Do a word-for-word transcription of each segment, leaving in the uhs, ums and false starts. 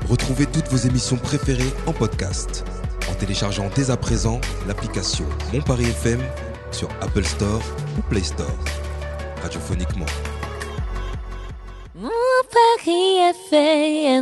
Retrouvez toutes vos émissions préférées en podcast en téléchargeant dès à présent l'application Mon Paris F M sur Apple Store ou Play Store. Radiophoniquement. Mon Paris F M.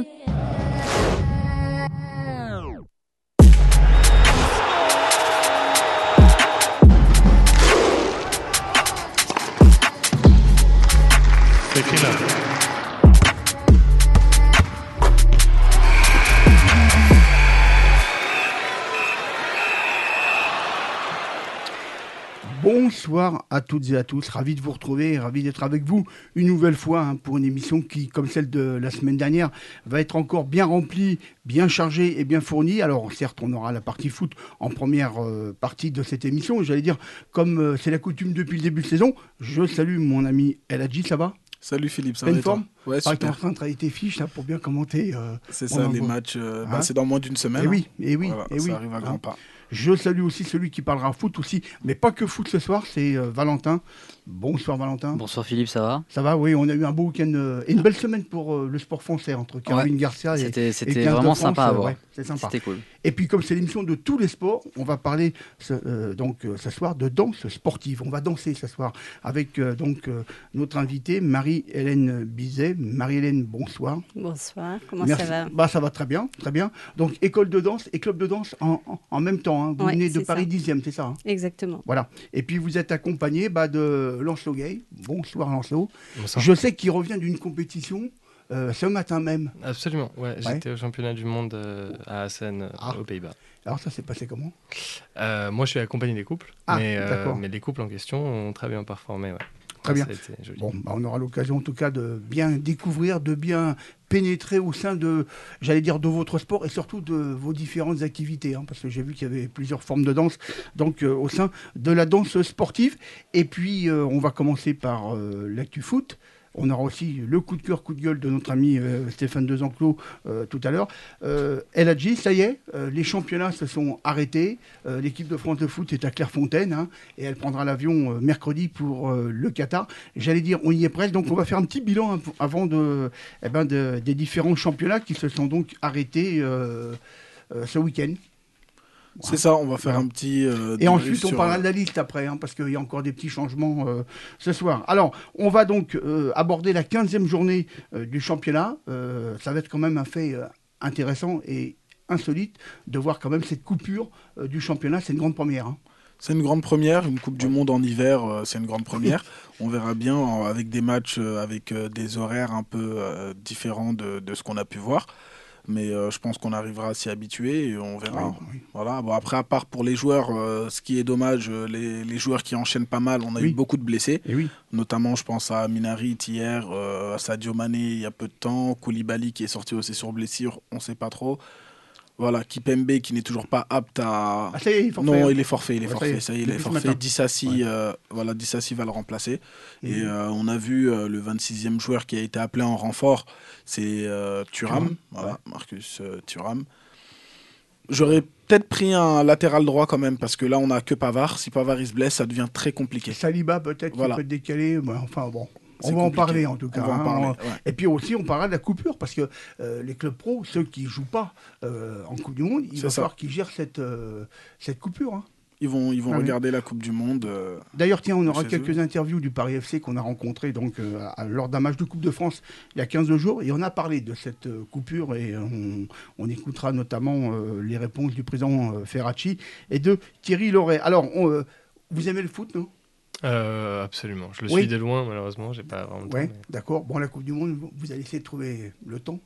Bonsoir à toutes et à tous, ravi de vous retrouver, ravi d'être avec vous une nouvelle fois hein, pour une émission qui, comme celle de la semaine dernière, va être encore bien remplie, bien chargée et bien fournie. Alors certes, on aura la partie foot en première euh, partie de cette émission. J'allais dire, comme euh, c'est la coutume depuis le début de saison, je salue mon ami El Hadji, ça va ? Salut Philippe, ça Pleine va et toi ? forme ? Ouais, Pareil, t'es en super. train de travailler tes fiches là, pour bien commenter. Euh, C'est mon ça, envoi. les matchs, euh, bah, Hein ? c'est dans moins d'une semaine. Et hein. oui, et oui, Voilà, et oui. ça arrive à grands Hein ? pas. Je salue aussi celui qui parlera foot aussi, mais pas que foot ce soir, c'est euh, Valentin. Bonsoir Valentin. Bonsoir Philippe, ça va ? Ça va, oui, on a eu un beau week-end euh, et une belle semaine pour euh, le sport français entre Caroline Ouais, Garcia et, C'était, et c'était quinze de vraiment France, sympa à euh, voir. ouais, c'est sympa. C'était cool. Et puis comme c'est l'émission de tous les sports, on va parler ce, euh, donc euh, ce soir de danse sportive. On va danser ce soir avec euh, donc euh, notre invitée Marie-Hélène Bizet. Marie-Hélène, bonsoir. Bonsoir, comment Merci. ça va ? Bah, ça va très bien, très bien. Donc école de danse et club de danse en, en, en même temps. Hein. Vous Ouais, venez de c'est Paris ça. dixième, c'est ça hein. Exactement. Voilà. Et puis vous êtes accompagné bah, de Lancelot Gay. Bonsoir Lancelot. Bonsoir. Je sais qu'il revient d'une compétition euh, ce matin même. Absolument, ouais, j'étais au championnat du monde euh, à Assen, euh, Ah. aux Pays-Bas. Alors ça s'est passé comment ? Euh, moi, je suis accompagné des couples, Ah, mais, euh, d'accord. mais les couples en question ont très bien performé. Ouais. Très Ouais, bien. ça a été joli. Bon, bah, on aura l'occasion en tout cas de bien découvrir, de bien pénétrer au sein de, j'allais dire, de votre sport et surtout de vos différentes activités, hein, parce que j'ai vu qu'il y avait plusieurs formes de danse, donc euh, au sein de la danse sportive. Et puis, euh, on va commencer par euh, l'actu foot. On aura aussi le coup de cœur, coup de gueule de notre ami euh, Stéphane Dezenclos euh, tout à l'heure. Euh, El Hadji, ça y est, euh, les championnats se sont arrêtés. Euh, l'équipe de France de foot est à Clairefontaine hein, et elle prendra l'avion euh, mercredi pour euh, le Qatar. J'allais dire, on y est presque. Donc, on va faire un petit bilan hein, avant de, eh ben, de- des différents championnats qui se sont donc arrêtés euh, euh, ce week-end. C'est ça, on va faire Voilà. un petit. euh, Et débrief ensuite, on sur, parlera euh, de la liste après, hein, parce qu'il y a encore des petits changements euh, ce soir. Alors, on va donc euh, aborder la quinzième journée euh, du championnat. Euh, ça va être quand même un fait euh, intéressant et insolite de voir quand même cette coupure euh, du championnat. C'est une grande première. Hein. C'est une grande première, une Coupe du Monde en hiver, euh, c'est une grande première. On verra bien euh, avec des matchs, euh, avec euh, des horaires un peu euh, différents de, de ce qu'on a pu voir. Mais euh, je pense qu'on arrivera à s'y habituer et on verra. Oui, oui. Voilà. Bon, après, à part pour les joueurs, euh, ce qui est dommage, euh, les, les joueurs qui enchaînent pas mal, on a Oui. eu beaucoup de blessés. Et oui. Notamment, je pense à Minarit hier, euh, à Sadio Mané il y a peu de temps, Koulibaly qui est sorti aussi sur blessure, on ne sait pas trop. Voilà, Kipembe qui n'est toujours pas apte à... Ah, ça y est, il est forfait, non, hein. il est forfait, il est Ouais, ça y forfait, est, ça y est, il est depuis ce forfait. matin. Dissassi, Ouais. euh, voilà, Dissassi va le remplacer. Et Et oui. euh, on a vu euh, le vingt-sixième joueur qui a été appelé en renfort, c'est euh, Thuram, Thuram, voilà, ouais. Marcus euh, Thuram. J'aurais peut-être pris un latéral droit quand même, parce que là, on n'a que Pavard. Si Pavard il se blesse, ça devient très compliqué. Saliba, peut-être, Voilà. qui peut être décalé. Bah, enfin, bon. On C'est va en compliqué. parler en tout cas. On va en hein. parler, On- ouais. Et puis aussi, on parlera de la coupure parce que euh, les clubs pro, ceux qui ne jouent pas euh, en Coupe du Monde, il C'est va ça. falloir qu'ils gèrent cette, euh, cette coupure. Hein. Ils vont, ils vont Ah oui. regarder la Coupe du Monde. euh, D'ailleurs, tiens, on aura Chez quelques eux. interviews du Paris F C qu'on a rencontré donc, euh, à- lors d'un match de Coupe de France il y a quinze jours et on a parlé de cette euh, coupure et on, on écoutera notamment euh, les réponses du président euh, Ferracci et de Thierry Loret. Alors, on, euh, vous aimez le foot, non ? Euh, absolument, je le Oui. suis de loin, malheureusement, j'ai pas vraiment le temps. Oui, mais- d'accord. Bon, la Coupe du Monde, vous allez essayer de trouver le temps.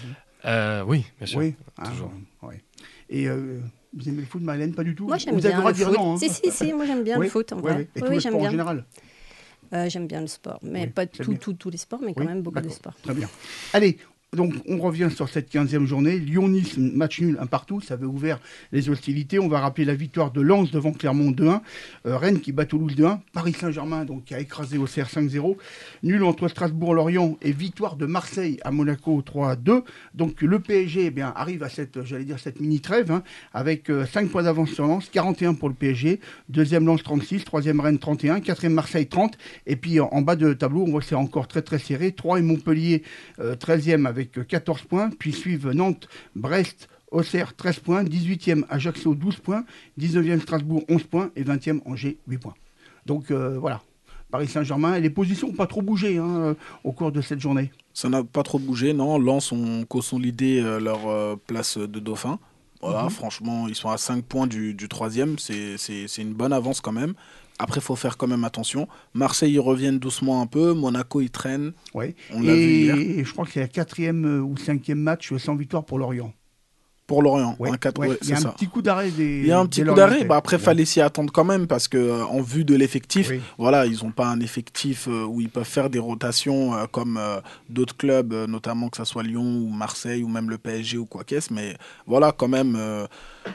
Euh, oui, bien sûr. Oui, ah, toujours. ouais. Et euh, vous aimez le foot, Marlène, pas du tout? Moi, j'aime Vous avez bien le droit le de dire foot. non. Hein. Si, si, si, moi j'aime bien Oui, le foot en oui, vrai. oui. Et Oui, tout le j'aime sport en bien. général. Euh, j'aime bien le sport, mais Oui, pas c'est tout, bien. tout, tous les sports, mais quand Oui, même beaucoup de d'accord. sports. Très bien. Allez, donc on revient sur cette quinzième journée. Lyon-Nice, match nul, un partout. Ça avait ouvert les hostilités. On va rappeler la victoire de Lens devant Clermont deux un. Euh, Rennes qui bat Toulouse deux un. Paris Saint-Germain donc, qui a écrasé au C R cinq zéro. Nul entre Strasbourg-Lorient et victoire de Marseille à Monaco trois à deux. Donc le P S G eh bien, arrive à cette, j'allais dire, cette mini-trêve hein, avec euh, cinq points d'avance sur Lens, quarante et un pour le P S G. Deuxième Lens trente-six, troisième Rennes trente et un, quatrième Marseille trente. Et puis en, en bas de tableau, on voit que c'est encore très très serré. trois et Montpellier, euh, treizième avec avec quatorze points, puis suivent Nantes, Brest, Auxerre, treize points, dix-huitième Ajaccio, douze points, dix-neuvième Strasbourg, onze points et vingtième Angers, huit points. Donc euh, voilà, Paris Saint-Germain, et les positions n'ont pas trop bougé hein, au cours de cette journée. Ça n'a pas trop bougé, non. Lens ont consolidé euh, leur euh, place de dauphin. Voilà, mmh. Franchement, ils sont à cinq points du, du troisième, c'est, c'est, c'est une bonne avance quand même. Après, il faut faire quand même attention. Marseille, ils reviennent doucement un peu. Monaco, ils traînent. Ouais. On l'a et vu hier. Et je crois que c'est la quatrième ou cinquième match sans victoire pour Lorient. Pour Lorient, ouais, un quatre, ouais, ouais, il y a un ça. petit coup d'arrêt des. Il y a un petit coup d'arrêt. Bah après, il ouais. fallait s'y attendre quand même parce que euh, en vue de l'effectif, oui. voilà, ils n'ont pas un effectif euh, où ils peuvent faire des rotations euh, comme euh, d'autres clubs, euh, notamment que ça soit Lyon ou Marseille ou même le P S G ou quoi qu'est-ce. Mais voilà, quand même, euh,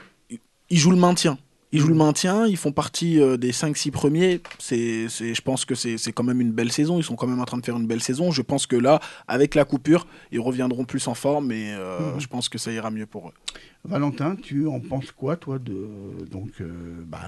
ils jouent le maintien. Ils jouent le maintien, ils font partie euh, des cinq six premiers. C'est, c'est, je pense que c'est, c'est quand même une belle saison. Ils sont quand même en train de faire une belle saison. Je pense que là, avec la coupure, ils reviendront plus en forme et euh, mmh. je pense que ça ira mieux pour eux. Valentin, tu en penses quoi, toi, de, donc, euh, bah,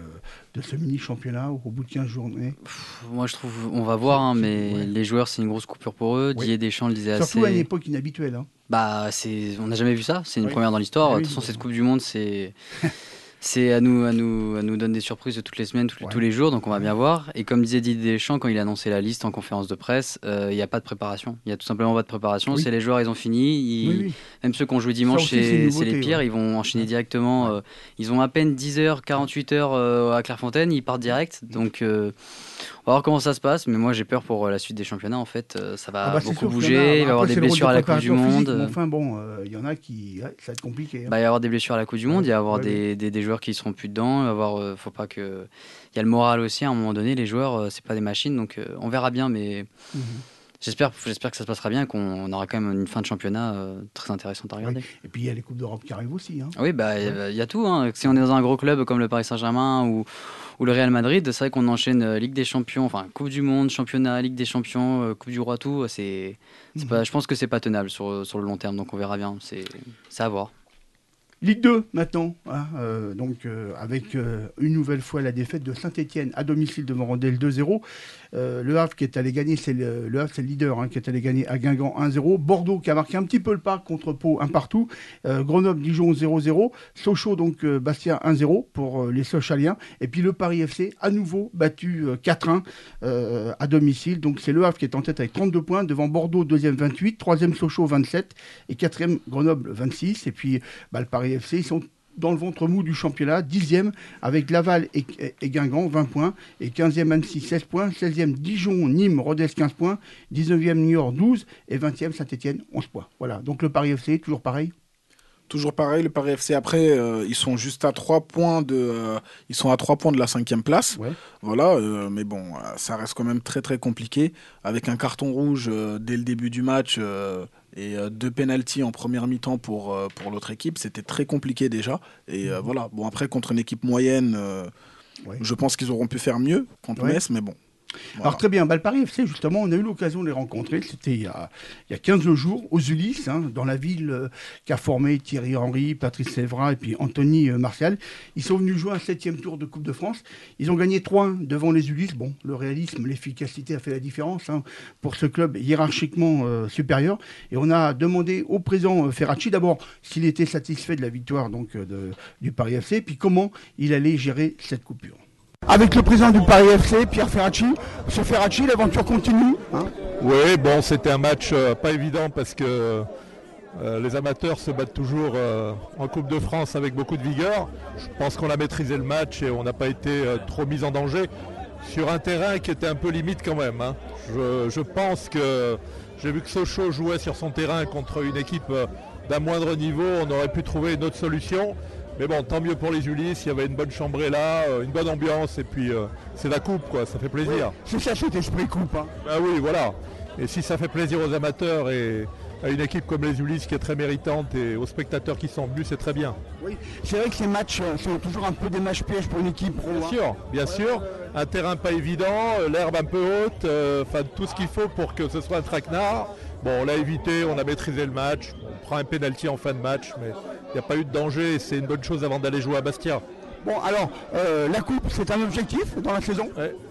de ce mini-championnat au bout de quinze journées? Pff, Moi, je trouve, on va voir, hein, mais ouais. les joueurs, c'est une grosse coupure pour eux. Oui. Didier Deschamps le disait Surtout assez... à une époque inhabituelle. Hein. Bah, c'est... on n'a jamais vu ça. C'est une oui. première dans l'histoire. Ah, de toute façon, oui, cette Coupe du Monde, c'est... C'est à nous, à nous, à nous donner des surprises de toutes les semaines, tous les, ouais. tous les jours, donc on va bien voir. Et comme disait Didier Deschamps quand il a annoncé la liste en conférence de presse, il euh, n'y a pas de préparation. Il n'y a tout simplement pas de préparation. Oui. C'est les joueurs, ils ont fini. Ils... Oui, oui. Même ceux qui ont joué dimanche, aussi, c'est, c'est les pires. Ouais. Ils vont enchaîner directement. Ouais. Euh, ils ont à peine dix heures, quarante-huit heures euh, à Clairefontaine. Ils partent direct. Donc euh, on va voir comment ça se passe. Mais moi, j'ai peur pour la suite des championnats. En fait, euh, ça va ah bah, beaucoup bouger. A, il va y avoir des blessures à la Coupe du Monde. Physique, enfin bon, il euh, y en a qui... Ouais, ça va être compliqué. Hein. Bah, il va y avoir des blessures à la Coupe du Monde. Il va y avoir des, des, des joueurs qui ne seront plus dedans. Il va avoir, euh, faut pas que. Il y a le moral aussi. À un moment donné, les joueurs, euh, c'est pas des machines, donc euh, on verra bien. Mais mm-hmm. j'espère, j'espère que ça se passera bien, et qu'on aura quand même une fin de championnat euh, très intéressante à regarder. Oui. Et puis il y a les coupes d'Europe qui arrivent aussi. Hein. Oui, bah il ouais. y, y a tout. Hein. Si on est dans un gros club comme le Paris Saint-Germain ou ou le Real Madrid, c'est vrai qu'on enchaîne euh, Ligue des Champions, enfin Coupe du Monde, Championnat, Ligue des Champions, euh, Coupe du Roi, tout. C'est, c'est mm-hmm. pas, je pense que c'est pas tenable sur sur le long terme, donc on verra bien. C'est, c'est à voir. Ligue deux maintenant, hein, euh, donc euh, avec euh, une nouvelle fois la défaite de Saint-Etienne à domicile devant Rondel deux zéro. Euh, le Havre qui est allé gagner, c'est le, le Havre c'est le leader, hein, qui est allé gagner à Guingamp un zéro. Bordeaux qui a marqué un petit peu le pas contre Pau un partout. Euh, Grenoble-Dijon zéro zéro. Sochaux donc euh, Bastia un zéro pour euh, les Sochaliens. Et puis le Paris F C à nouveau battu euh, quatre un euh, à domicile. Donc c'est le Havre qui est en tête avec trente-deux points devant Bordeaux deuxième vingt-huit, troisième Sochaux vingt-sept et quatrième Grenoble vingt-six. Et puis bah, le Paris F C, ils sont dans le ventre mou du championnat, dixième avec Laval et, et, et Guingamp, vingt points, et quinzième Annecy, seize points, seizième Dijon, Nîmes, Rodez, quinze points, dix-neuvième Niort, douze, et vingtième Saint-Etienne, onze points. Voilà, donc le Paris F C, toujours pareil. Toujours pareil, le Paris F C, après, euh, ils sont juste à trois points de, euh, ils sont à trois points de la cinquième place. Ouais. Voilà, euh, mais bon, ça reste quand même très très compliqué. Avec un carton rouge euh, dès le début du match euh, et euh, deux pénaltys en première mi-temps pour, euh, pour l'autre équipe, c'était très compliqué déjà. Et euh, mmh. voilà, bon après, contre une équipe moyenne, euh, ouais. je pense qu'ils auront pu faire mieux contre ouais. Metz, mais bon. Voilà. Alors très bien, bah, le Paris F C, justement, on a eu l'occasion de les rencontrer, c'était il y a, il y a quinze jours, aux Ulysses, hein, dans la ville euh, qu'a formé Thierry Henry, Patrice Séverin et puis Anthony euh, Martial. Ils sont venus jouer un septième tour de Coupe de France. Ils ont gagné trois un devant les Ulysses. Bon, le réalisme, l'efficacité a fait la différence hein, pour ce club hiérarchiquement euh, supérieur. Et on a demandé au président euh, Ferracci, d'abord, s'il était satisfait de la victoire donc, euh, de, du Paris F C, puis comment il allait gérer cette coupure. Avec le président du Paris F C, Pierre Ferracci. Monsieur Ferracci, l'aventure continue hein. Oui, bon, c'était un match euh, pas évident parce que euh, les amateurs se battent toujours euh, en Coupe de France avec beaucoup de vigueur. Je pense qu'on a maîtrisé le match et on n'a pas été euh, trop mis en danger sur un terrain qui était un peu limite quand même. Hein. Je, je pense que j'ai vu que Sochaux jouait sur son terrain contre une équipe euh, d'un moindre niveau. On aurait pu trouver une autre solution. Mais bon, tant mieux pour les Ulysses, il y avait une bonne chambrée là, une bonne ambiance, et puis euh, c'est la coupe, quoi, ça fait plaisir. Oui, c'est ça cet esprit coupe. Hein. Ah oui, voilà. Et si ça fait plaisir aux amateurs et à une équipe comme les Ulysses qui est très méritante et aux spectateurs qui sont venus, c'est très bien. Oui, c'est vrai que ces matchs sont toujours un peu des matchs pièges pour une équipe pro. Bien hein. sûr, bien ouais, sûr. Ouais, ouais. Un terrain pas évident, l'herbe un peu haute, enfin euh, tout ce qu'il faut pour que ce soit un traquenard. Bon, on l'a évité, on a maîtrisé le match, on prend un pénalty en fin de match, mais il n'y a pas eu de danger et c'est une bonne chose avant d'aller jouer à Bastia. Bon, alors, euh, la coupe, c'est un objectif dans la saison ? Ouais.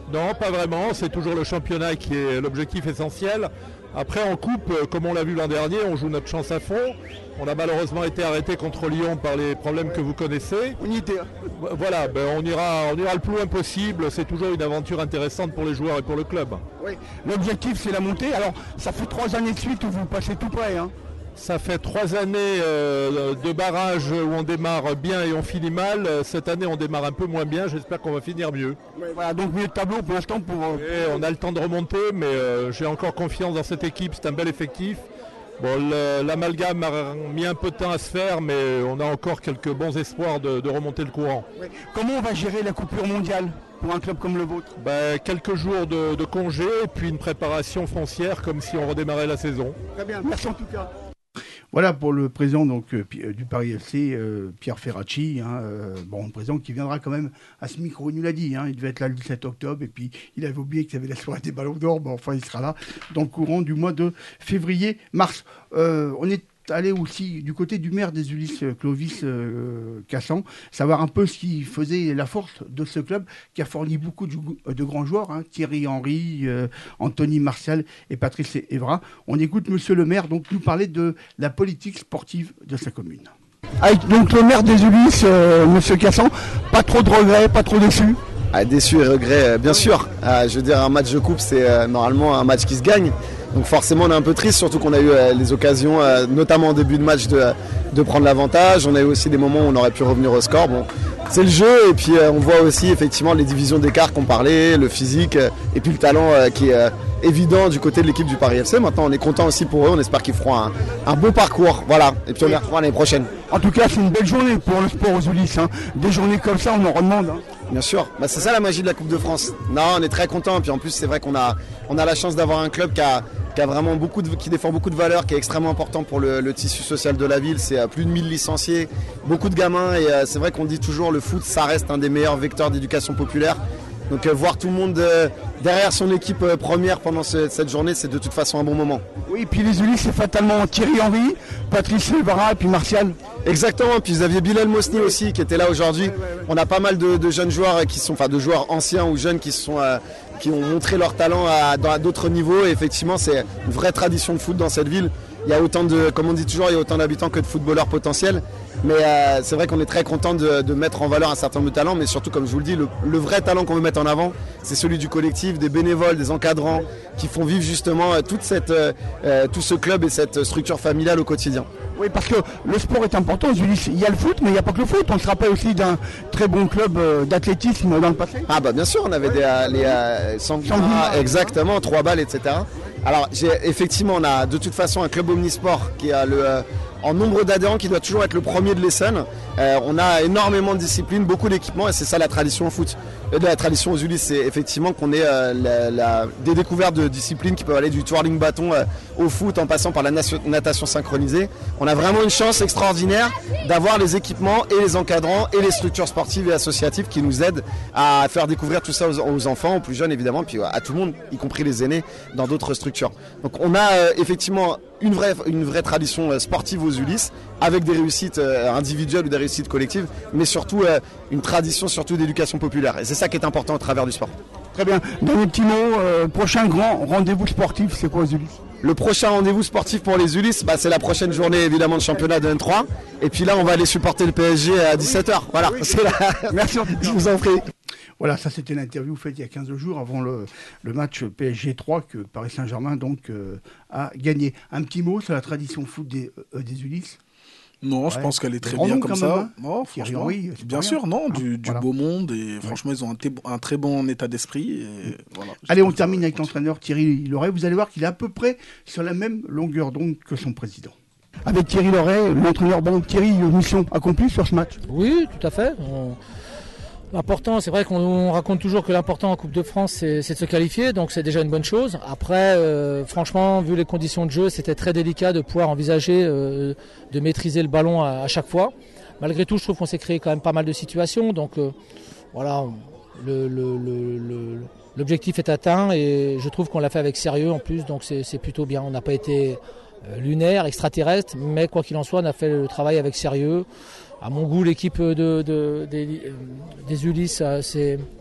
Non, pas vraiment. C'est toujours le championnat qui est l'objectif essentiel. Après, en coupe, comme on l'a vu l'an dernier, on joue notre chance à fond. On a malheureusement été arrêté contre Lyon par les problèmes que vous connaissez. On y était. Voilà, ben on, ira, on ira le plus loin possible. C'est toujours une aventure intéressante pour les joueurs et pour le club. Oui, l'objectif c'est la montée. Alors, ça fait trois années de suite où vous passez tout près. Hein. Ça fait trois années euh, de barrage où on démarre bien et on finit mal. Cette année, on démarre un peu moins bien. J'espère qu'on va finir mieux. Ouais, voilà, donc mieux de tableau pour l'instant. Pour... Et on a le temps de remonter, mais euh, j'ai encore confiance dans cette équipe. C'est un bel effectif. Bon, le, l'amalgame a mis un peu de temps à se faire, mais on a encore quelques bons espoirs de, de remonter le courant. Ouais. Comment on va gérer la coupure mondiale pour un club comme le vôtre? Ben, quelques jours de, de congé et puis une préparation foncière comme si on redémarrait la saison. Très bien, merci en tout cas. Voilà pour le président donc, euh, du Paris F C, euh, Pierre Ferracci, hein, euh, bon, le président qui viendra quand même à ce micro, il nous l'a dit, hein, il devait être là le dix-sept octobre, et puis il avait oublié qu'il y avait la soirée des Ballons d'Or, bon, enfin il sera là dans le courant du mois de février-mars. Euh, on est allé aussi du côté du maire des Ulysses, Clovis euh, Cassan, savoir un peu ce qui faisait la force de ce club qui a fourni beaucoup de, de grands joueurs, hein, Thierry Henry, euh, Anthony Martial et Patrice Evra. On écoute monsieur le maire donc nous parler de la politique sportive de sa commune. Avec donc le maire des Ulysses, euh, monsieur Cassan, pas trop de regrets, pas trop déçus? Ah, déçu et regret, euh, bien sûr. Ah, je veux dire, un match de coupe, c'est euh, normalement un match qui se gagne. Donc forcément on est un peu triste, surtout qu'on a eu euh, les occasions, euh, notamment en début de match, de, de prendre l'avantage. On a eu aussi des moments où on aurait pu revenir au score. Bon, c'est le jeu et puis euh, on voit aussi effectivement les divisions d'écart qu'on parlait, le physique euh, et puis le talent euh, qui est euh, évident du côté de l'équipe du Paris F C. Maintenant on est content aussi pour eux, on espère qu'ils feront un, un bon parcours. Voilà, et puis on les retrouvera l'année prochaine. En tout cas c'est une belle journée pour le sport aux Ulysses. Hein. Des journées comme ça on en redemande. Hein. Bien sûr, bah, c'est ça la magie de la Coupe de France. Non, on est très content. Puis en plus, c'est vrai qu'on a, on a la chance d'avoir un club qui a, qui a vraiment beaucoup de, qui défend beaucoup de valeurs, qui est extrêmement important pour le, le tissu social de la ville. C'est euh, plus de mille licenciés, beaucoup de gamins. Et euh, c'est vrai qu'on dit toujours le foot, ça reste un des meilleurs vecteurs d'éducation populaire. Donc euh, voir tout le monde euh, derrière son équipe euh, première pendant ce, cette journée, c'est de toute façon un bon moment. Oui, et puis les Ulysses, c'est fatalement Thierry Henry, Patrice Evra et puis Martial. Exactement, puis vous aviez Bilal Mosni aussi qui était là aujourd'hui. On a pas mal de, de jeunes joueurs qui sont, enfin de joueurs anciens ou jeunes qui sont, euh, qui ont montré leur talent à, à d'autres niveaux. Et effectivement, c'est une vraie tradition de foot dans cette ville. Il y a autant de, comme on dit toujours, il y a autant d'habitants que de footballeurs potentiels. Mais euh, c'est vrai qu'on est très content de, de mettre en valeur un certain nombre de talents. Mais surtout, comme je vous le dis, le, le vrai talent qu'on veut mettre en avant, c'est celui du collectif, des bénévoles, des encadrants, qui font vivre justement toute cette, euh, tout ce club et cette structure familiale au quotidien. Oui, parce que le sport est important. Il y a le foot, mais il n'y a pas que le foot. On se rappelle aussi d'un très bon club d'athlétisme dans le passé. Ah bah bien sûr, on avait des, euh, les euh, Sanguina, exactement, trois balles, et cetera. Alors j'ai, effectivement, on a de toute façon un club omnisport qui a le... Euh, en nombre d'adhérents qui doit toujours être le premier de l'Essonne. Euh, on a énormément de disciplines, beaucoup d'équipements et c'est ça la tradition au foot. Et de la tradition aux Ulysses, c'est effectivement qu'on ait euh, la, la, des découvertes de disciplines qui peuvent aller du twirling bâton euh, au foot en passant par la nation, natation synchronisée. On a vraiment une chance extraordinaire d'avoir les équipements et les encadrants et les structures sportives et associatives qui nous aident à faire découvrir tout ça aux, aux enfants, aux plus jeunes évidemment, puis à tout le monde, y compris les aînés, dans d'autres structures. Donc on a euh, effectivement une vraie, une vraie tradition euh, sportive aux Ulysses, avec des réussites euh, individuelles ou des réussites collectives, mais surtout euh, une tradition surtout d'éducation populaire. Et c'est ça qui est important au travers du sport. Très bien. Dernier petit mot, euh, prochain grand rendez-vous sportif, c'est quoi aux Ulysses? Le prochain rendez-vous sportif pour les Ulysses, bah, c'est la prochaine journée évidemment de championnat de N trois. Et puis là, on va aller supporter le P S G à dix-sept heures. Voilà. Oui. C'est la... Merci. Je vous en prie. Voilà, ça c'était l'interview faite il y a quinze jours avant le, le match P S G trois que Paris Saint-Germain donc euh, a gagné. Un petit mot sur la tradition foot des, euh, des Ulysses? Non, ouais. Je pense qu'elle est très bien comme ça. Même, hein. Non, franchement, oui, bien sûr, non, hein, du, du voilà. beau monde et ouais. franchement, ils ont un, t- un très bon état d'esprit. Et voilà, allez, on termine avec l'entraîneur Thierry Loret. Vous allez voir qu'il est à peu près sur la même longueur d'onde que son président. Avec Thierry Loret, l'entraîneur, bon, Thierry, mission accomplie sur ce match? Oui, tout à fait. On... L'important, c'est vrai qu'on raconte toujours que l'important en Coupe de France, c'est, c'est de se qualifier, donc c'est déjà une bonne chose. Après, euh, franchement, vu les conditions de jeu, c'était très délicat de pouvoir envisager euh, de maîtriser le ballon à, à chaque fois. Malgré tout, je trouve qu'on s'est créé quand même pas mal de situations, donc euh, voilà, le, le, le, le, l'objectif est atteint et je trouve qu'on l'a fait avec sérieux en plus, donc c'est, c'est plutôt bien. On n'a pas été euh, lunaire, extraterrestre, mais quoi qu'il en soit, on a fait le travail avec sérieux. À mon goût, l'équipe de, de, des, des Ulysses, c'est,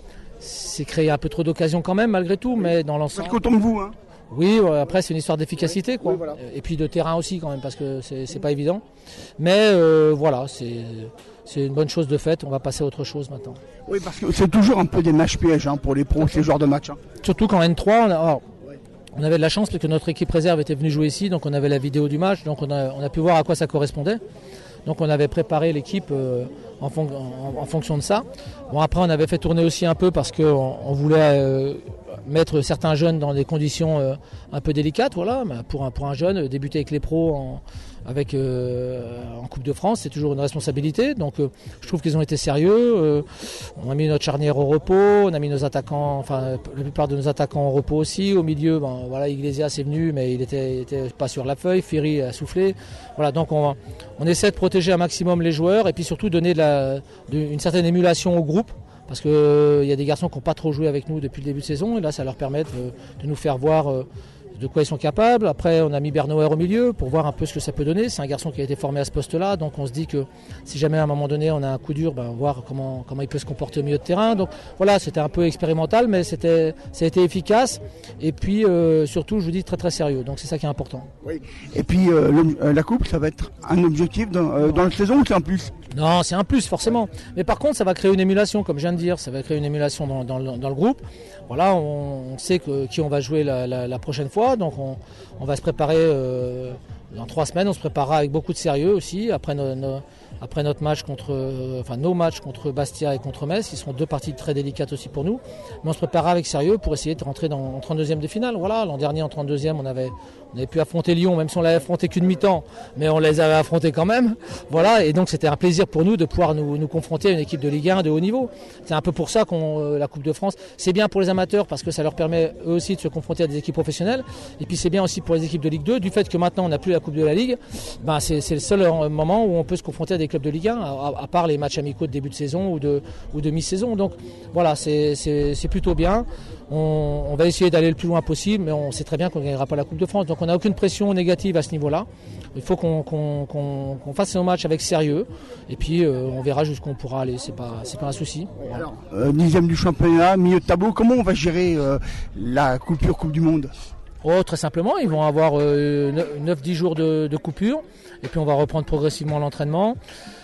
c'est créé un peu trop d'occasions quand même, malgré tout, mais dans l'ensemble. Parce qu'autant de vous, hein. Oui, ouais, après c'est une histoire d'efficacité, quoi. Oui, voilà. Et puis de terrain aussi quand même, parce que c'est, c'est pas évident. Mais euh, voilà, c'est, c'est une bonne chose de fait. On va passer à autre chose maintenant. Oui, parce que c'est toujours un peu des matchs pièges hein, pour les pros, ces genres de matchs. Hein. Surtout qu'en N trois, on, a, alors, on avait de la chance parce que notre équipe réserve était venue jouer ici, donc on avait la vidéo du match, donc on a, on a pu voir à quoi ça correspondait. Donc on avait préparé l'équipe euh, en, fon- en, en fonction de ça. Bon, après on avait fait tourner aussi un peu parce qu'on on voulait euh, mettre certains jeunes dans des conditions euh, un peu délicates. Voilà. Mais pour, un, pour un jeune, débuter avec les pros en, avec, euh, en Coupe de France, c'est toujours une responsabilité. Donc euh, je trouve qu'ils ont été sérieux. Euh, on a mis notre charnière au repos, on a mis nos attaquants, enfin la plupart de nos attaquants au repos aussi. Au milieu, ben, voilà, Iglesias est venu, mais il était, était pas sur la feuille. Ferry a soufflé. Voilà, donc on, on essaie de protéger un maximum les joueurs et puis surtout donner de la, de, une certaine émulation au groupe. Parce qu'il euh, y a des garçons qui n'ont pas trop joué avec nous depuis le début de saison et là ça leur permet de, de nous faire voir euh, de quoi ils sont capables. Après on a mis Bernauer au milieu pour voir un peu ce que ça peut donner. C'est un garçon qui a été formé à ce poste-là, donc on se dit que si jamais à un moment donné on a un coup dur, ben, voir comment, comment il peut se comporter au milieu de terrain. Donc voilà, c'était un peu expérimental mais c'était, ça a été efficace et puis euh, surtout je vous dis très très sérieux, donc c'est ça qui est important. Oui. Et puis euh, le, euh, la coupe ça va être un objectif dans, euh, dans la saison ou c'est un plus? Non, c'est un plus forcément. Mais par contre, ça va créer une émulation, comme je viens de dire. Ça va créer une émulation dans, dans, dans le groupe. Voilà, on, on sait que, qui on va jouer la, la, la prochaine fois. Donc on, on va se préparer euh, dans trois semaines. On se préparera avec beaucoup de sérieux aussi. Après, no, no, après notre match contre, euh, enfin nos matchs contre Bastia et contre Metz, qui seront deux parties très délicates aussi pour nous. Mais on se préparera avec sérieux pour essayer de rentrer dans, en trente-deuxième de finale. Voilà, l'an dernier en trente-deuxième, on avait, on avait pu affronter Lyon, même si on l'avait affronté qu'une mi-temps, mais on les avait affrontés quand même. Voilà, et donc c'était un plaisir pour nous de pouvoir nous, nous confronter à une équipe de Ligue un de haut niveau. C'est un peu pour ça qu'on euh, la Coupe de France, c'est bien pour les amateurs parce que ça leur permet eux aussi de se confronter à des équipes professionnelles. Et puis c'est bien aussi pour les équipes de Ligue deux, du fait que maintenant on n'a plus la Coupe de la Ligue. Ben c'est, c'est le seul moment où on peut se confronter à des clubs de Ligue un, à, à part les matchs amicaux de début de saison ou de, ou de mi-saison. Donc voilà, c'est, c'est, c'est plutôt bien. On, on va essayer d'aller le plus loin possible, mais on sait très bien qu'on ne gagnera pas la Coupe de France. Donc on n'a aucune pression négative à ce niveau-là. Il faut qu'on, qu'on, qu'on, qu'on fasse nos matchs avec sérieux. Et puis euh, on verra jusqu'où on pourra aller. C'est pas, c'est pas un souci. Alors, euh, dixième du championnat, milieu de tableau, comment on va gérer euh, la coupure Coupe du Monde? Oh, très simplement, ils vont avoir euh, neuf dix jours de, de coupure. Et puis on va reprendre progressivement l'entraînement.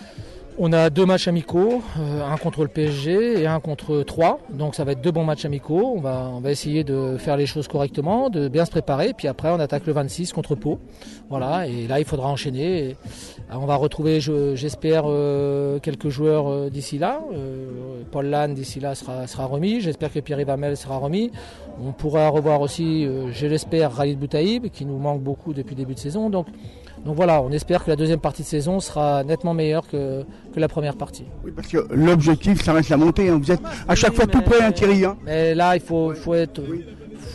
On a deux matchs amicaux, euh, un contre le P S G et un contre Troyes. Donc ça va être deux bons matchs amicaux. On va, on va essayer de faire les choses correctement, de bien se préparer. Puis après, on attaque le vingt-six contre Pau. Voilà, et là, il faudra enchaîner. Et on va retrouver, je, j'espère, euh, quelques joueurs euh, d'ici là. Euh, Paul Lannes, d'ici là, sera, sera remis. J'espère que Pierre Hamel sera remis. On pourra revoir aussi, euh, je l'espère, Khalid Boutaïb, qui nous manque beaucoup depuis le début de saison. Donc, Donc voilà, on espère que la deuxième partie de saison sera nettement meilleure que, que la première partie. Oui, parce que l'objectif, ça reste la montée. Hein. Vous êtes à chaque oui, fois mais, tout près, hein, Thierry. Hein. Mais là, il faut, faut être... Oui.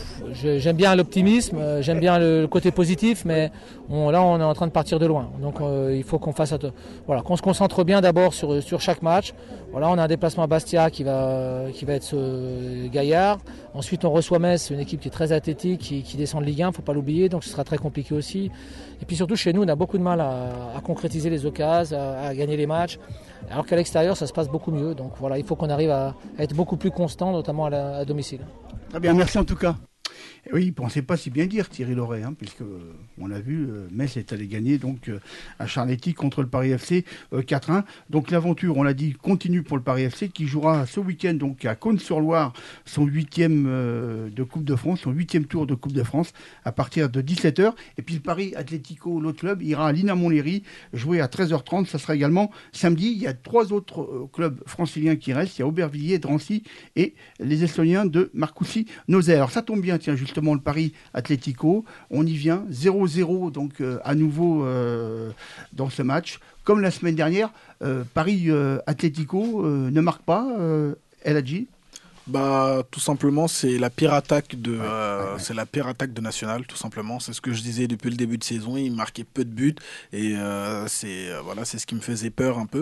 Je, j'aime bien l'optimisme, j'aime bien le, le côté positif, mais on, là, on est en train de partir de loin. Donc euh, il faut qu'on fasse, voilà, qu'on se concentre bien d'abord sur, sur chaque match. Voilà, on a un déplacement à Bastia qui va, qui va être euh, gaillard. Ensuite, on reçoit Metz, une équipe qui est très athlétique, qui, qui descend de Ligue un, il ne faut pas l'oublier, donc ce sera très compliqué aussi. Et puis surtout, chez nous, on a beaucoup de mal à, à concrétiser les occasions, à, à gagner les matchs, alors qu'à l'extérieur, ça se passe beaucoup mieux. Donc voilà, il faut qu'on arrive à, à être beaucoup plus constant, notamment à, la, à domicile. Très bien, merci en tout cas. Oui, il ne pensait pas si bien dire Thierry Loret, hein, puisque euh, on l'a vu, euh, Metz est allé gagner donc euh, à Charletti contre le Paris F C euh, quatre un. Donc l'aventure, on l'a dit, continue pour le Paris F C qui jouera ce week-end donc à Cosne-sur-Loire son huitième euh, de Coupe de France, son huitième tour de Coupe de France à partir de dix-sept heures. Et puis le Paris Atlético, l'autre club, ira à l'I N A Montlhéry jouer à treize heures trente. Ça sera également samedi. Il y a trois autres euh, clubs franciliens qui restent. Il y a Aubervilliers, Drancy et les Estoniens de Marcoussis-Nauzet. Alors ça tombe bien, tiens, justement. Le Paris Atlético, on y vient, zéro zéro donc euh, à nouveau euh, dans ce match. Comme la semaine dernière, euh, Paris euh, Atlético euh, ne marque pas, euh, El Hadji. Bah, tout simplement, c'est la pire attaque de, ouais, euh, ouais, ouais. c'est la pire attaque de National, tout simplement. C'est ce que je disais depuis le début de saison. Il marquait peu de buts et euh, c'est euh, voilà, c'est ce qui me faisait peur un peu.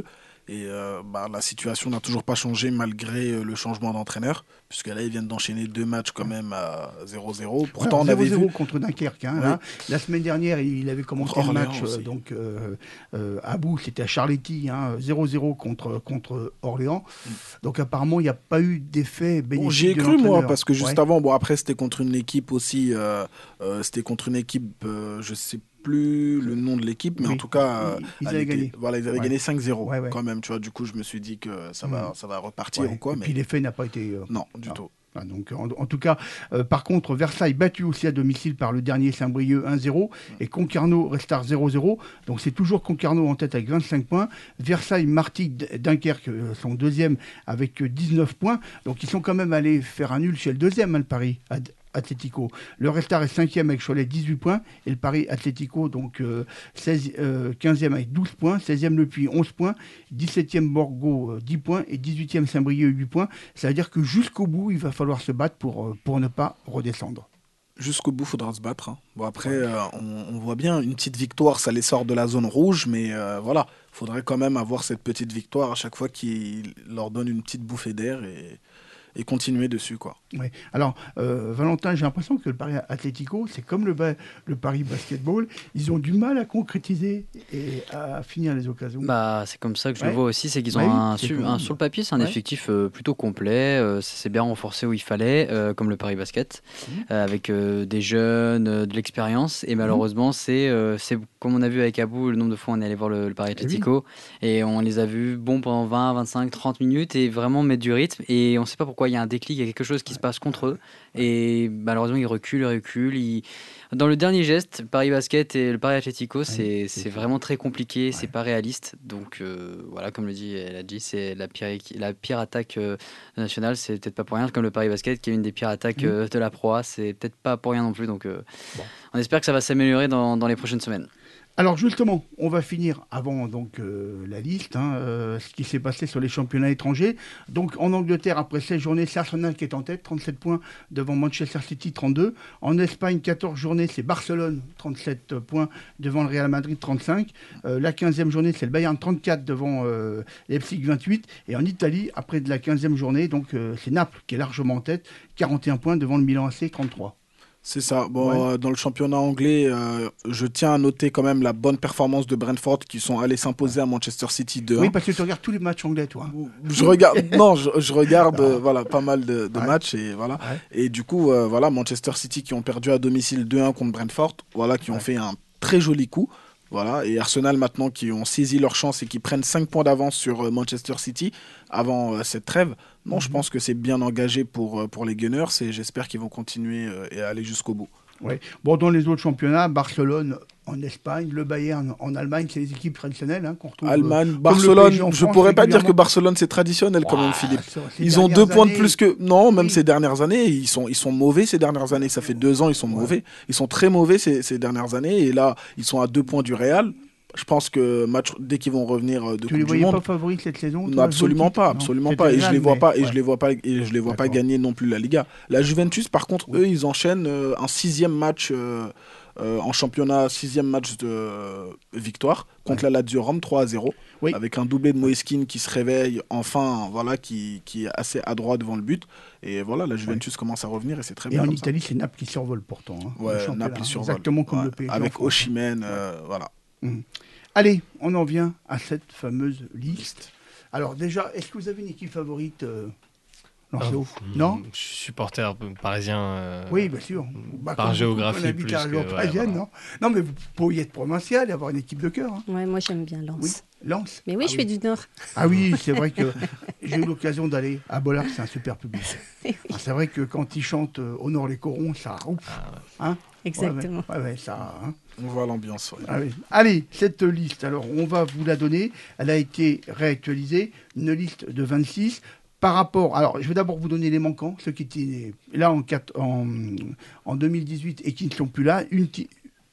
Et euh, bah, la situation n'a toujours pas changé malgré euh, le changement d'entraîneur, puisque là, ils viennent d'enchaîner deux matchs quand même à zéro zéro. Pourtant, Alors, on avait vu... contre Dunkerque. Hein, oui. là. La semaine dernière, il avait commencé contre le Orléans match aussi. donc, euh, euh, à bout, c'était à Charletti, hein, zéro zéro contre, contre Orléans. Mm. Donc apparemment, il n'y a pas eu d'effet bénéfique. Bon, j'y ai cru, moi, parce que juste ouais. avant, bon, après, c'était contre une équipe aussi, euh, euh, c'était contre une équipe, euh, je sais pas. Plus le nom de l'équipe, mais oui. en tout cas, ils, ils avaient était, gagné. Voilà, ils avaient ouais. gagné cinq zéro ouais, ouais. quand même. Tu vois, du coup, je me suis dit que ça va, mmh. ça va repartir ouais. ou quoi. Et mais... puis l'effet n'a pas été. Euh... Non, du non. tout. Ah, donc, en, en tout cas, euh, par contre, Versailles battu aussi à domicile par le dernier Saint-Brieuc un zéro mmh. et Concarneau restart zéro zéro. Donc c'est toujours Concarneau en tête avec vingt-cinq points. Versailles, Martigues, Dunkerque euh, sont deuxième avec dix-neuf points. Donc ils sont quand même allés faire un nul chez le deuxième, hein, le Paris. À... Atlético. Le Restart est cinquième avec Cholet, dix-huit points. Et le Paris Atlético, donc euh, seize, euh, quinzième avec douze points. seizième Le Puy, onze points. dix-septième Borgo, euh, dix points. Et dix-huitième Saint-Brieuc, huit points. Ça veut dire que jusqu'au bout, il va falloir se battre pour, euh, pour ne pas redescendre. Jusqu'au bout, il faudra se battre. Hein. Bon, après, ouais. euh, on, on voit bien, une petite victoire, ça les sort de la zone rouge. Mais euh, voilà, il faudrait quand même avoir cette petite victoire à chaque fois qui leur donne une petite bouffée d'air. Et... et continuer dessus, quoi. Oui. Alors, euh, Valentin, j'ai l'impression que le Paris Atlético, c'est comme le, ba- le Paris Basketball, ils ont du mal à concrétiser et à finir les occasions. Bah, c'est comme ça que je ouais. le vois aussi, c'est qu'ils ont ouais, un, c'est su- cool. un sur le papier, c'est un ouais. effectif euh, plutôt complet, euh, c'est bien renforcé où il fallait, euh, comme le Paris Basket, mmh. euh, avec euh, des jeunes, euh, de l'expérience, et malheureusement, mmh. c'est, euh, c'est comme on a vu avec Abou, le nombre de fois on est allé voir le, le Paris Atlético, et, oui. et on les a vus bons pendant vingt, vingt-cinq, trente minutes, et vraiment mettre du rythme, et on ne sait pas pourquoi il y a un déclic, il y a quelque chose qui se passe contre eux et malheureusement ils reculent, ils reculent. Ils... Dans le dernier geste, Paris Basket et le Paris Atlético, c'est, ouais, c'est, c'est vraiment très compliqué, ouais. c'est pas réaliste. Donc euh, voilà, comme le dit, elle a dit, c'est la pire, la pire attaque euh, nationale. C'est peut-être pas pour rien, comme le Paris Basket qui est une des pires attaques mmh. euh, de la Pro A. C'est peut-être pas pour rien non plus. Donc euh, bon. on espère que ça va s'améliorer dans, dans les prochaines semaines. Alors justement, on va finir avant donc euh, la liste, hein, euh, ce qui s'est passé sur les championnats étrangers. Donc en Angleterre, après seize journées, c'est Arsenal qui est en tête, trente-sept points devant Manchester City, trente-deux. En Espagne, quatorze journées, c'est Barcelone, trente-sept points devant le Real Madrid, trente-cinq. Euh, la quinzième journée, c'est le Bayern, trente-quatre devant euh, Leipzig, vingt-huit. Et en Italie, après de la quinzième journée, donc euh, c'est Naples qui est largement en tête, quarante et un points devant le Milan A C, trente-trois. C'est ça. Bon, ouais. euh, dans le championnat anglais, euh, je tiens à noter quand même la bonne performance de Brentford qui sont allés s'imposer à Manchester City deux un. Oui, parce que tu regardes tous les matchs anglais, toi. Je regarde, non, je, je regarde euh, voilà, pas mal de, de ouais. matchs et voilà. Ouais. Et du coup, euh, voilà, Manchester City qui ont perdu à domicile deux un contre Brentford, voilà, qui ont ouais. fait un très joli coup. Voilà, et Arsenal maintenant qui ont saisi leur chance et qui prennent cinq points d'avance sur Manchester City avant euh, cette trêve. Non, mm-hmm. je pense que c'est bien engagé pour, pour les Gunners et j'espère qu'ils vont continuer euh, et aller jusqu'au bout. Ouais. Bon, dans les autres championnats, Barcelone en Espagne, le Bayern en Allemagne, c'est les équipes traditionnelles hein, qu'on retrouve. Allemagne, euh, Barcelone, je ne pourrais pas dire que Barcelone c'est traditionnel wow, quand même, Philippe. Ça, ils ont deux points de plus que. Non, même oui. ces dernières années, ils sont, ils sont mauvais ces dernières années. Ça fait deux ans, ils sont ouais. mauvais. Ils sont très mauvais ces, ces dernières années et là, ils sont à deux points du Real. Je pense que match, dès qu'ils vont revenir de tu Coupe les du Monde, pas favoris cette saison non, absolument pas, absolument non, pas. Et je les vois pas, et ouais. je les vois pas, et je les vois D'accord. pas gagner non plus la Liga. La Juventus, par contre, oui. eux, ils enchaînent euh, un sixième match euh, euh, en championnat, sixième match de euh, victoire contre ouais. la Lazio Rome, trois à zéro, oui. avec un doublé de Moeskin qui se réveille enfin, voilà, qui, qui est assez adroit devant le but. Et voilà, la Juventus ouais. commence à revenir et c'est très et bien. Et en comme Italie, ça. c'est Naples qui survole pourtant. Hein, ouais, Naples qui survole. Exactement comme ouais. le P S G. Avec Osimhen, euh, ouais. voilà. Mmh. Allez, on en vient à cette fameuse liste. Alors déjà, est-ce que vous avez une équipe favorite euh, Lancelot oh, Non. Je suis supporter parisien. Euh, oui, bien sûr. Bah, par géographie plus que... Ouais, parisienne, voilà. non, non, mais vous pourriez être provincial et avoir une équipe de cœur. Hein. Ouais, moi j'aime bien Lens. Oui, Lens. Mais oui, ah, je oui. suis du Nord. Ah oui, c'est vrai que j'ai eu l'occasion d'aller à Bollard, c'est un super public. oui. ah, c'est vrai que quand ils chantent euh, Au Nord les corons, ça ouf. Ah, ouais. hein Exactement. Ouais, ouais, ouais, ça, hein. On voit l'ambiance. Ouais. Ah oui. Allez, cette liste, alors on va vous la donner. Elle a été réactualisée, une liste de vingt-six. Par rapport, alors je vais d'abord vous donner les manquants, ceux qui étaient là en, en, en deux mille dix-huit et qui ne sont plus là. Unti,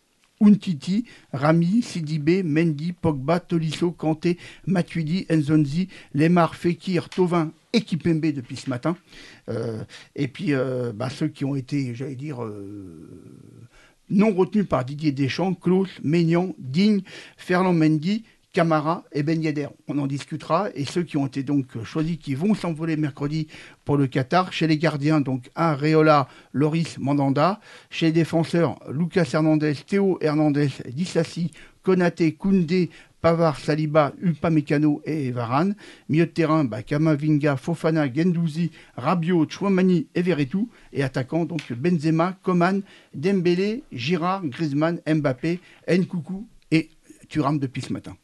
Umtiti, Rami, Sidibé, Mendy, Pogba, Tolisso, Kanté, Matuidi, Nzonzi, Lemar, Fekir, Thauvin et Kipembe depuis ce matin. Euh, et puis euh, bah, ceux qui ont été, j'allais dire, euh, non retenus par Didier Deschamps, Klose, Maignan, Digne, Ferland Mendy, Camara et Ben Yedder. On en discutera. Et ceux qui ont été donc choisis, qui vont s'envoler mercredi pour le Qatar. Chez les gardiens, donc un Réola, Loris, Mandanda. Chez les défenseurs, Lucas Hernandez, Théo Hernandez, Dissassi, Konaté, Koundé, Pavard, Saliba, Upamecano et Varane. Milieu de terrain, bah, Kamavinga, Fofana, Guendouzi, Rabiot, Chouamani et Verretou. Et attaquant, donc Benzema, Coman, Dembélé, Girard, Griezmann, Mbappé, Nkoukou et Thuram depuis ce matin.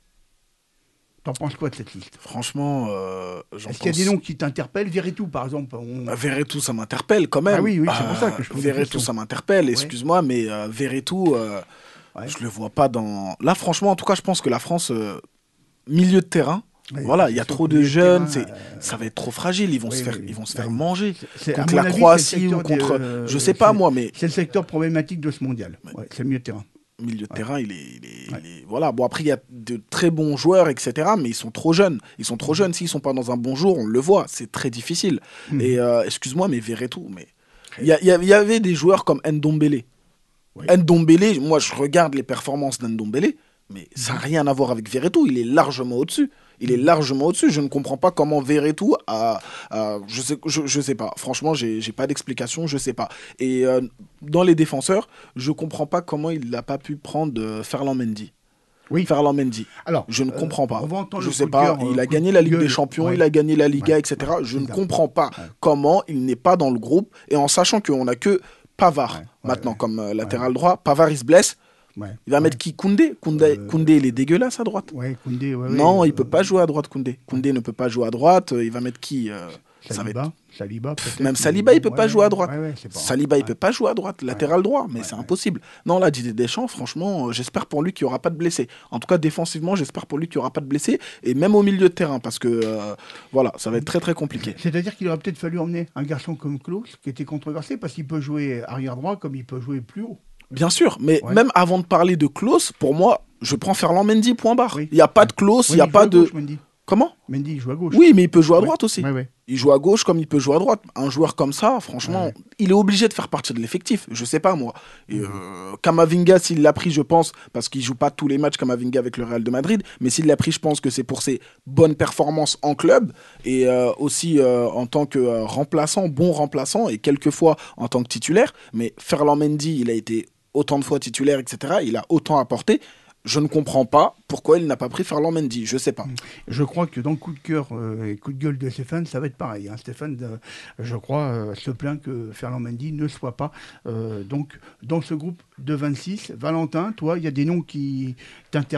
T'en penses quoi de cette liste ? Franchement, euh, j'en Est-ce pense... qu'il y a des noms qui t'interpellent ? Verretou, par exemple. On... Bah, Verretou, ça m'interpelle quand même. Ah oui, oui, c'est euh, pour ça que je pose Verretou, ça m'interpelle, ouais. excuse-moi, mais euh, Verretou, euh, ouais. je le vois pas dans... Là, franchement, en tout cas, je pense que la France, euh, milieu de terrain, ouais, voilà, il y a trop de jeunes, terrain, euh... ça va être trop fragile, ils vont oui, se faire, oui, ils vont se faire ouais. manger. C'est, contre la avis, Croatie ou contre... De, euh, je sais pas, moi, mais... C'est le secteur problématique de ce mondial, ouais, c'est le milieu de terrain. Milieu de ouais. terrain, il est, il est, ouais. il est... Voilà. Bon, après, il y a de très bons joueurs, et cetera, mais ils sont trop jeunes. Ils sont trop jeunes. S'ils sont pas dans un bon jour, on le voit. C'est très difficile. Mmh. Et euh, excuse-moi, mais Verretou, mais... Il y, y, y avait des joueurs comme Ndombele. Oui. Ndombele, moi, je regarde les performances d'Ndombele, mais ça n'a rien à voir avec Verretou. Il est largement au-dessus. Il est largement au-dessus. Je ne comprends pas comment Verretou a... a je sais, je, je sais pas. Franchement, j'ai, j'ai pas d'explication. Je sais pas. Et euh, dans les défenseurs, je comprends pas comment il n'a pas pu prendre euh, Ferland Mendy. Oui. Ferland Mendy. Alors, je ne euh, comprends pas. Je sais pas. Cœur, il a gagné la Ligue gueule. des Champions, ouais. il a gagné la Liga, ouais. et cetera. Je ouais. ne comprends pas ouais. comment il n'est pas dans le groupe. Et en sachant qu'on n'a que Pavard ouais. maintenant ouais. comme euh, latéral ouais. droit. Pavard, il se blesse. Ouais, il va ouais. mettre qui Koundé Koundé, euh... Koundé, il est dégueulasse à droite. Ouais, Koundé, ouais, non, ouais, il ne peut pas jouer à droite, Koundé. Koundé ne peut pas jouer à droite. Il va mettre qui euh, Saliba, être... Saliba peut-être. Même Saliba, il ne peut ouais, pas ouais, jouer à droite. Ouais, ouais, Saliba, il ne ouais. peut pas jouer à droite, latéral ouais. droit, mais ouais, c'est ouais. impossible. Non, là, Didier Deschamps, franchement, j'espère pour lui qu'il n'y aura pas de blessés. En tout cas, défensivement, j'espère pour lui qu'il n'y aura pas de blessés. Et même au milieu de terrain, parce que euh, voilà, ça va être très, très compliqué. C'est-à-dire qu'il aurait peut-être fallu emmener un garçon comme Klose, qui était controversé, parce qu'il peut jouer arrière droit comme il peut jouer plus haut. Bien sûr, mais ouais. même avant de parler de Klose, pour moi, je prends Ferland Mendy, point barre. Oui. Il n'y a pas de Klose, il n'y a pas de... Gauche, Mendy. Comment ? Mendy, il joue à gauche. Oui, mais il peut jouer à droite ouais. aussi. Ouais, ouais. Il joue à gauche comme il peut jouer à droite. Un joueur comme ça, franchement, ouais. il est obligé de faire partie de l'effectif. Je sais pas, moi. Et, euh, Kamavinga, s'il l'a pris, je pense, parce qu'il joue pas tous les matchs Kamavinga avec le Real de Madrid, mais s'il l'a pris, je pense que c'est pour ses bonnes performances en club et euh, aussi euh, en tant que euh, remplaçant, bon remplaçant et quelquefois en tant que titulaire. Mais Ferland Mendy, il a été autant de fois titulaire, et cetera. Il a autant apporté. Je ne comprends pas pourquoi il n'a pas pris Ferland Mendy. Je ne sais pas. Je crois que dans le coup de cœur euh, et coup de gueule de Stéphane, ça va être pareil. Hein. Stéphane, euh, je crois, euh, se plaint que Ferland Mendy ne soit pas euh, donc dans ce groupe de vingt-six. Valentin, toi, il y a des noms qui t'interpellent ?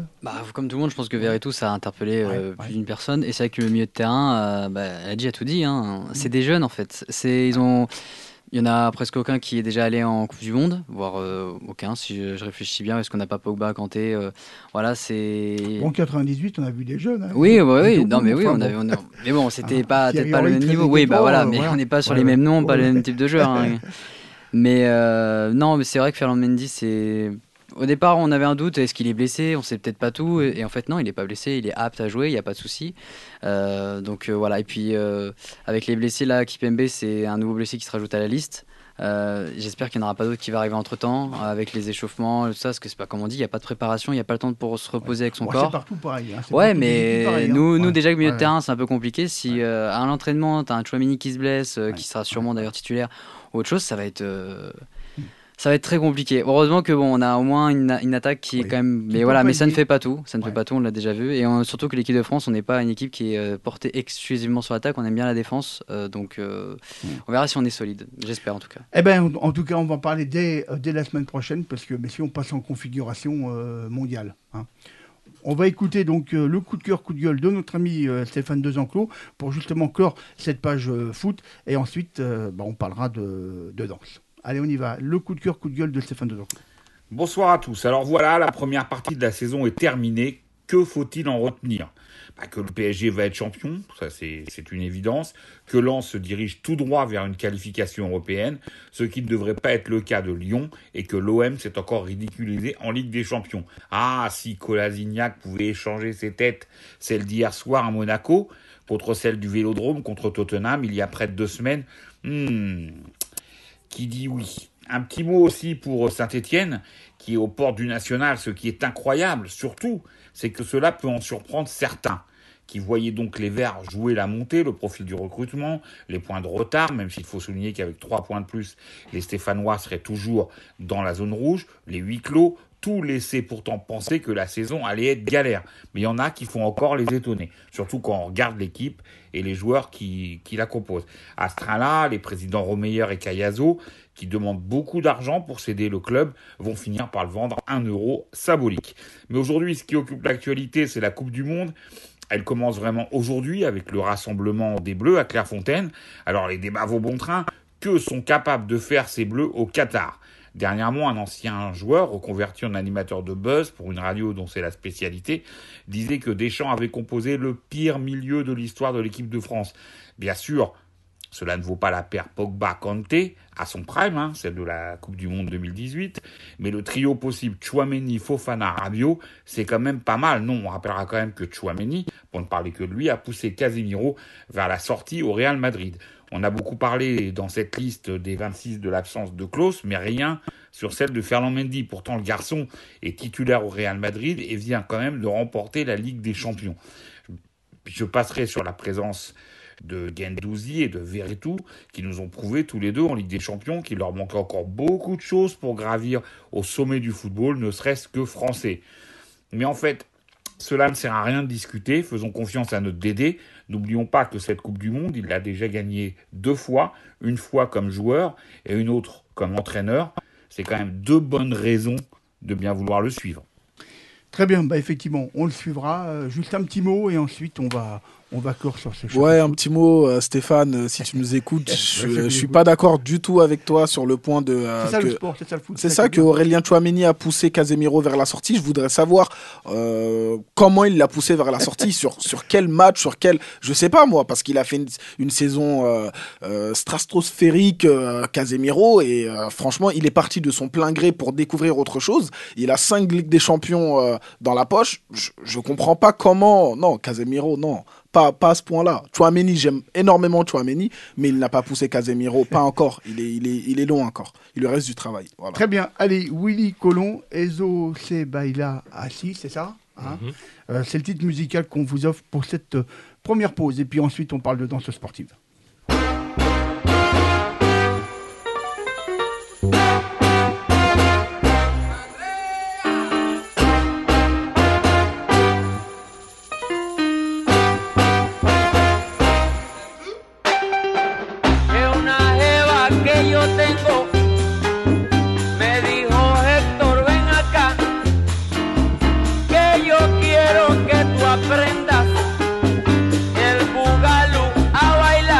Bah, comme tout le monde, je pense que Verretou, ça a interpellé euh, ouais, plus ouais. d'une personne. Et c'est vrai que le milieu de terrain, euh, bah, Adji a tout dit. Hein. C'est mmh. des jeunes, en fait. C'est, ils ont... Il y en a presque aucun qui est déjà allé en Coupe du Monde, voire euh, aucun, si je, je réfléchis bien, parce qu'on n'a pas Pogba, Kanté. Euh, voilà, c'est. En quatre-vingt-dix-huit, on a vu des jeunes. Hein, oui, oui, oui. Non, mais oui, on avait. On a... Mais bon, c'était ah, pas, peut-être pas le même niveau. Oui, bah voilà, mais voilà. On n'est pas sur ouais, les ouais. mêmes noms, ouais, pas ouais. le même type de joueur. Hein. mais euh, non, mais c'est vrai que Ferland Mendy, c'est. Au départ, on avait un doute, est-ce qu'il est blessé ? On ne sait peut-être pas tout. Et en fait, non, il n'est pas blessé, il est apte à jouer, il n'y a pas de souci. Euh, donc euh, voilà, et puis euh, avec les blessés, là, Kipembe, c'est un nouveau blessé qui se rajoute à la liste. Euh, j'espère qu'il n'y en aura pas d'autres qui va arriver entre temps avec les échauffements, tout ça, parce que c'est pas comme on dit, il n'y a pas de préparation, il n'y a pas le temps pour se reposer ouais. avec son bon, corps. C'est partout pareil. Hein, c'est ouais, mais pareil, hein. nous, nous ouais. déjà, le milieu ouais. de terrain, c'est un peu compliqué. Si ouais. euh, à l'entraînement, tu as un Chouamini qui se blesse, euh, ouais. qui sera sûrement d'ailleurs titulaire, autre chose, ça va être. Euh, Ça va être très compliqué. Heureusement que bon, on a au moins une, une attaque qui oui. est quand même. Mais voilà, mais ça ne fait pas tout. Ça ne ouais. fait pas tout. On l'a déjà vu. Et on, surtout que l'équipe de France, on n'est pas une équipe qui est euh, portée exclusivement sur l'attaque. On aime bien la défense. Euh, donc, euh, mmh. on verra si on est solide. J'espère en tout cas. Eh ben, en, en tout cas, on va en parler dès, euh, dès la semaine prochaine parce que, messieurs, on passe en configuration euh, mondiale. Hein. On va écouter donc euh, le coup de cœur, coup de gueule de notre ami euh, Stéphane Desenclos pour justement clore cette page euh, foot. Et ensuite, euh, bah, on parlera de, de danse. Allez, on y va. Le coup de cœur, coup de gueule de Stéphane Desenclos. Bonsoir à tous. Alors voilà, la première partie de la saison est terminée. Que faut-il en retenir ? Bah, que le P S G va être champion, ça c'est, c'est une évidence. Que Lens se dirige tout droit vers une qualification européenne, ce qui ne devrait pas être le cas de Lyon, et que l'O M s'est encore ridiculisé en Ligue des Champions. Ah, si Kolasinac pouvait échanger ses têtes, celle d'hier soir à Monaco, contre celle du Vélodrome contre Tottenham il y a près de deux semaines. Hmm... Qui dit oui. Un petit mot aussi pour Saint-Etienne, qui est aux portes du national. Ce qui est incroyable, surtout, c'est que cela peut en surprendre certains, qui voyaient donc les Verts jouer la montée, le profil du recrutement, les points de retard, même s'il faut souligner qu'avec trois points de plus, les Stéphanois seraient toujours dans la zone rouge, les huis clos, tout laissait pourtant penser que la saison allait être galère. Mais il y en a qui font encore les étonner, surtout quand on regarde l'équipe et les joueurs qui, qui la composent. À ce train-là, les présidents Romeyer et Cayazo, qui demandent beaucoup d'argent pour céder le club, vont finir par le vendre un euro symbolique. Mais aujourd'hui, ce qui occupe l'actualité, c'est la Coupe du Monde. Elle commence vraiment aujourd'hui avec le rassemblement des Bleus à Clairefontaine. Alors les débats vont bon train. Que sont capables de faire ces Bleus au Qatar ? Dernièrement, un ancien joueur, reconverti en animateur de buzz pour une radio dont c'est la spécialité, disait que Deschamps avait composé le pire milieu de l'histoire de l'équipe de France. Bien sûr, cela ne vaut pas la paire Pogba-Kanté à son prime, hein, celle de la Coupe du Monde deux mille dix-huit, mais le trio possible Tchouaméni, Fofana, Rabiot, c'est quand même pas mal. Non, on rappellera quand même que Tchouaméni, pour ne parler que de lui, a poussé Casemiro vers la sortie au Real Madrid. On a beaucoup parlé dans cette liste des vingt-six de l'absence de Klose, mais rien sur celle de Ferland Mendy. Pourtant, le garçon est titulaire au Real Madrid et vient quand même de remporter la Ligue des Champions. Je passerai sur la présence de Guendouzi et de Veretout, qui nous ont prouvé tous les deux en Ligue des Champions qu'il leur manquait encore beaucoup de choses pour gravir au sommet du football, ne serait-ce que français. Mais en fait, cela ne sert à rien de discuter, faisons confiance à notre Dédé. N'oublions pas que cette Coupe du Monde, il l'a déjà gagnée deux fois, une fois comme joueur et une autre comme entraîneur. C'est quand même deux bonnes raisons de bien vouloir le suivre. Très bien, bah effectivement, on le suivra. Euh, juste un petit mot et ensuite on va, on va clore sur ce championnat. Ouais, un petit mot, euh, Stéphane, euh, si tu nous écoutes, je, je suis pas d'accord du tout avec toi sur le point de. Euh, c'est ça que, le sport, c'est ça le foot. C'est ça que Aurélien Tchouaméni a poussé Casemiro vers la sortie. Je voudrais savoir euh, comment il l'a poussé vers la sortie, sur sur quel match, sur quel, je sais pas moi, parce qu'il a fait une, une saison euh, euh, stratosphérique, euh, Casemiro, et euh, franchement, il est parti de son plein gré pour découvrir autre chose. Il a cinq Ligues des Champions euh, dans la poche. Je, je comprends pas comment. Non, Casemiro, non. Pas, pas à ce point-là. Tchouaméni, j'aime énormément Tchouaméni, mais il n'a pas poussé Casemiro, pas encore. Il est, il est, il est long encore. Il lui reste du travail. Voilà. Très bien. Allez, Willy Colon, Ezo Se Baila Assis, c'est ça hein mm-hmm. euh, C'est le titre musical qu'on vous offre pour cette euh, première pause. Et puis ensuite, on parle de danse sportive. Aprendas el bugalú a bailar.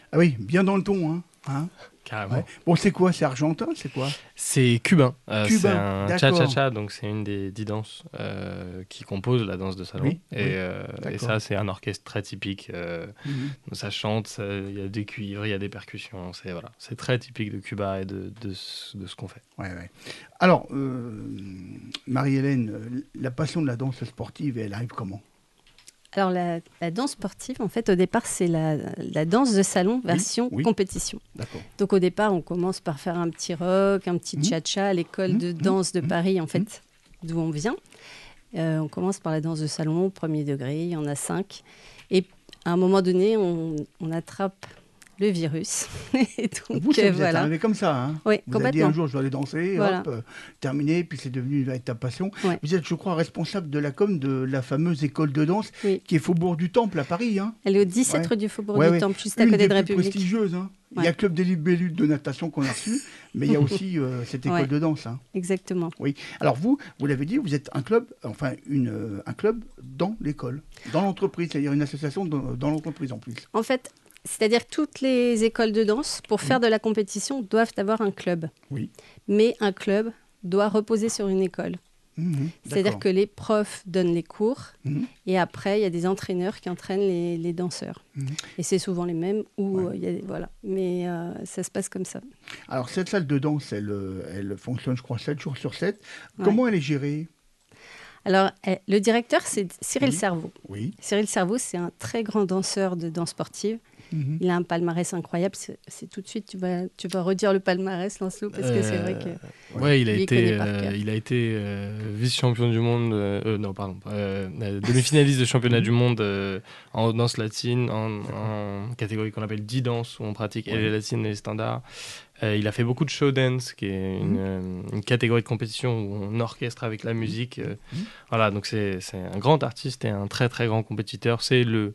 Ah oui, bien dans le ton, hein, hein Carrément. Ouais. Bon, c'est quoi? C'est argentin? C'est quoi? C'est cubain. Euh, Cubain, c'est un d'accord. cha-cha-cha, donc c'est une des dix danses euh, qui composent la danse de salon. Oui, et, oui. euh, et D'accord. ça, c'est un orchestre très typique. euh, Mhm. Ça chante, ça- il y a des cuivres, il y a des percussions. C'est voilà, c'est très typique de Cuba et de, de, ce- de ce qu'on fait. Ouais, ouais. Alors, euh, Marie-Hélène, euh, la passion de la danse sportive, elle arrive comment? Alors, la, la danse sportive, en fait, au départ, c'est la, la danse de salon version oui. compétition. D'accord. Donc, au départ, on commence par faire un petit rock, un petit Mhm. cha-cha à l'école Mhm. de danse de Mhm. Paris, en fait, d'où on vient. Euh, on commence par la danse de salon, premier degré, il y en a cinq. Et à un moment donné, on, on attrape le virus. Et donc, Vous, ça euh, vous êtes voilà. arrivé comme ça, hein? Oui, Vous avez dit complètement. un jour, je vais aller danser, Voilà. hop, euh, terminé, puis c'est devenu une véritable passion. Ouais. Vous êtes, je crois, responsable de la com de la fameuse école de danse Oui. qui est Faubourg du Temple à Paris, hein? Elle est au dix-sept Ouais. rue du Faubourg Ouais, du ouais. Temple, juste à Une côté des de plus République. prestigieuses, hein. Il y Ouais. a Club des libellules de natation qu'on a reçu, mais il y a aussi euh, cette école Ouais. de danse, hein. Exactement. Oui. Alors vous, vous l'avez dit, vous êtes un club, enfin une, euh, un club dans l'école, dans l'entreprise, c'est-à-dire une association dans, dans l'entreprise en plus. En fait, c'est-à-dire que toutes les écoles de danse, pour faire de la compétition, doivent avoir un club. Oui. Mais un club doit reposer sur une école. Mhm, C'est-à-dire d'accord. que les profs donnent les cours Mhm. et après, il y a des entraîneurs qui entraînent les, les danseurs. Mhm. Et c'est souvent les mêmes ou Ouais. euh, il y a des- voilà. Mais euh, ça se passe comme ça. Alors cette salle de danse, elle, euh, elle fonctionne, je crois, sept jours sur sept. Ouais. Comment elle est gérée? Alors, eh, le directeur, c'est Cyril Oui. Cerveau. Oui. Cyril Cerveau, c'est un très grand danseur de danse sportive. Mhm. Il a un palmarès incroyable. C'est c'est tout de suite, tu vas, tu vas redire le palmarès, Lancelot, parce que c'est vrai que. Ouais, il a lui, il été, connaît par euh, cœur. il a été euh, vice-champion du monde. euh, euh, non, pardon. Euh, euh, demi-finaliste de championnat du monde euh, en danse latine, en, en catégorie qu'on appelle dix-danse, où on pratique et les latines et les standards. Euh, il a fait beaucoup de show dance, qui est une, euh, une catégorie de compétition où on orchestre avec la musique. euh, Voilà, donc c'est c'est un grand artiste et un très très grand compétiteur. C'est le,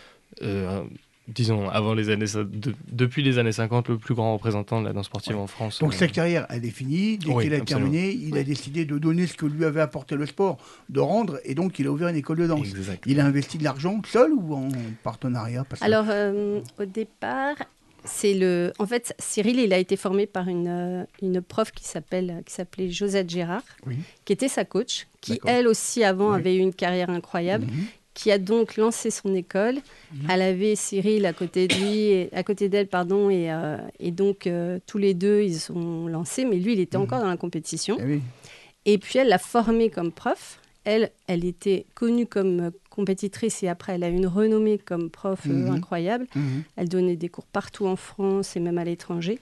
euh, disons, avant les années, so- de- depuis les années cinquante, le plus grand représentant de la danse sportive en France. Donc Euh, sa carrière, elle est finie. Dès Oui, qu'il a absolument. terminé, il a décidé de donner ce que lui avait apporté le sport, de rendre, et donc il a ouvert une école de danse. Exact. Il a investi de l'argent seul ou en partenariat? Parce que- Alors, euh, au départ, c'est le. En fait, Cyril, il a été formé par une, euh, une prof qui s'appelle, qui s'appelait Josette Gérard, Oui. qui était sa coach, qui D'accord. elle aussi avant Oui. avait eu une carrière incroyable, Mhm. qui a donc lancé son école. Elle avait Cyril à côté de lui, et- à côté d'elle, pardon, et, euh, et donc euh, tous les deux ils sont lancés, mais lui il était encore dans la compétition. Eh oui. Et puis elle l'a formé comme prof. Elle, elle était connue comme euh, compétitrice et après elle a eu une renommée comme prof euh, Mhm. incroyable. Mhm. Elle donnait des cours partout en France et même à l'étranger.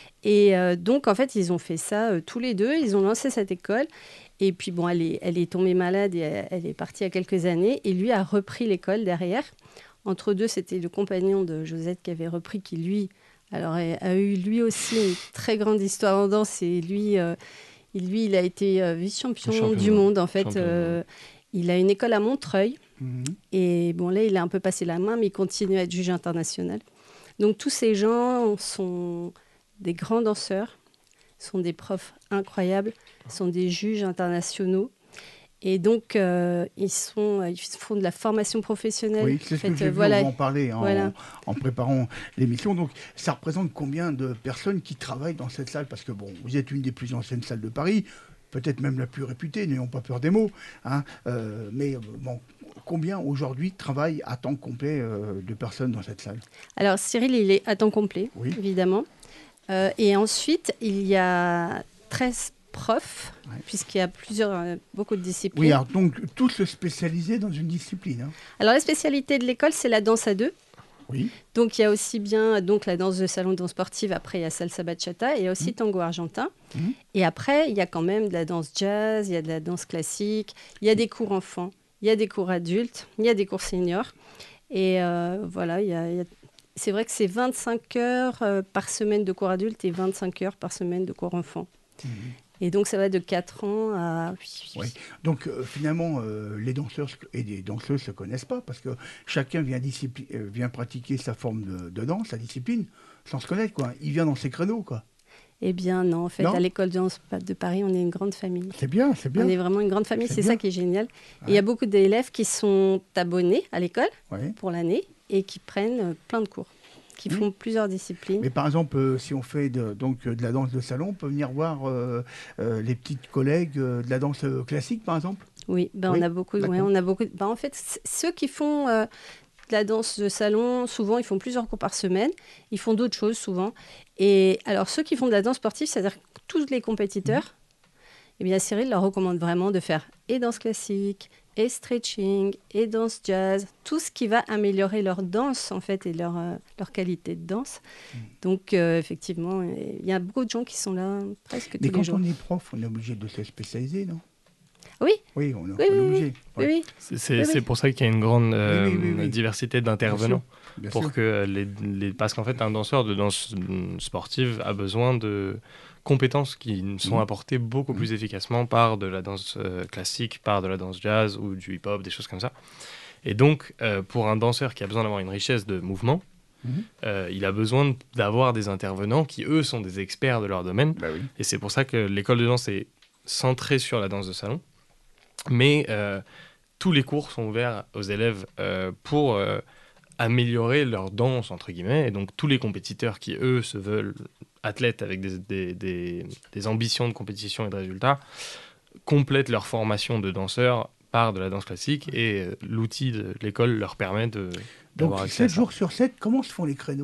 Et euh, donc en fait ils ont fait ça euh, tous les deux. Ils ont lancé cette école. Et puis bon, elle est, elle est tombée malade et elle, elle est partie il y a quelques années. Et lui a repris l'école derrière. Entre deux, c'était le compagnon de Josette qui avait repris, qui lui, alors a, a eu lui aussi une très grande histoire en danse. Et lui, euh, il, lui il a été euh, vice-champion Champion du du monde monde. en fait. Champion du Euh, il a une école à Montreuil. Mhm. Et bon, là, il a un peu passé la main, mais il continue à être juge international. Donc, tous ces gens sont des grands danseurs, sont des profs incroyables, sont des juges internationaux. Et donc, euh, ils, sont, ils font de la formation professionnelle. Oui, c'est ce En fait, que j'ai euh, vu, voilà. on va en parler en, Voilà. en préparant l'émission. Donc, ça représente combien de personnes qui travaillent dans cette salle? Parce que, bon, vous êtes une des plus anciennes salles de Paris, peut-être même la plus réputée, n'ayons pas peur des mots. Hein, euh, mais, euh, bon, combien aujourd'hui travaillent à temps complet euh, de personnes dans cette salle? Alors, Cyril, il est à temps complet, Oui. évidemment. Euh, et ensuite, il y a treize profs, Ouais. puisqu'il y a plusieurs, euh, beaucoup de disciplines. Oui, alors donc tous se spécialiser dans une discipline. Hein. Alors, la spécialité de l'école, c'est la danse à deux. Oui. Donc, il y a aussi bien donc, la danse de salon, danse sportive. Après, il y a salsa bachata et il y a aussi tango argentin. Mhm. Et après, il y a quand même de la danse jazz, il y a de la danse classique, il y a des cours enfants, il y a des cours adultes, il y a des cours seniors. Et euh, voilà, il y a, il y a... c'est vrai que c'est vingt-cinq heures euh, par semaine de cours adultes et vingt-cinq heures par semaine de cours enfants. Mhm. Et donc, ça va de quatre ans à... Oui. Donc euh, finalement, euh, les danseurs et les danseuses ne se connaissent pas parce que chacun vient, discipli- euh, vient pratiquer sa forme de, de danse, sa discipline, sans se connaître. Quoi. Il vient dans ses créneaux. Quoi. Eh bien, non. En fait, Non à l'école de danse de Paris, on est une grande famille. C'est bien, c'est bien. On est vraiment une grande famille, C'est c'est bien. ça qui est génial. Et il y a beaucoup d'élèves qui sont abonnés à l'école Ouais. pour l'année et qui prennent euh, plein de cours. qui font mmh. plusieurs disciplines. Mais par exemple, euh, si on fait de, donc, de la danse de salon, on peut venir voir euh, euh, les petites collègues euh, de la danse classique, par exemple ? Oui, ben oui, on a beaucoup. Ouais, on a beaucoup ben, en fait, c- ceux qui font euh, de la danse de salon, souvent, ils font plusieurs cours par semaine. Ils font d'autres choses, souvent. Et alors, ceux qui font de la danse sportive, c'est-à-dire tous les compétiteurs, mmh. eh bien, Cyril leur recommande vraiment de faire et danse classique, et stretching, et danse jazz, tout ce qui va améliorer leur danse, en fait, et leur, euh, leur qualité de danse. Mmh. Donc, euh, effectivement, il y a beaucoup de gens qui sont là presque Mais tous les jours. Mais quand on est prof, on est obligé de se spécialiser, non ? Oui. Oui, on, est, oui, on est oui, obligé. Oui, oui. C'est, c'est, oui, c'est oui. pour ça qu'il y a une grande euh, oui, oui, oui, oui. diversité d'intervenants. Bien sûr. Bien pour sûr. que les, les, parce qu'en fait, un danseur de danse sportive a besoin de compétences qui sont mmh. apportées beaucoup mmh. plus efficacement par de la danse euh, classique, par de la danse jazz ou du hip-hop, des choses comme ça. Et donc, euh, pour un danseur qui a besoin d'avoir une richesse de mouvement, mmh. euh, il a besoin d'avoir des intervenants qui, eux, sont des experts de leur domaine. Bah oui. Et c'est pour ça que l'école de danse est centrée sur la danse de salon. Mais euh, tous les cours sont ouverts aux élèves euh, pour euh, améliorer leur danse, entre guillemets. Et donc, tous les compétiteurs qui, eux, se veulent athlètes avec des, des, des, des ambitions de compétition et de résultats, complètent leur formation de danseur par de la danse classique. Et euh, l'outil de l'école leur permet de, d'avoir accès à ça. Donc, sept jours sur sept, comment se font les créneaux ?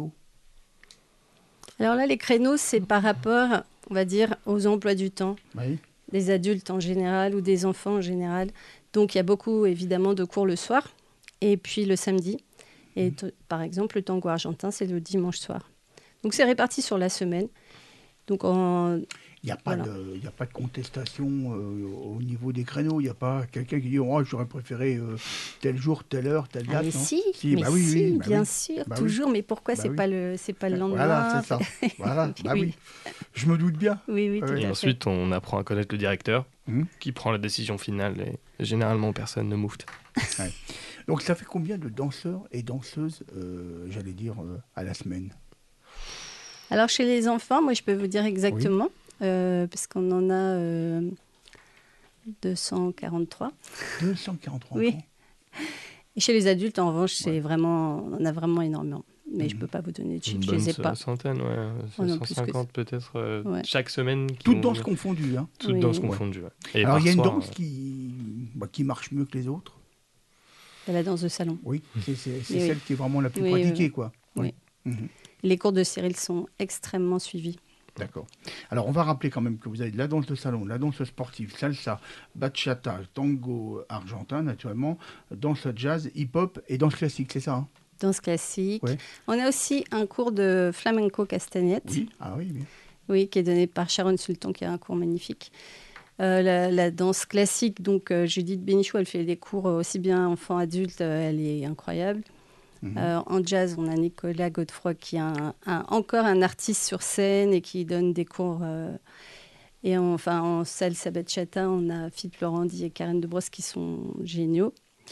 Alors là, les créneaux, c'est par rapport, on va dire, aux emplois du temps. Oui. Des adultes en général ou des enfants en général. Donc, il y a beaucoup, évidemment, de cours le soir et puis le samedi. Et t- par exemple, le tango argentin, c'est le dimanche soir. Donc, c'est réparti sur la semaine. Donc, en... Il n'y a, voilà. a pas de contestation euh, au niveau des créneaux. Il n'y a pas quelqu'un qui dit oh, « j'aurais préféré euh, tel jour, telle heure, telle date. » Ah mais non si, si, mais bah oui, si oui, bah bien oui. sûr, bah toujours. Oui. Mais pourquoi bah c'est oui. pas le, c'est pas le lendemain? Voilà, c'est ça. Voilà, bah oui. oui. Je me doute bien. Oui, oui, tout ouais. Et à ensuite, fait. on apprend à connaître le directeur mmh. qui prend la décision finale et généralement, personne ne moufte. Ouais. Donc, ça fait combien de danseurs et danseuses, euh, j'allais dire, euh, à la semaine? Alors, chez les enfants, moi, je peux vous dire exactement, oui. euh, parce qu'on en a euh, deux cent quarante-trois. deux cent quarante-trois Oui. enfants. Et chez les adultes, en revanche, c'est ouais. vraiment, on en a vraiment énormément. Mais mmh. je ne peux pas vous donner de chiffres, je ne les ai pas. Une centaine, ouais. Oh non, cent cinquante que... peut-être euh, ouais. chaque semaine. Toutes danses confondues. Hein. Toutes oui. danses confondues, ouais. Et alors, il y a une soir, danse euh... qui, bah, qui marche mieux que les autres. C'est la danse de salon. Oui, c'est, c'est, c'est oui. celle qui est vraiment la plus oui, pratiquée, oui. quoi. Oui. Oui. Mmh. Les cours de Cyril sont extrêmement suivis. D'accord. Alors, on va rappeler quand même que vous avez de la danse de salon, la danse sportive, salsa, bachata, tango argentin, naturellement, danse jazz, hip-hop et danse classique, c'est ça hein? Danse classique. Ouais. On a aussi un cours de flamenco castagnette. Oui, ah oui, bien. Oui, qui est donné par Sharon Sultan, qui a un cours magnifique. Euh, la, la danse classique, donc euh, Judith Bénichou, elle fait des cours euh, aussi bien enfants, adultes, euh, elle est incroyable. Mmh. Euh, en jazz, on a Nicolas Godefroy qui est un, un, encore un artiste sur scène et qui donne des cours. Euh, et en, enfin, en salsa bachata, on a Philippe Laurenti et Karen Debrosse qui sont géniaux.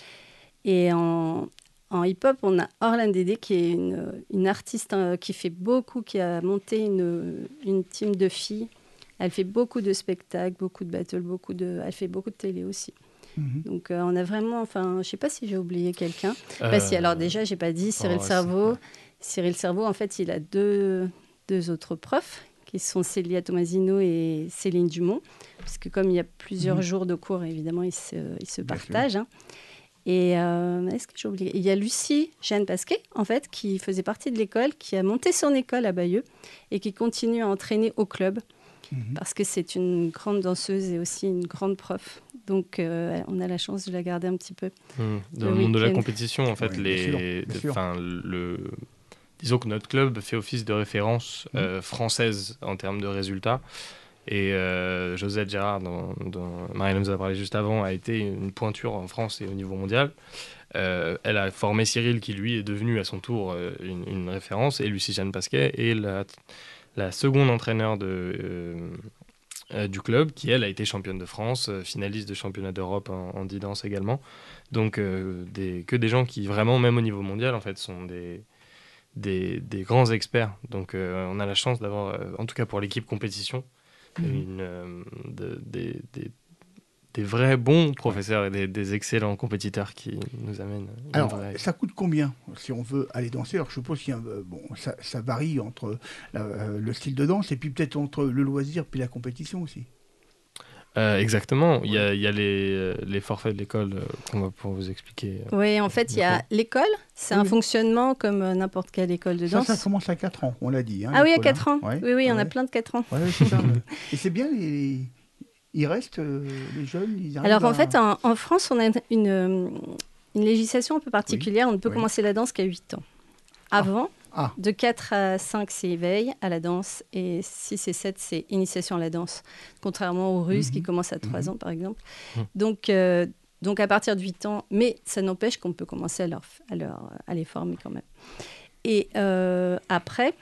Et en, en hip-hop, on a Orlan Dédé qui est une, une artiste hein, qui fait beaucoup, qui a monté une, une team de filles. Elle fait beaucoup de spectacles, beaucoup de battles, beaucoup de, elle fait beaucoup de télé aussi. Mmh. Donc euh, on a vraiment, enfin, je ne sais pas si j'ai oublié quelqu'un. Euh... Bah, si, alors déjà, je n'ai pas dit, Cyril oh, Cerveau. Cyril Cerveau, en fait, il a deux, deux autres profs qui sont Célia Tomasino et Céline Dumont. Parce que comme il y a plusieurs mmh. jours de cours, évidemment, ils se, ils se partagent. Hein. Et euh, est-ce que j'ai oublié ? Il y a Lucie Jeanne Pasquet, en fait, qui faisait partie de l'école, qui a monté son école à Bayeux et qui continue à entraîner au club. Mmh. Parce que c'est une grande danseuse et aussi une grande prof. Donc, euh, on a la chance de la garder un petit peu. Mmh. Dans le, le monde de la compétition, en fait, oui, les, bien sûr, bien sûr. Le, disons que notre club fait office de référence mmh. euh, française en termes de résultats. Et euh, Josette Gérard, dont, dont Marianne nous a parlé juste avant, a été une pointure en France et au niveau mondial. Euh, elle a formé Cyril, qui lui est devenu à son tour euh, une, une référence, et Lucie Jeanne Pasquet, et la, la seconde entraîneur de, euh, euh, du club, qui elle a été championne de France, euh, finaliste de championnat d'Europe en, en dix-danse également. Donc euh, des, que des gens qui vraiment, même au niveau mondial, en fait, sont des, des, des grands experts. Donc euh, on a la chance d'avoir, euh, en tout cas pour l'équipe compétition, Mmh. Une, euh, de, de, de, des vrais bons professeurs et des, des excellents compétiteurs qui nous amènent. Alors, vraie... ça coûte combien si on veut aller danser? Alors, je suppose qu'il y a, bon, ça, ça varie entre la, euh, le style de danse et puis peut-être entre le loisir puis la compétition aussi. Euh, exactement. Il y a, il y a les, les forfaits de l'école euh, qu'on va pouvoir vous expliquer. Euh, oui, en fait, il y a l'école. C'est oui. un fonctionnement comme euh, n'importe quelle école de danse. Ça, ça commence à quatre ans, on l'a dit. Hein, ah oui, à quatre ans. Ouais. Oui, oui, il y en ouais. a plein de quatre ans. Ouais, c'est ça. Et c'est bien, les... ils restent, euh, les jeunes ils Alors, à... en fait, en, en France, on a une, une législation un peu particulière. Oui. On ne peut oui. commencer la danse qu'à huit ans. Avant... Ah. Ah. De quatre à cinq, c'est éveil à la danse, et six et sept, c'est initiation à la danse, contrairement aux Russes mmh. qui commencent à trois mmh. ans, par exemple. Mmh. Donc, euh, donc, à partir de huit ans, mais ça n'empêche qu'on peut commencer à, leur, à, leur, à les former quand même. Et euh, après,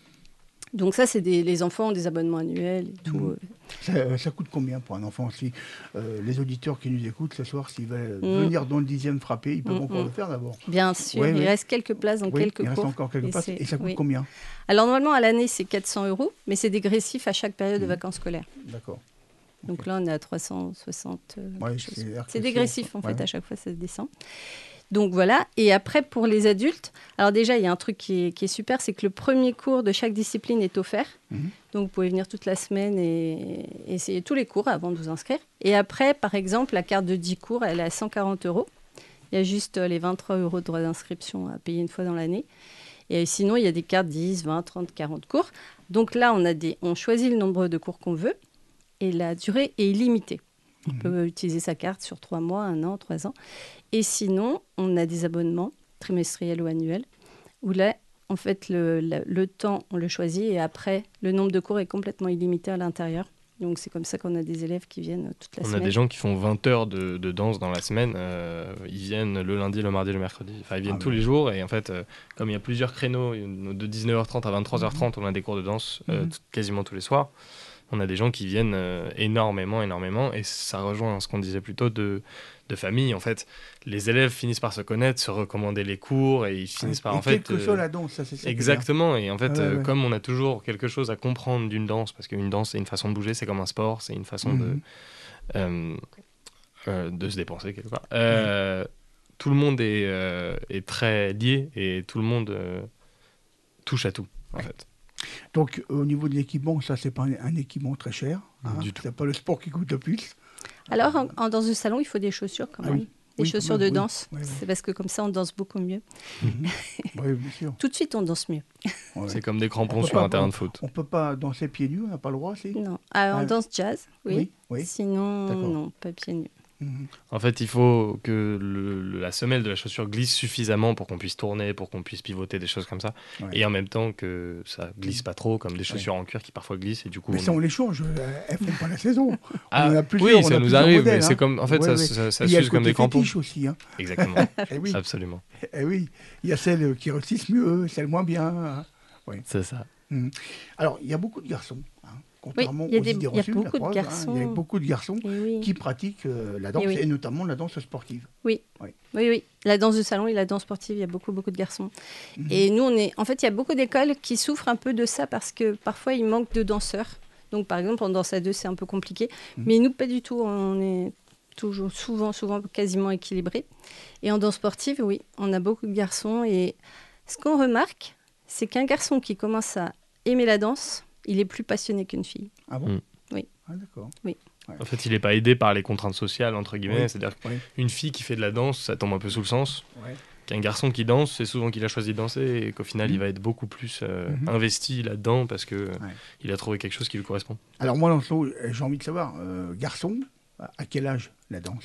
donc ça, c'est des, les enfants ont des abonnements annuels et tout. Mmh. Ça, ça coûte combien pour un enfant? Si euh, les auditeurs qui nous écoutent ce soir, s'ils veulent mmh. venir dans le dixième frapper, ils peuvent mmh. encore le faire d'abord. Bien sûr, ouais, il ouais. reste quelques places dans oui, quelques il cours. Reste encore quelques et, places. Et ça coûte oui. combien? Alors normalement, à l'année, c'est quatre cents euros, mais c'est dégressif à chaque période mmh. de vacances scolaires. D'accord. Donc okay. là, on est à trois cent soixante. Euh, ouais, c'est dégressif, en fait, ouais. à chaque fois, ça descend. Donc voilà, et après pour les adultes, alors déjà il y a un truc qui est, qui est super, c'est que le premier cours de chaque discipline est offert. Mmh. Donc vous pouvez venir toute la semaine et, et essayer tous les cours avant de vous inscrire. Et après, par exemple, la carte de dix cours, elle est à cent quarante euros. Il y a juste les vingt-trois euros de droit d'inscription à payer une fois dans l'année. Et sinon, il y a des cartes dix, vingt, trente, quarante cours. Donc là, on, a des, on choisit le nombre de cours qu'on veut et la durée est illimitée. On mmh. peut utiliser sa carte sur trois mois, un an, trois ans. Et sinon, on a des abonnements trimestriels ou annuels, où là, en fait, le, le, le temps, on le choisit, et après, le nombre de cours est complètement illimité à l'intérieur. Donc, c'est comme ça qu'on a des élèves qui viennent toute la on semaine. On a des gens qui font vingt heures de, de danse dans la semaine. Euh, ils viennent le lundi, le mardi, le mercredi. Enfin, ils viennent ah, tous oui. les jours. Et en fait, euh, comme il y a plusieurs créneaux, de dix-neuf heures trente à vingt-trois heures trente, mmh. on a des cours de danse euh, mmh. quasiment tous les soirs. On a des gens qui viennent euh, énormément, énormément. Et ça rejoint ce qu'on disait plus tôt de... de famille, en fait, les élèves finissent par se connaître, se recommander les cours et ils finissent par et en fait quelle que soit la danse, ça c'est ça. Exactement, et en fait, ah, ouais, euh, ouais. comme on a toujours quelque chose à comprendre d'une danse, parce qu'une danse c'est une façon de bouger, c'est comme un sport, c'est une façon mm-hmm. de euh, euh, de se dépenser quelque part. Euh, mm-hmm. Tout le monde est euh, est très lié et tout le monde euh, touche à tout, en ouais. fait. Donc au niveau de l'équipement, ça c'est pas un, un équipement très cher, hein, c'est pas le sport qui coûte le plus. Alors, en, en danse de salon, il faut des chaussures quand même. Ah oui. Des oui, chaussures même, de danse. Oui. Oui, oui. C'est parce que comme ça, on danse beaucoup mieux. Mmh. Oui, bien sûr. Tout de suite, on danse mieux. Ouais. C'est comme des crampons sur pas, un terrain de foot. On ne peut pas danser pieds nus, on n'a pas le droit, si Non. Alors, ah, on danse jazz, oui. oui, oui. Sinon, D'accord. non, pas pieds nus. Mmh. En fait, il faut que le, le, la semelle de la chaussure glisse suffisamment pour qu'on puisse tourner, pour qu'on puisse pivoter, des choses comme ça. Ouais. Et en même temps que ça glisse pas trop, comme des chaussures ouais. en cuir qui parfois glissent. Et du coup, mais on... ça, on les change. Elles font pas la saison. Ah, on a oui, ça nous arrive, modèles, mais hein. c'est comme, en fait, ouais, ça, ouais. ça, ça s'use comme des crampons. Il y a le côté fétiche aussi. Hein. Exactement. eh oui. Absolument. Eh oui. Il y a celles qui réussissent mieux, celles moins bien. Hein. Ouais. C'est ça. Mmh. Alors, il y a beaucoup de garçons. Hein. Contrairement oui, il y a, aux des, idées il y a reçues, beaucoup preuve, de garçons. Hein, il y a beaucoup de garçons oui. qui pratiquent euh, la danse, et, oui. et notamment la danse sportive. Oui. Oui. oui, oui. La danse de salon et la danse sportive, il y a beaucoup, beaucoup de garçons. Mmh. Et nous, on est... en fait, il y a beaucoup d'écoles qui souffrent un peu de ça parce que parfois, il manque de danseurs. Donc, par exemple, en danse à deux, c'est un peu compliqué. Mmh. Mais nous, pas du tout. On est toujours, souvent, souvent quasiment équilibrés. Et en danse sportive, oui, on a beaucoup de garçons. Et ce qu'on remarque, c'est qu'un garçon qui commence à aimer la danse, il est plus passionné qu'une fille. Ah bon ? Mmh. Oui. Ah, d'accord. Oui. Ouais. En fait, il n'est pas aidé par les contraintes sociales, entre guillemets. Oui. C'est-à-dire qu'une oui. fille qui fait de la danse, ça tombe un peu sous le sens. Ouais. Qu'un garçon qui danse, c'est souvent qu'il a choisi de danser et qu'au final, mmh. il va être beaucoup plus euh, mmh. investi là-dedans parce qu'il ouais. a trouvé quelque chose qui lui correspond. Alors moi, Lancelot, j'ai envie de savoir, euh, garçon, à quel âge la danse ?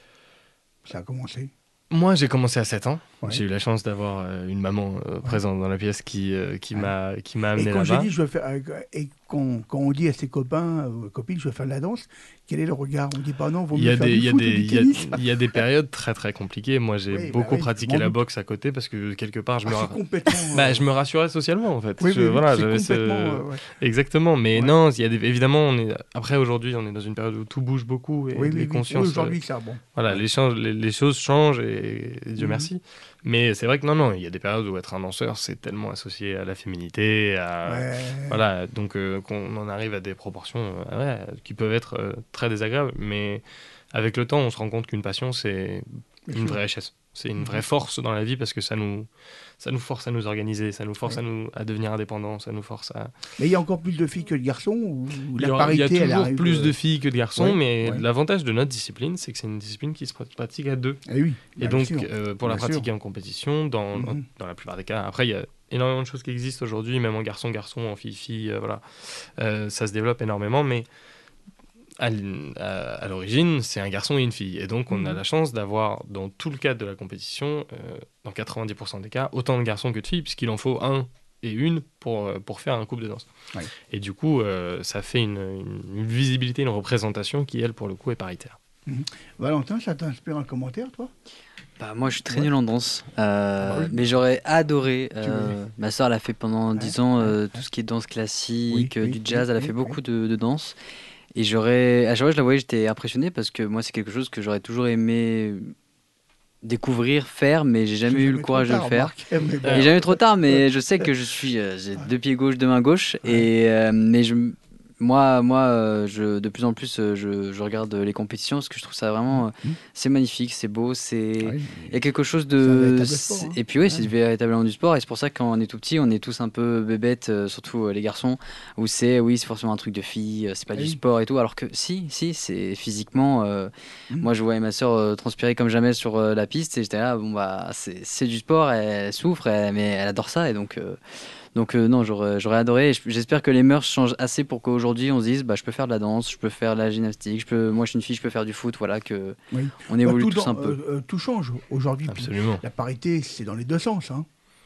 Ça a commencé ? Moi, j'ai commencé à sept ans. Ouais. J'ai eu la chance d'avoir euh, une maman euh, ouais. présente dans la pièce qui, euh, qui, ouais. m'a, qui m'a amené et quand là-bas. J'ai dit, je vais faire, euh, et quand, quand on dit à ses copains, euh, copines, je vais faire de la danse, quel est le regard ? On dit pas non, vaut mieux faire du foot ou du tennis. Il y a des périodes très très compliquées. Moi, j'ai oui, beaucoup bah, oui, pratiqué la boxe à côté parce que quelque part, je, ah, me, ra... complètement, bah, je me rassurais socialement en fait. Oui, je, oui, voilà, c'est ce... euh, ouais. Exactement. Mais ouais. non, il y a des... évidemment, on est... après aujourd'hui, on est dans une période où tout bouge beaucoup et oui, les oui, consciences. Oui, aujourd'hui, ça, bon. Voilà, les, change... les, les choses changent et, et Dieu mmh. merci. Mais c'est vrai que non, non, il y a des périodes où être un danseur, c'est tellement associé à la féminité, à... Ouais. Voilà, donc euh, qu'on en arrive à des proportions euh, ouais, qui peuvent être euh, très désagréables. Mais avec le temps, on se rend compte qu'une passion, c'est Bien une sûr. vraie richesse. C'est une vraie force dans la vie parce que ça nous, ça nous force à nous organiser, ça nous force Ouais. à, nous, à devenir indépendants, ça nous force à... Mais il y a encore plus de filles que de garçons ou ou Il y, la aura- il y a parité, elle toujours arrive, plus euh, de filles que de garçons, ouais, mais ouais. l'avantage de notre discipline, c'est que c'est une discipline qui se pratique à deux. Eh oui, Et bien donc, sûr. euh, pour la Bien pratiquer sûr. en compétition, dans, dans, Mhm. dans la plupart des cas, après, il y a énormément de choses qui existent aujourd'hui, même en garçon-garçon, en fille-fille, euh, voilà. Euh, ça se développe énormément, mais à, l- à- à l'origine, c'est un garçon et une fille. Et donc, on a Mhm. la chance d'avoir, dans tout le cadre de la compétition, euh, dans quatre-vingt-dix pour cent des cas, autant de garçons que de filles, puisqu'il en faut un et une pour, euh, pour faire un couple de danse. Ouais. Et du coup, euh, ça fait une, une- une visibilité, une représentation qui, elle, pour le coup, est paritaire. Mhm. Valentin, ça t'inspire un commentaire, toi? Bah, moi, je suis très Ouais. nul en danse, euh, Ah bah oui. mais j'aurais adoré. Tu euh, veux- ma soeur, elle a fait pendant Ouais, dix ans euh, ouais, tout ce qui est danse classique, Oui, euh, oui, du jazz. oui, Elle a oui, fait beaucoup oui. de, de danse. Et j'aurais, à chaque fois que je la voyais, j'étais impressionné parce que moi, c'est quelque chose que j'aurais toujours aimé découvrir, faire, mais j'ai jamais C'est eu le courage de le trop faire. tard, remarque, mais bon. Il est jamais trop tard, mais je sais que je suis, euh, j'ai deux pieds gauche, deux mains gauche, et euh, mais je, moi, moi, euh, je, de plus en plus, euh, je, je regarde les compétitions parce que je trouve ça vraiment, euh, Mhm. c'est magnifique, c'est beau, c'est, Oui, il y a quelque chose c'est un de, véritable c'est- sport, hein. et puis oui, c'est Ouais. véritablement du sport, et c'est pour ça que quand on est tout petit, on est tous un peu bébêtes, euh, surtout euh, les garçons, où c'est, oui, c'est forcément un truc de fille, euh, c'est pas Ah du oui. sport et tout, alors que si, si, c'est physiquement. euh, Mhm. Moi, je voyais ma soeur euh, transpirer comme jamais sur euh, la piste, et j'étais là, bon bah, c'est c'est du sport, elle souffre, elle- mais elle adore ça, et donc. euh, Donc euh, non, j'aurais j'aurais adoré. Et j'espère que les mœurs changent assez pour qu'aujourd'hui on se dise, bah je peux faire de la danse, je peux faire de la gymnastique, je peux, moi je suis une fille, je peux faire du foot, voilà, que Oui. on évolue Bah, tous dans- un peu. euh, euh, tout change aujourd'hui. puis Absolument. La parité, c'est dans les deux sens. Hein.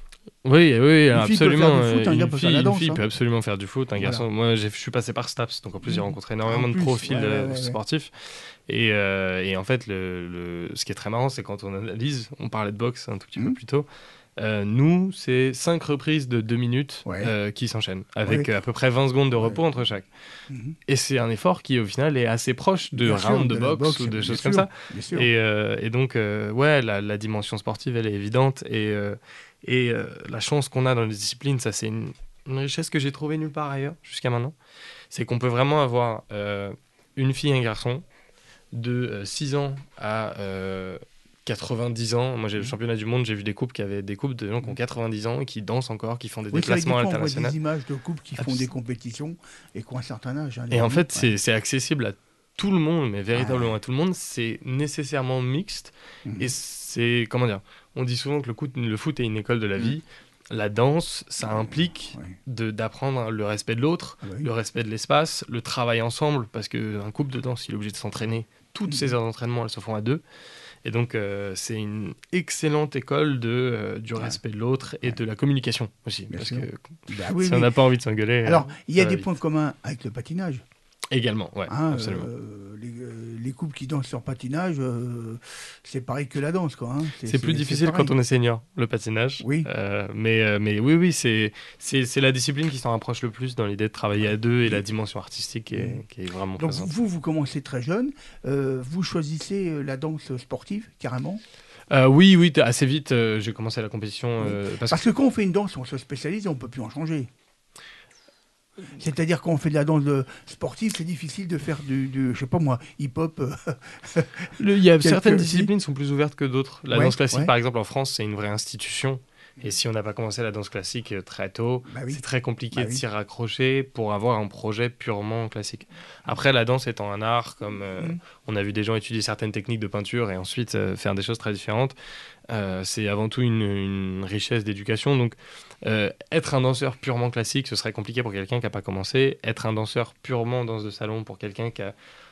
Oui, oui, Une fille peut absolument. faire du foot, un euh, gars Une peut faire fille, la une danse, fille hein. peut absolument faire du foot. Un Voilà. garçon, moi, j'ai- je suis passé par STAPS, donc en plus j'ai Mhm. rencontré énormément En de plus, profils ouais, ouais, euh, ouais, ouais. sportifs. Et, euh, et en fait, le, le- ce qui est très marrant, c'est quand on analyse, on parlait de boxe un tout petit peu Mhm. plus tôt. euh, nous, c'est cinq reprises de deux minutes Ouais. euh, qui s'enchaînent, avec Ouais. euh, à peu près vingt secondes de Ouais. repos entre chaque. Mhm. Et c'est un effort qui, au final, est assez proche de Bien sûr, round de, de la boxe, boxe, ou de bien choses sûr, comme ça. bien sûr. Et, euh, et donc, euh, ouais, la, la dimension sportive, elle est évidente. Et, euh, et euh, la chance qu'on a dans les disciplines, ça, c'est une, une richesse que j'ai trouvée nulle part ailleurs jusqu'à maintenant. C'est qu'on peut vraiment avoir euh, une fille et un garçon de euh, six ans à euh, quatre-vingt-dix ans. Moi, j'ai le championnat du monde, j'ai vu des couples qui avaient des couples de gens qui ont quatre-vingt-dix ans et qui dansent encore, qui font des Oui, c'est vrai que des déplacements fois, on voit internationaux. des images de couples qui font Abs- des compétitions et qui ont un certain âge. hein, les Et en amis. fait, Ouais. c'est c'est accessible à tout le monde, mais véritablement Ouais. à tout le monde. C'est nécessairement mixte. Mhm. Et c'est, comment dire, on dit souvent que le, coup- le foot est une école de la vie. La danse, ça implique Ouais. de- d'apprendre le respect de l'autre, Ah bah oui. le respect de l'espace, le travail ensemble, parce qu'un couple de danse, il est obligé de s'entraîner. Toutes ces heures d'entraînement, elles se font à deux. Et donc, euh, c'est une excellente école de, euh, du respect de l'autre et de la communication aussi. Bien parce sûr. que Bah oui, si on oui. n'a pas envie de s'engueuler. Alors, euh, il y a ça va des vite. points communs avec le patinage. Également, ouais, Hein, absolument. euh, les, euh, les couples qui dansent sur patinage, euh, c'est pareil que la danse, quoi. Hein. C'est plus difficile pareil. quand on est senior, le patinage. Oui. Euh, mais, euh, mais oui, oui, c'est, c'est, c'est la discipline qui s'en rapproche le plus dans l'idée de travailler à deux et la dimension artistique qui est, qui est vraiment Donc présente. vous, vous commencez très jeune, euh, vous choisissez euh, la danse sportive, carrément. Euh, oui, oui, t- assez vite, euh, j'ai commencé la compétition. euh, parce Parce que quand on fait une danse, on se spécialise et on ne peut plus en changer. C'est-à-dire quand on fait de la danse de- sportive, c'est difficile de faire du, du je sais pas moi, hip-hop. euh, Le- il y a quelques- certaines disciplines sont plus ouvertes que d'autres. La Ouais, danse classique, ouais. par exemple, en France, c'est une vraie institution. Et si on n'a pas commencé la danse classique euh, très tôt, Bah oui. c'est très compliqué Bah de oui. s'y raccrocher pour avoir un projet purement classique. Après, la danse étant un art, comme euh, Mhm. on a vu des gens étudier certaines techniques de peinture et ensuite euh, faire des choses très différentes, euh, c'est avant tout une, une richesse d'éducation. Donc, euh, être un danseur purement classique, ce serait compliqué pour quelqu'un qui n'a pas commencé. Être un danseur purement danse de salon pour quelqu'un qui a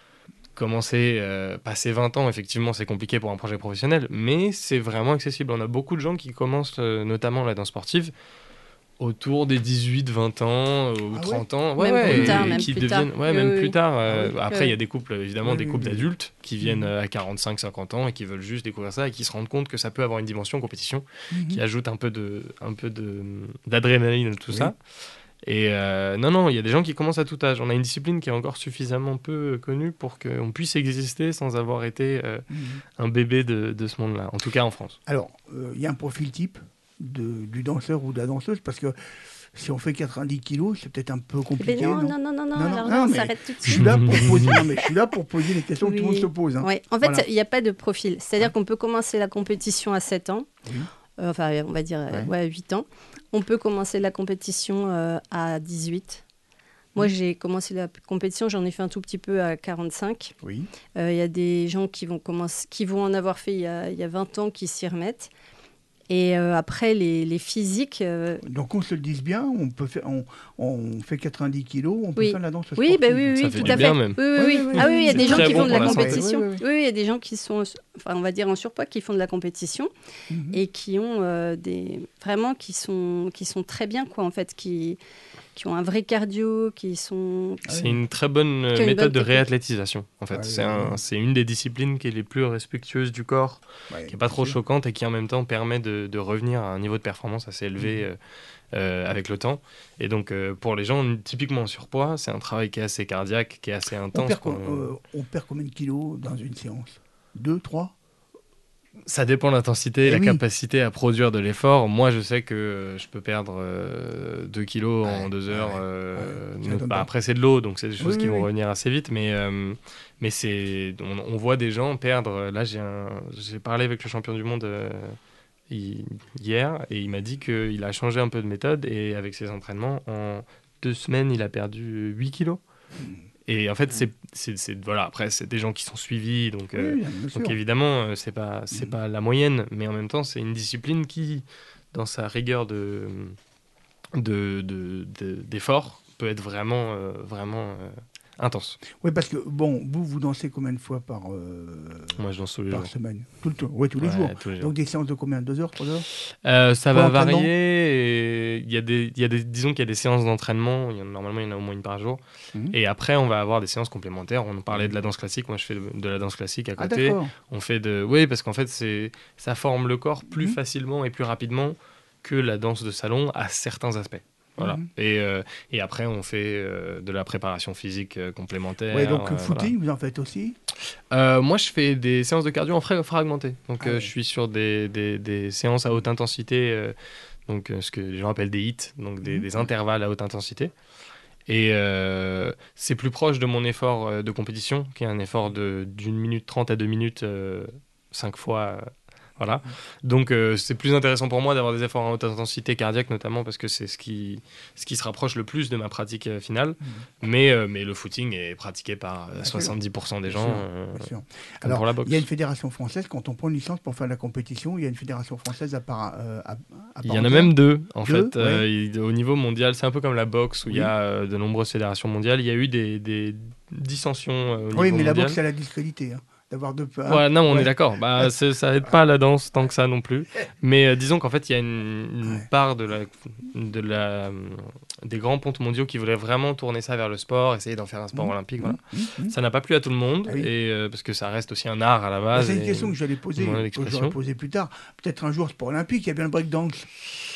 commencé, euh, passer vingt ans, effectivement, c'est compliqué pour un projet professionnel, mais c'est vraiment accessible. On a beaucoup de gens qui commencent, euh, notamment la danse sportive, autour des dix-huit vingt ans euh, ou Ah ouais trente ans. Même plus et- tard, et même qui plus deviennent, tard. ouais, Oui, même oui, plus oui. tard. euh, Ah oui. Après, il y a des couples, évidemment, Oui, des oui, couples oui. d'adultes qui viennent Mhm. euh, à quarante-cinq cinquante ans et qui veulent juste découvrir ça et qui se rendent compte que ça peut avoir une dimension compétition Mhm. qui ajoute un peu de, un peu de, d'adrénaline à tout Oui. ça. Et euh, non, non, il y a des gens qui commencent à tout âge. On a une discipline qui est encore suffisamment peu connue pour qu'on puisse exister sans avoir été euh, Mhm. un bébé de, de ce monde-là, en tout cas en France. Alors, euh, il y a un profil type de, du danseur ou de la danseuse, parce que si on fait quatre-vingt-dix kilos, c'est peut-être un peu compliqué. Mais non, non, non, non, non, non, alors non, on s'arrête tout de suite. Je suis là pour poser, non, mais je suis là pour poser les questions oui. que tout le monde se pose. Hein. Ouais. En fait, il voilà. n'y a pas de profil. C'est-à-dire qu'on peut commencer la compétition à sept ans, oui. euh, enfin, on va dire ouais. Ouais, huit ans. On peut commencer la compétition euh, à dix-huit. Moi, j'ai commencé la compétition, j'en ai fait un tout petit peu à quarante-cinq. Il oui. euh, y a des gens qui vont, commencer, qui vont en avoir fait il y a, il y a vingt ans qui s'y remettent. Et euh, après, les, les physiques... Euh... Donc, on se le dise bien, on, peut faire, on, on fait quatre-vingt-dix kilos, on peut oui. faire la danse sportive. Oui, bah oui, oui, ça tout fait à du fait. bien même. Oui, oui, oui. oui. Ah oui, il y a des gens qui bon font de la la compétition. Oui, oui, oui, il y a des gens qui sont, enfin, on va dire en surpoids, qui font de la compétition mm-hmm. et qui ont euh, des... Vraiment, qui sont, qui sont très bien, quoi, en fait, qui... qui ont un vrai cardio, qui sont... C'est une très bonne une méthode bonne de réathlétisation, en fait. Ouais, c'est, ouais, un, ouais. c'est une des disciplines qui est les plus respectueuses du corps, ouais, qui n'est pas trop sûr. choquante et qui en même temps permet de, de revenir à un niveau de performance assez élevé mmh. euh, euh, avec le temps. Et donc, euh, pour les gens typiquement en surpoids, c'est un travail qui est assez cardiaque, qui est assez intense. On perd, quoi. euh, on perd combien de kilos dans une séance ? Deux, trois ? Ça dépend de l'intensité et la oui. capacité à produire de l'effort. Moi, je sais que je peux perdre euh, deux kilos ouais, en deux heures. Ouais, euh, ouais, donc, bah, après, c'est de l'eau, donc c'est des choses oui, qui oui, vont oui. revenir assez vite. Mais, euh, mais c'est, on, on voit des gens perdre. Là, j'ai, un, j'ai parlé avec le champion du monde euh, hier et il m'a dit qu'il a changé un peu de méthode. Et avec ses entraînements, en deux semaines, il a perdu huit kilos. Mmh. Et en fait, c'est, c'est, c'est, voilà, après, c'est des gens qui sont suivis, donc, oui, euh, donc évidemment, euh, c'est pas, c'est mmh. pas la moyenne, mais en même temps, c'est une discipline qui, dans sa rigueur de, de, de, de, d'effort, peut être vraiment, euh, vraiment euh, intense. Oui, parce que, bon, vous, vous dansez combien de fois par, euh, Moi, je danse tous les par jours. semaine Tout le temps. Oui, tous les ouais, jours. tous les jours. Donc des séances de combien ? Deux heures, trois heures euh, Ça va varier. Il y a des, il y a des, disons qu'il y a des séances d'entraînement. Il y en, normalement, il y en a au moins une par jour. Mmh. Et après, on va avoir des séances complémentaires. On parlait de la danse classique. Moi, je fais de, de la danse classique à côté. Ah, on fait de, oui, parce qu'en fait, c'est, ça forme le corps plus mmh. facilement et plus rapidement que la danse de salon à certains aspects. Voilà. Mmh. Et, euh, et après, on fait euh, de la préparation physique euh, complémentaire. Oui, donc euh, footing, voilà. Vous en faites aussi euh, Moi, je fais des séances de cardio en fra- fragmenté. Donc, ah, euh, ouais. je suis sur des, des, des séances à haute intensité, euh, donc euh, ce que les gens appellent des hits, donc des, mmh. des intervalles à haute intensité. Et euh, c'est plus proche de mon effort euh, de compétition, qui est un effort de, d'une minute trente à deux minutes, euh, cinq fois. Euh, Voilà. Donc euh, c'est plus intéressant pour moi d'avoir des efforts en haute intensité cardiaque notamment parce que c'est ce qui, ce qui se rapproche le plus de ma pratique euh, finale. Mmh. Mais, euh, mais le footing est pratiqué par euh, soixante-dix pour cent des gens. Bien sûr, euh, bien sûr. Comme Alors, pour la boxe. Il y a une fédération française, quand on prend une licence pour faire de la compétition, il y a une fédération française à part, euh, à, à part Il y en a entière. même deux, en deux, fait. Ouais. Euh, il, au niveau mondial, c'est un peu comme la boxe où oui. il y a euh, de nombreuses fédérations mondiales. Il y a eu des, des dissensions euh, au niveau Oui, mais mondial. la boxe, elle a discrédité. Hein. D'avoir deux... Ouais, non, on ouais. est d'accord. Bah, c'est, ça n'aide pas à la danse tant que ça non plus. Mais euh, disons qu'en fait, il y a une, une ouais. part de la, de la, des grands pontes mondiaux qui voulaient vraiment tourner ça vers le sport, essayer d'en faire un sport mmh. olympique. Voilà. Mmh. Ça n'a pas plu à tout le monde, ah oui. et, euh, parce que ça reste aussi un art à la base. Bah, c'est une question que j'allais poser, que j'aurais posée plus tard. Peut-être un jour sport olympique, il y a bien le breakdance.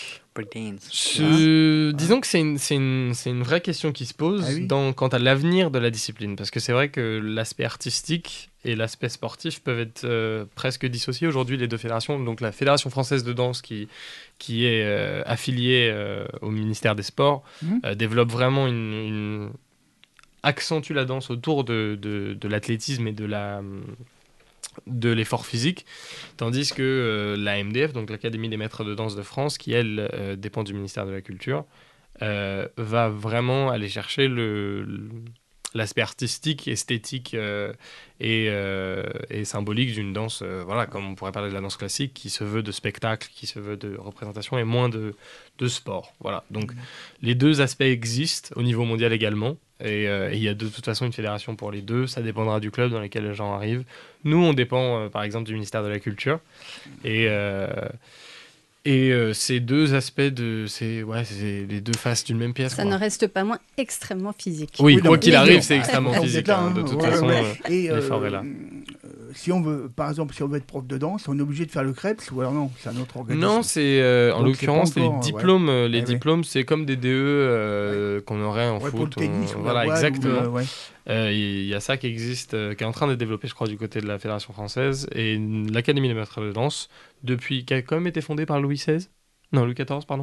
Je... Disons que c'est une, c'est, une, c'est une vraie question qui se pose ah oui. dans, quant à l'avenir de la discipline. Parce que c'est vrai que l'aspect artistique et l'aspect sportif peuvent être euh, presque dissociés. Aujourd'hui, les deux fédérations, donc la Fédération française de danse qui, qui est euh, affiliée euh, au ministère des Sports, mmh. euh, développe vraiment une, une... accentue la danse autour de, de, de l'athlétisme et de la... de l'effort physique, tandis que euh, l'A M D F, donc l'Académie des maîtres de danse de France, qui elle euh, dépend du ministère de la Culture, euh, va vraiment aller chercher le, le, l'aspect artistique, esthétique euh, et, euh, et symbolique d'une danse, euh, voilà, comme on pourrait parler de la danse classique, qui se veut de spectacle, qui se veut de représentation et moins de, de sport. Voilà. Donc mmh. les deux aspects existent au niveau mondial également. Et il euh, y a de toute façon une fédération pour les deux, ça dépendra du club dans lequel les gens arrivent. Nous, on dépend euh, par exemple du ministère de la Culture. Et, euh, et euh, ces deux aspects, de, c'est, ouais, c'est les deux faces d'une même pièce. Ça quoi. ne reste pas moins extrêmement physique. Oui, oui quoi non, qu'il oui, arrive, non. c'est extrêmement ah, physique. Là, hein, de toute ouais, façon, ouais. euh, Et, l'effort euh, est là. Si on veut, par exemple, si on veut être prof de danse, on est obligé de faire le Krebs ou alors non, c'est un autre organisme. Non, c'est euh, en Donc, l'occurrence c'est les encore, diplômes. ouais. Les ouais, diplômes, ouais. c'est comme des D E euh, ouais. qu'on aurait en ouais, foot. Pour le tennis, on... Voilà, exactement. Il le, ouais. euh, y a ça qui existe, euh, qui est en train d'être développé, je crois, du côté de la Fédération française et l'Académie des maîtres de danse depuis, qui a quand même été fondée par Louis seize, non Louis quatorze, pardon.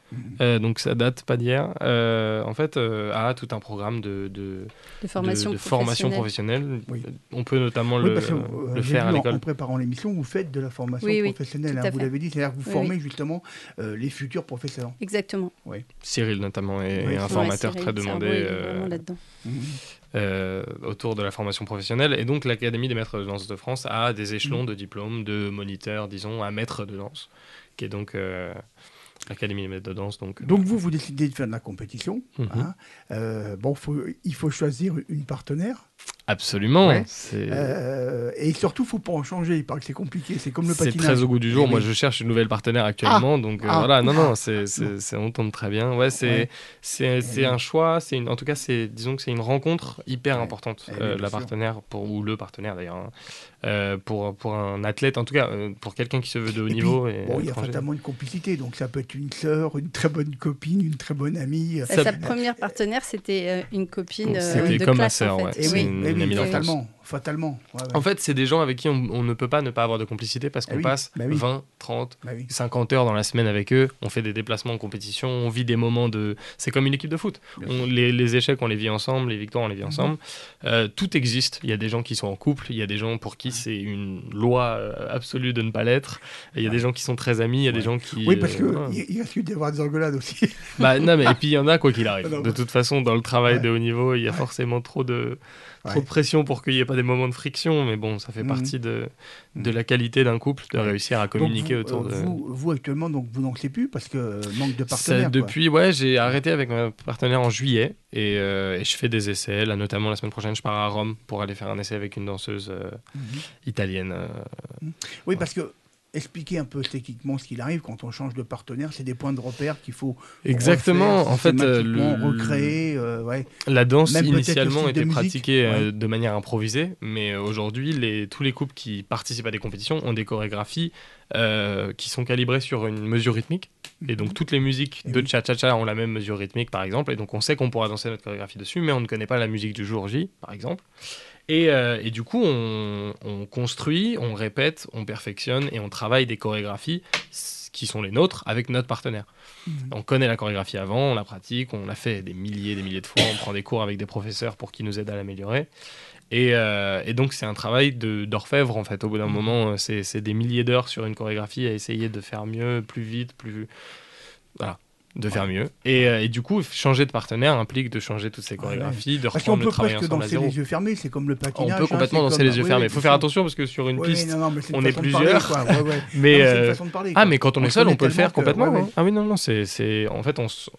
Euh, donc ça date pas d'hier. Euh, en fait, euh, a tout un programme de, de, de formation, de, de professionnelle. formation professionnelle. Oui. On peut notamment oui, le, parce que, euh, le faire vu à l'école. En, en préparant l'émission, vous faites de la formation oui, oui, professionnelle, hein, vous l'avez dit, c'est-à-dire que vous oui, formez oui. justement euh, les futurs professeurs. Exactement. Oui. Cyril notamment est, oui, est un ouais, formateur Cyril, très demandé euh, là-dedans. Mmh. Euh, autour de la formation professionnelle. Et donc l'Académie des maîtres de danse de France a des échelons mmh. de diplômes, de moniteurs, disons, à maître de danse, qui est donc euh, l'Académie des maîtres de danse. Donc, donc vous, vous décidez de faire de la compétition. Mmh. Hein. Euh, bon, faut, il faut choisir une partenaire. Absolument. Ouais. C'est... Euh, et surtout, il ne faut pas en changer. Il paraît que c'est compliqué. C'est comme le c'est patinage. C'est très au goût du jour. Et Moi, oui. je cherche une nouvelle partenaire actuellement. Ah. donc euh, ah. voilà. Non, non, ah. c'est, c'est, c'est, on tombe très bien. Ouais, c'est, ouais. c'est, c'est un choix. C'est une, en tout cas, c'est, disons que c'est une rencontre hyper ouais. importante. Euh, la sûr. partenaire, pour, ou le partenaire d'ailleurs, hein, euh, pour, pour un athlète, en tout cas, euh, pour quelqu'un qui se veut de haut et niveau. Puis, et bon, il y a fatalement une complicité. Donc ça peut être une sœur, une très bonne copine, une très bonne amie. Ça, sa première partenaire, c'était euh, une copine euh, c'était de comme classe, ma sœur. en fait. Ouais. Et c'est oui, une, et une oui, amie fatalement. Fatalement. Ouais, ouais. En fait, c'est des gens avec qui on, on ne peut pas ne pas avoir de complicité parce qu'on ah oui, passe bah oui. vingt, trente, bah oui. cinquante heures dans la semaine avec eux. On fait des déplacements en compétition, on vit des moments de. C'est comme une équipe de foot. On, les, les échecs, on les vit ensemble, les victoires, on les vit ensemble. Mm-hmm. Euh, tout existe. Il y a des gens qui sont en couple, il y a des gens pour qui c'est une loi euh, absolue de ne pas l'être. Il y a ouais. des gens qui sont très amis, il y a ouais. des gens qui. Oui, parce qu'il euh, ouais. y risque d'y avoir des engueulades aussi. Bah, non, mais et puis il y en a quoi qu'il arrive. Non, de toute façon, dans le travail ouais. de haut niveau, il y a ouais. forcément trop de. Trop ouais. de pression pour qu'il n'y ait pas des moments de friction, mais bon, ça fait mmh. partie de, de la qualité d'un couple de réussir à communiquer vous, autour euh, de... Vous, vous actuellement, donc, vous n'en savez plus parce que euh, manque de partenaires. Ça, depuis, ouais, j'ai arrêté avec ma partenaire en juillet et, euh, et je fais des essais. Là, notamment la semaine prochaine, je pars à Rome pour aller faire un essai avec une danseuse euh, mmh. italienne. Euh, mmh. Oui, ouais. parce que expliquer un peu techniquement ce qu'il arrive quand on change de partenaire, c'est des points de repère qu'il faut exactement refaire, en fait euh, le... recréer euh, ouais. La danse Même initialement était pratiquée ouais. euh, de manière improvisée, mais aujourd'hui les, tous les couples qui participent à des compétitions ont des chorégraphies euh, qui sont calibrées sur une mesure rythmique et donc toutes les musiques et de oui. cha-cha-cha ont la même mesure rythmique par exemple, et donc on sait qu'on pourra danser notre chorégraphie dessus, mais on ne connaît pas la musique du jour J par exemple. Et, euh, et du coup, on, on construit, on répète, on perfectionne et on travaille des chorégraphies qui sont les nôtres avec notre partenaire. Mmh. On connaît la chorégraphie avant, on la pratique, on l'a fait des milliers et des milliers de fois, on prend des cours avec des professeurs pour qu'ils nous aident à l'améliorer. Et, euh, et donc, c'est un travail de, d'orfèvre, en fait. Au bout d'un mmh. moment, c'est, c'est des milliers d'heures sur une chorégraphie à essayer de faire mieux, plus vite, plus... Voilà. de faire mieux. Et, euh, et du coup, changer de partenaire implique de changer toutes ces chorégraphies, ouais. de reprendre le travail ensemble à zéro. On peut presque danser les yeux fermés, c'est comme le patinage. On peut complètement hein, danser comme... les yeux oui, fermés. Il oui, faut faire attention parce que sur une oui, piste, non, non, mais on est plusieurs. Parler, ouais, ouais. mais non, euh... mais c'est parler, ah, mais quand on, on est seul, on peut le faire que... complètement. Ouais, ouais. Hein. Ah oui, non, non, c'est, c'est... en fait, on s...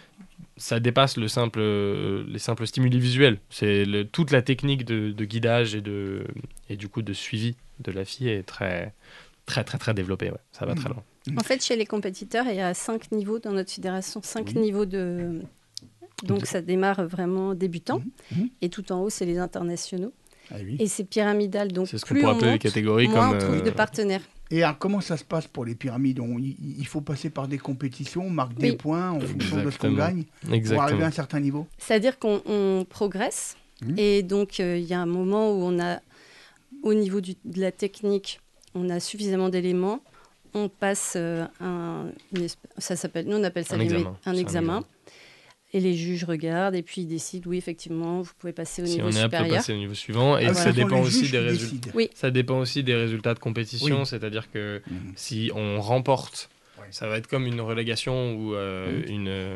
ça dépasse le simple, les simples stimuli visuels. C'est le... toute la technique de, de guidage et de et du coup de suivi de la fille est très, très, très, très développée. Ouais. Ça va mmh. très loin. En fait, chez les compétiteurs, il y a cinq niveaux dans notre fédération, cinq oui. niveaux de... Donc, ça démarre vraiment débutant. Mmh. Et tout en haut, c'est les internationaux. Ah, oui. Et c'est pyramidal. Donc, c'est ce plus qu'on peut on appeler monte, les catégories moins comme... on trouve euh... de partenaires. Et alors, comment ça se passe pour les pyramides? on, il, il faut passer par des compétitions, on marque oui. des points en fonction de ce qu'on gagne Exactement. pour arriver à un certain niveau. C'est-à-dire qu'on on progresse. Mmh. Et donc, il euh, y a un moment où on a, au niveau du, de la technique, on a suffisamment d'éléments. On passe euh, un, une, ça s'appelle, nous on appelle ça un les, examen. un examen. Et les juges regardent et puis ils décident, oui, effectivement, vous pouvez passer au si niveau on est supérieur. apte à passer au niveau suivant. Et ah, ça voilà. dépend aussi des résultats. Oui. Ça dépend aussi des résultats de compétition. Oui. C'est-à-dire que mmh. si on remporte, ouais. ça va être comme une relégation ou euh, mmh. une... Euh,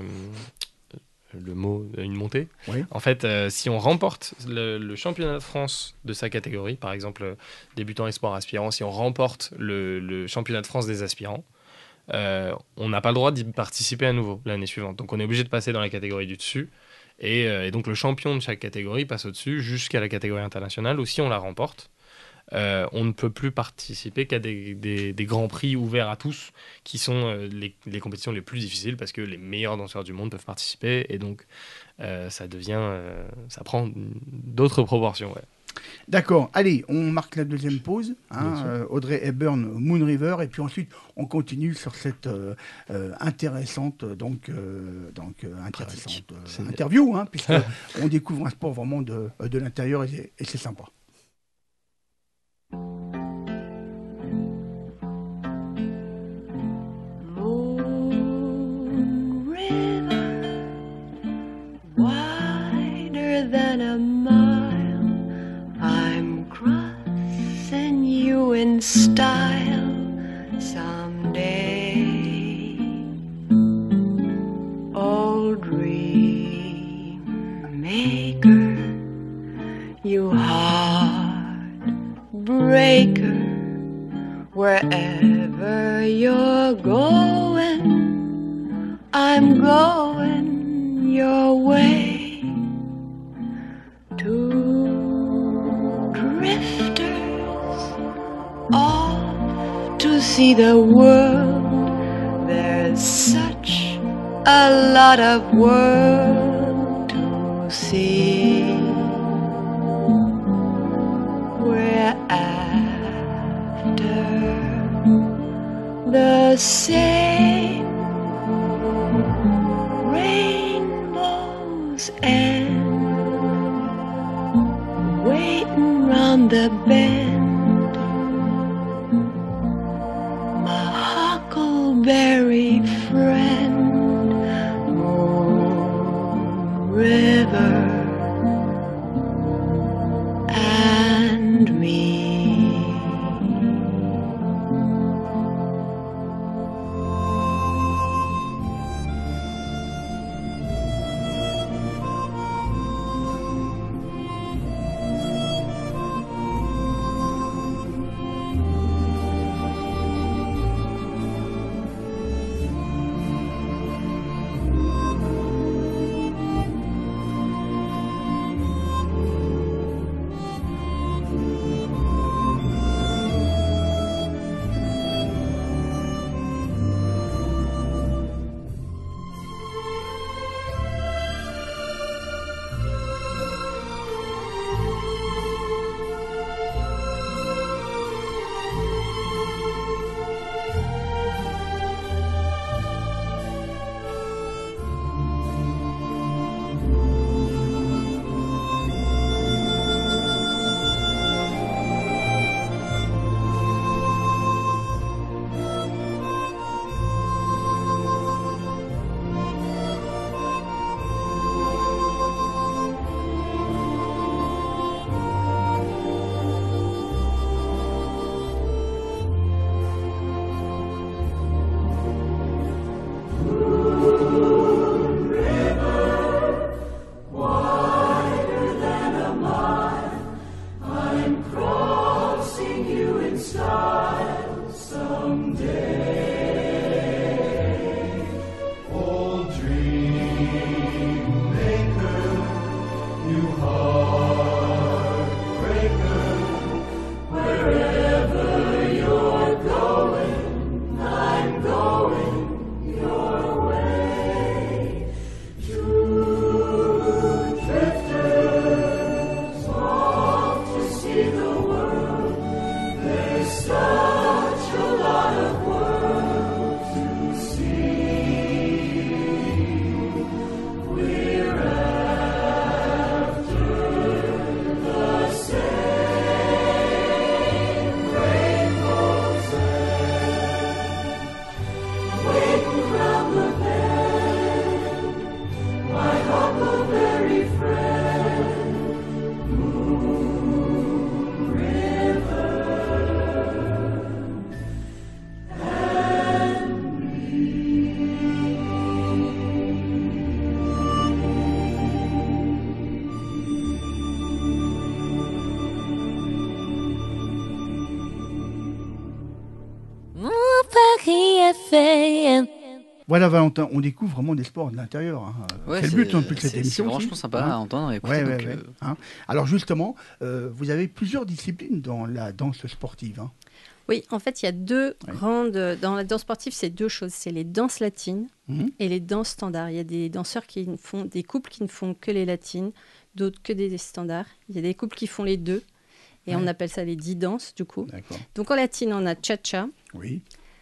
le mot, une montée. Oui. En fait, euh, si on remporte le, le championnat de France de sa catégorie, par exemple débutant, espoir, aspirant, si on remporte le, le championnat de France des aspirants, euh, on n'a pas le droit d'y participer à nouveau l'année suivante. Donc on est obligé de passer dans la catégorie du dessus. Et, euh, et donc le champion de chaque catégorie passe au-dessus jusqu'à la catégorie internationale, ou si on la remporte, Euh, on ne peut plus participer qu'à des, des, des grands prix ouverts à tous, qui sont euh, les, les compétitions les plus difficiles, parce que les meilleurs danseurs du monde peuvent participer, et donc euh, ça devient, euh, ça prend d'autres proportions. Ouais. D'accord, allez, on marque la deuxième pause, hein, euh, Audrey Hepburn, Moon River, et puis ensuite on continue sur cette euh, euh, intéressante, donc, euh, donc euh, intéressante euh, interview, hein, puisqu'on découvre un sport vraiment de, de l'intérieur, et, et c'est sympa. Moon old dream maker, you heartbreaker, wherever you're going, I'm going your way. Two drifters off to see the world. There's such a lot of world to see. We're after the same rainbows and waiting round the bend. My huckleberry friend, Moon River and me. Voilà Valentin, on découvre vraiment des sports de l'intérieur. Hein. Ouais, c'est le but un peu de cette émission. C'est franchement sympa hein. à entendre et écouter. Ouais, donc, ouais, ouais. euh... Hein. Alors justement, euh, vous avez plusieurs disciplines dans la danse sportive. Hein. Oui, en fait, il y a deux ouais. grandes... Dans la danse sportive, c'est deux choses. C'est les danses latines mmh. et les danses standards. Il y a des danseurs qui ne font... des couples qui ne font que les latines, d'autres que des standards. Il y a des couples qui font les deux. Et ouais. on appelle ça les dix danses, du coup. D'accord. Donc en latine, on a cha-cha, oui.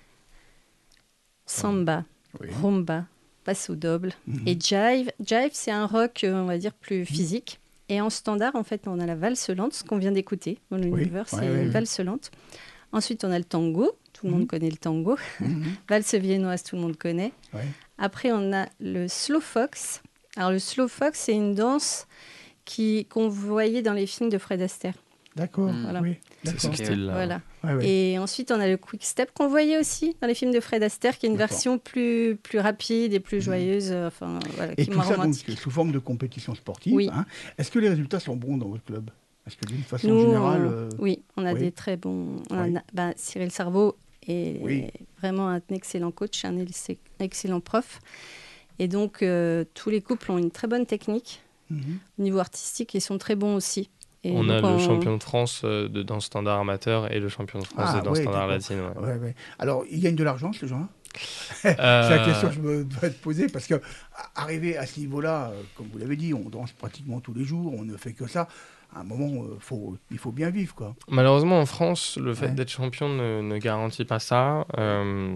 samba, oui. rumba, passo doble mmh. et jive. Jive, c'est un rock, on va dire, plus physique. Et en standard, en fait, on a la valse lente, ce qu'on vient d'écouter. Dans l'univers, oui. c'est ouais, une ouais, valse ouais. lente. Ensuite, on a le tango. Tout le mmh. monde connaît le tango. Mmh. Valse viennoise, tout le monde connaît. Ouais. Après, on a le slow fox. Alors, le slow fox, c'est une danse qui, qu'on voyait dans les films de Fred Astaire. D'accord, mmh. voilà. oui. C'est ce style-là. Voilà. Ouais, ouais. Et ensuite, on a le quick step qu'on voyait aussi dans les films de Fred Astaire, qui est une D'accord. version plus, plus rapide et plus joyeuse, euh, enfin, voilà, Et qui est tout moins ça donc, romantique. sous forme de compétition sportive. Oui. Hein. Est-ce que les résultats sont bons dans votre club? Est-ce que d'une façon Nous, générale... on- euh, oui, on a oui. des très bons. on Oui. a- ben, Cyril Sarveau est Oui. vraiment un excellent coach, un ex- excellent prof. Et donc, euh, tous les couples ont une très bonne technique. Mhm. Au niveau artistique, ils sont très bons aussi. Et On a donc, le champion de France euh, de danse standard amateur et le champion de France Ah, de danse ouais, standard d'accord. latine. ouais. Ouais, ouais. Alors, ils gagnent de l'argent, ces gens-là? C'est Euh, la question que je me dois te poser, parce que à- arriver à ce niveau-là, euh, comme vous l'avez dit, on danse pratiquement tous les jours, on ne fait que ça. À un moment, euh, faut, il faut bien vivre, quoi. Malheureusement, en France, le fait Ouais. d'être champion ne, ne garantit pas ça. Euh,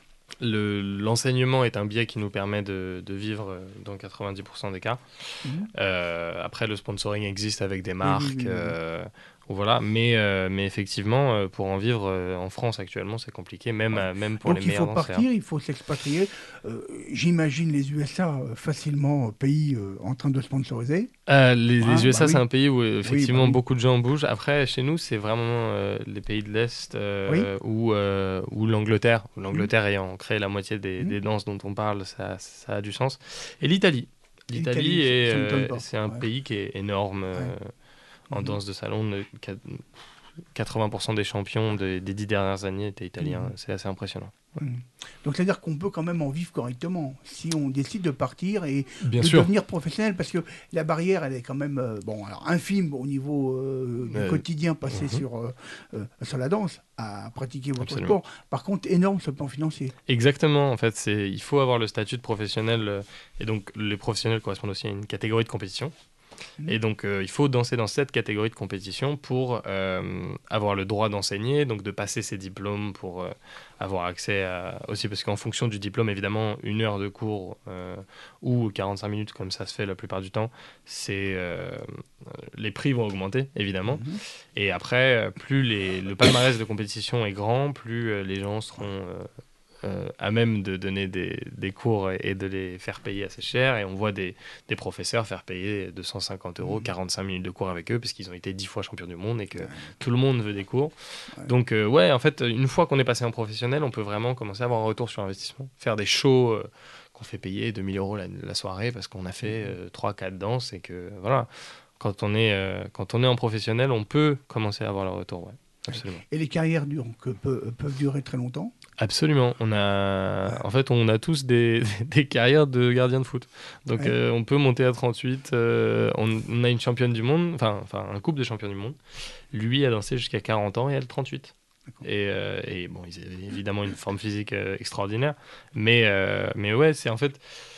le- l'enseignement est un biais qui nous permet de, de vivre euh, dans quatre-vingt-dix pour cent des cas. Mhm. Euh, après, le sponsoring existe avec des oui, marques. oui, oui. euh, ou voilà. mais, euh, mais effectivement, euh, pour en vivre euh, en France actuellement, c'est compliqué, même, euh, même pour Donc les il faut meilleurs danseurs. partir, il faut s'expatrier. Euh, J'imagine les U S A euh, facilement euh, pays euh, en train de sponsoriser. Euh, les, Ah, les U S A, bah c'est oui. un pays où euh, effectivement bah oui. beaucoup de gens bougent. Après, chez nous, c'est vraiment euh, les pays de l'Est euh, Oui. ou, euh, ou l'Angleterre. L'Angleterre ayant créé la moitié des, Mhm. des danses dont on parle, ça, ça a du sens. Et l'Italie. L'Italie, L'Italie, est, ça m'étonne euh, pas. c'est un Ouais. pays qui est énorme euh, en Mhm. danse de salon. Ne- quat- quatre-vingts pour cent des champions des, des dix dernières années étaient italiens. Mhm. C'est assez impressionnant. Mhm. Donc c'est-à-dire qu'on peut quand même en vivre correctement si on décide de partir et Bien de sûr. devenir professionnel, parce que la barrière, elle est quand même euh, bon, alors infime au niveau euh, du Euh, quotidien passé mhm. sur, euh, euh, sur la danse, à pratiquer votre Absolument. sport. Par contre, énorme sur le plan financier. Exactement, en fait, c'est, il faut avoir le statut de professionnel, euh, et donc les professionnels correspondent aussi à une catégorie de compétition. Mhm. Et donc, euh, il faut danser dans cette catégorie de compétition pour euh, avoir le droit d'enseigner, donc de passer ses diplômes pour euh, avoir accès à... Aussi, parce qu'en fonction du diplôme, évidemment, une heure de cours euh, ou quarante-cinq minutes, comme ça se fait la plupart du temps, c'est, euh, les prix vont augmenter, évidemment. Mhm. Et après, euh, plus les, le palmarès de compétition est grand, plus euh, les gens seront euh, euh, à même de donner des, des cours et, et de les faire payer assez cher. Et on voit des, des professeurs faire payer deux cent cinquante euros, Mhm. quarante-cinq minutes de cours avec eux, parce qu'ils ont été dix fois champions du monde et que tout le monde veut des cours. Ouais. Donc, euh, ouais, en fait, une fois qu'on est passé en professionnel, on peut vraiment commencer à avoir un retour sur investissement. Faire des shows euh, qu'on fait payer deux mille euros la, la soirée parce qu'on a fait euh, trois quatre danses et que, voilà, quand on, est, euh, quand on est en professionnel, on peut commencer à avoir le retour, ouais. Absolument. Et les carrières durent, que peu- peuvent durer très longtemps. Absolument. On a, en fait, on a tous des, des carrières de gardiens de foot. Donc, Ouais. euh, on peut monter à trente-huit. euh, on, on a une championne du monde, enfin, enfin, un couple de champions du monde. Lui a dansé jusqu'à quarante ans et elle trente-huit. Et, euh, et bon, ils avaient évidemment une forme physique euh, extraordinaire. Mais, euh, mais ouais, c'est en fait.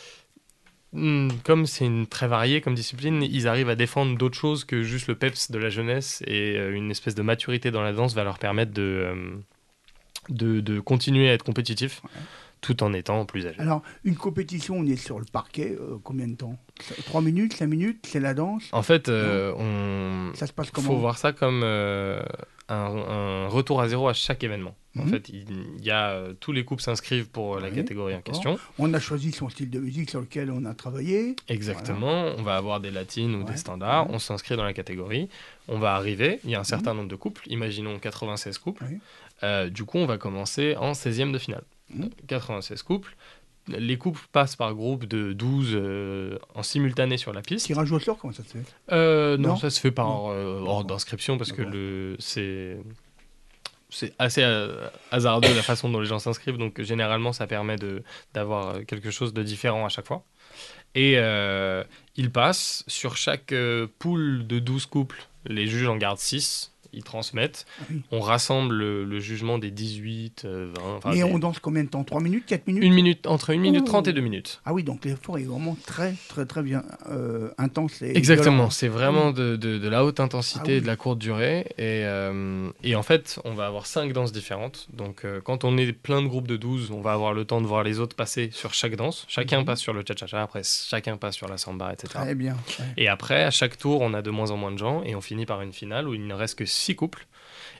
Hmm, Comme c'est une très variée comme discipline, ils arrivent à défendre d'autres choses que juste le peps de la jeunesse, et euh, une espèce de maturité dans la danse va leur permettre de, euh, de, de continuer à être compétitifs tout en étant plus âgés. Alors, une compétition, on est sur le parquet, euh, combien de temps? Trois minutes, cinq minutes, c'est la danse? En fait, euh, on... Ça se passe faut comment? voir ça comme euh, un, un retour à zéro à chaque événement. En Mhm. fait, il, il y a euh, tous les couples s'inscrivent pour la Oui, catégorie en d'accord. question. On a choisi son style de musique sur lequel on a travaillé. Exactement, on va avoir des latines ou Ouais. des standards, Ouais. on s'inscrit dans la catégorie, on va arriver, il y a un certain nombre de couples, imaginons quatre-vingt-seize couples, Oui. Euh, du coup on va commencer en seizième de finale. Mhm. quatre-vingt-seize couples, les couples passent par groupe de douze euh, en simultané sur la piste. Tirage au sort, comment ça se fait? Euh, non, Non ça se fait par Non. euh, ordre d'inscription parce que D'accord. le, c'est, c'est assez euh, hasardeux la façon dont les gens s'inscrivent, donc généralement ça permet de, d'avoir quelque chose de différent à chaque fois. Et euh, ils passent sur chaque euh, pool de douze couples, les juges en gardent six, ils transmettent, Ah oui. on rassemble le, le jugement des dix-huit, euh, vingt, enfin, Et des- on danse combien de temps? Trois minutes, quatre minutes? une minute, entre une minute Ouh. trente et deux minutes. Ah oui, donc l'effort est vraiment très, très, très bien euh, intense. Et Exactement, violent. c'est vraiment de, de, de la haute intensité Ah oui. et de la courte durée. Et, euh, et en fait, on va avoir cinq danses différentes. Donc, euh, quand on est plein de groupes de douze, on va avoir le temps de voir les autres passer sur chaque danse. Chacun Mhm. passe sur le cha-cha-cha, après chacun passe sur la samba, et cetera. Très bien. Ouais. Et après, à chaque tour, on a de moins en moins de gens et on finit par une finale où il ne reste que six couples.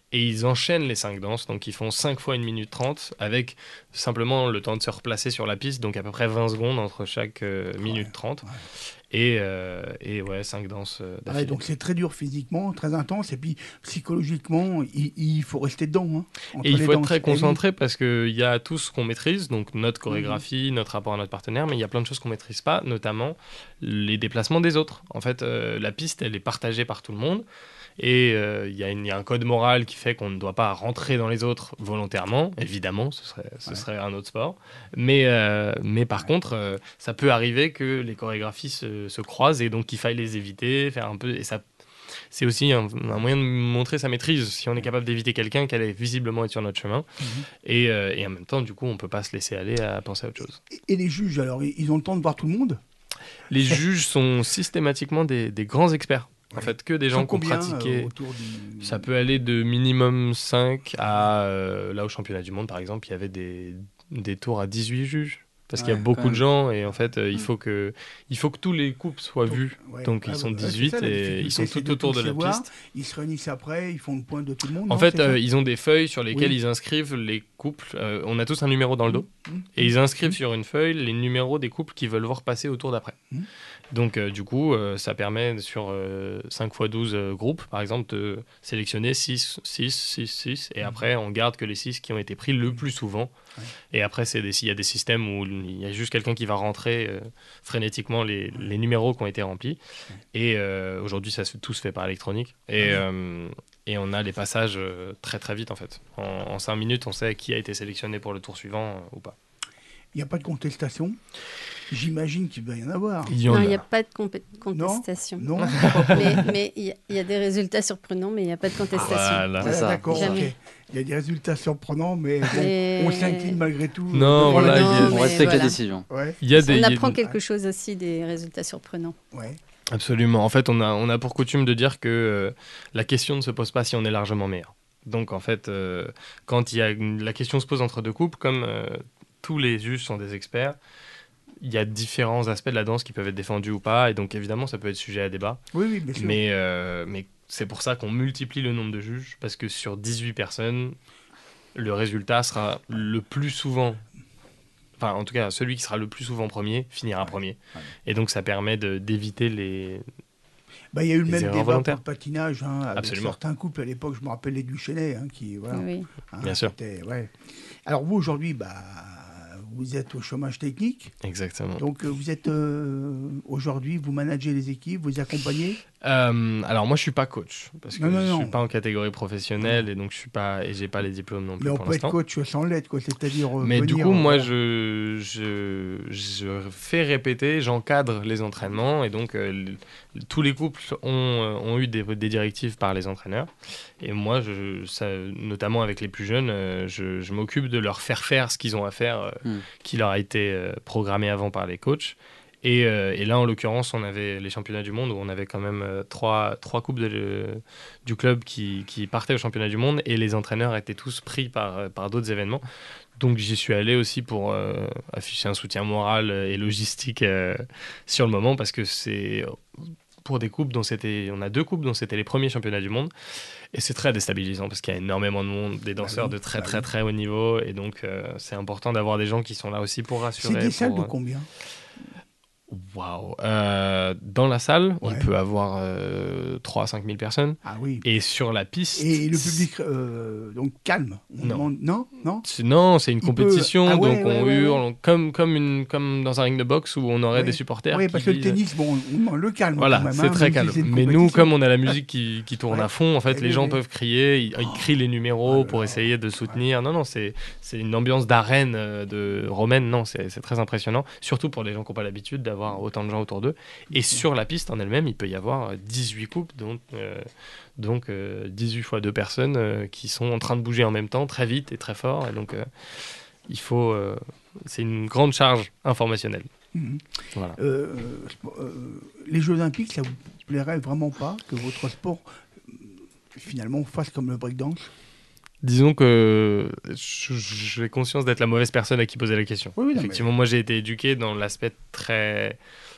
Et ils enchaînent les cinq danses, donc ils font cinq fois une minute trente avec simplement le temps de se replacer sur la piste, donc à peu près vingt secondes entre chaque euh, minute trente. Ouais. Et, euh, et ouais, cinq danses euh, d'affilée. Ouais, donc c'est très dur physiquement, très intense, et puis psychologiquement, il, il faut rester dedans. Hein, et il faut être très concentré parce qu'il y a tout ce qu'on maîtrise, donc notre chorégraphie, mmh. notre rapport à notre partenaire, mais il y a plein de choses qu'on ne maîtrise pas, notamment les déplacements des autres. En fait, euh, la piste, elle est partagée par tout le monde. Et il euh, y, y a un code moral qui fait qu'on ne doit pas rentrer dans les autres volontairement, évidemment, ce serait, ce ouais. serait un autre sport. Mais, euh, mais par ouais. contre, euh, ça peut arriver que les chorégraphies se, se croisent et donc qu'il faille les éviter, faire un peu. Et ça, c'est aussi un, un moyen de montrer sa maîtrise. Si on est capable d'éviter quelqu'un qui allait visiblement être sur notre chemin, mm-hmm. et, euh, et en même temps, du coup, on ne peut pas se laisser aller à penser à autre chose. Et, et les juges, alors, ils ont le temps de voir tout le monde ? Les juges sont systématiquement des, des grands experts. En fait, que des gens qui ont pratiqué. Euh, du... Ça peut aller de minimum cinq à. Euh, là, au championnat du monde, par exemple, il y avait des, des tours à dix-huit juges. Parce ouais, qu'il y a beaucoup de gens et en fait, euh, il, faut que, il faut que tous les couples soient donc, vus. Ouais, donc, ouais, ils sont dix-huit ouais, ça, et ils sont tout autour de la voir, piste. Ils se réunissent après, ils font le point de tout le monde. En non, fait, euh, ils ont des feuilles sur lesquelles oui. ils inscrivent les couples. Euh, on a tous un numéro dans le dos. Mmh. Et ils inscrivent mmh. sur une feuille les numéros des couples qu'ils veulent voir passer au tour d'après. Mmh. Donc, euh, du coup, euh, ça permet sur euh, cinq fois douze euh, groupes, par exemple, de sélectionner six, six, six, six. Et mmh. après, on garde que les six qui ont été pris le plus souvent. Ouais. Et après, c'est des, il y a des systèmes où il y a juste quelqu'un qui va rentrer euh, frénétiquement les, les numéros qui ont été remplis. Ouais. Et euh, aujourd'hui, ça se, tout se fait par électronique. Et, ouais. euh, et on a les passages euh, très très vite, en fait. En, en cinq minutes, on sait qui a été sélectionné pour le tour suivant euh, ou pas. Il n'y a pas de contestation ? J'imagine qu'il doit y en avoir. Il y non, il n'y a pas de compé- contestation. Non, non mais mais il y, y a des résultats surprenants, mais il n'y a pas de contestation. Voilà, c'est ça. D'accord, okay. Il y a des résultats surprenants, mais bon, et... on s'incline malgré tout. Non, voilà, non, il y a... on respecte voilà. la décision. Ouais. Il y a des, on apprend il y a... quelque chose aussi des résultats surprenants. Ouais. Absolument. En fait, on a, on a pour coutume de dire que euh, la question ne se pose pas si on est largement meilleur. Donc, en fait, euh, quand il y a une... la question se pose entre deux couples, comme euh, tous les juges sont des experts, il y a différents aspects de la danse qui peuvent être défendus ou pas, et donc évidemment ça peut être sujet à débat. Oui, oui, bien sûr. Mais, euh, mais c'est pour ça qu'on multiplie le nombre de juges, parce que sur dix-huit personnes, le résultat sera le plus souvent, enfin en tout cas celui qui sera le plus souvent premier finira ouais, premier. Ouais. Et donc ça permet de, d'éviter les... Bah, il y a eu le même débat pour le patinage, hein, avec Absolument. certains couples à l'époque, je me rappelle les Duchesnay, hein, qui... Voilà, oui. hein, bien sûr. Ouais. Alors vous aujourd'hui, bah... vous êtes au chômage technique. Exactement. Donc, euh, vous êtes euh, aujourd'hui, vous managez les équipes, vous les accompagnez euh, Alors, moi, je ne suis pas coach parce que non, non, je ne non. suis pas en catégorie professionnelle et donc je suis pas et j'ai pas les diplômes non plus. Mais on pour peut l'instant. être coach sans l'aide, quoi. C'est-à-dire. Euh, Mais venir, du coup, euh, moi, je, je, je fais répéter, j'encadre les entraînements et donc euh, tous les couples ont, ont eu des, des directives par les entraîneurs. Et moi, je, ça, notamment avec les plus jeunes, euh, je, je m'occupe de leur faire faire ce qu'ils ont à faire, euh, mm. qui leur a été euh, programmé avant par les coachs. Et, euh, et là, en l'occurrence, on avait les championnats du monde où on avait quand même euh, trois, trois coupes de, de, du club qui, qui partaient au championnat du monde et les entraîneurs étaient tous pris par, par d'autres événements. Donc j'y suis allé aussi pour euh, afficher un soutien moral et logistique euh, sur le moment parce que c'est... pour des coupes dont c'était, on a deux coupes dont c'était les premiers championnats du monde et c'est très déstabilisant parce qu'il y a énormément de monde, des danseurs bah oui, de très bah très très haut niveau et donc euh, c'est important d'avoir des gens qui sont là aussi pour rassurer. C'est des salles pour, de combien ? Waouh euh, Dans la salle, ouais. il peut avoir euh, trois à cinq mille personnes. Ah oui. Et sur la piste... Et le public, euh, donc calme. On non. Demande... non, non. C'est, non, c'est une il compétition, peut... ah, ouais, donc ouais, on ouais, hurle, ouais. Comme, comme, une, comme dans un ring de boxe où on aurait ouais. des supporters. Oui, parce qui que le tennis, bon, on le calme. Voilà, quand même, c'est hein, très calme. Mais nous, comme on a la musique qui, qui tourne ouais. à fond, en fait, et les oui, gens oui. peuvent crier, ils, ils crient les numéros oh, pour là, essayer de soutenir. Ouais. Non, non, c'est, c'est une ambiance d'arène de romaine. Non, c'est, c'est très impressionnant. Surtout pour les gens qui n'ont pas l'habitude d'avoir autant de gens autour d'eux. Et sur la piste en elle-même, il peut y avoir dix-huit couples, donc, euh, donc euh, dix-huit fois deux personnes euh, qui sont en train de bouger en même temps, très vite et très fort. Et donc, euh, il faut, euh, c'est une grande charge informationnelle. Mmh. Voilà. Euh, euh, les Jeux Olympiques, ça vous plairait vraiment pas que votre sport finalement fasse comme le breakdance ? Disons que j'ai conscience d'être la mauvaise personne à qui poser la question. Oui, oui, non, Effectivement, mais... moi j'ai été éduqué dans l'aspect très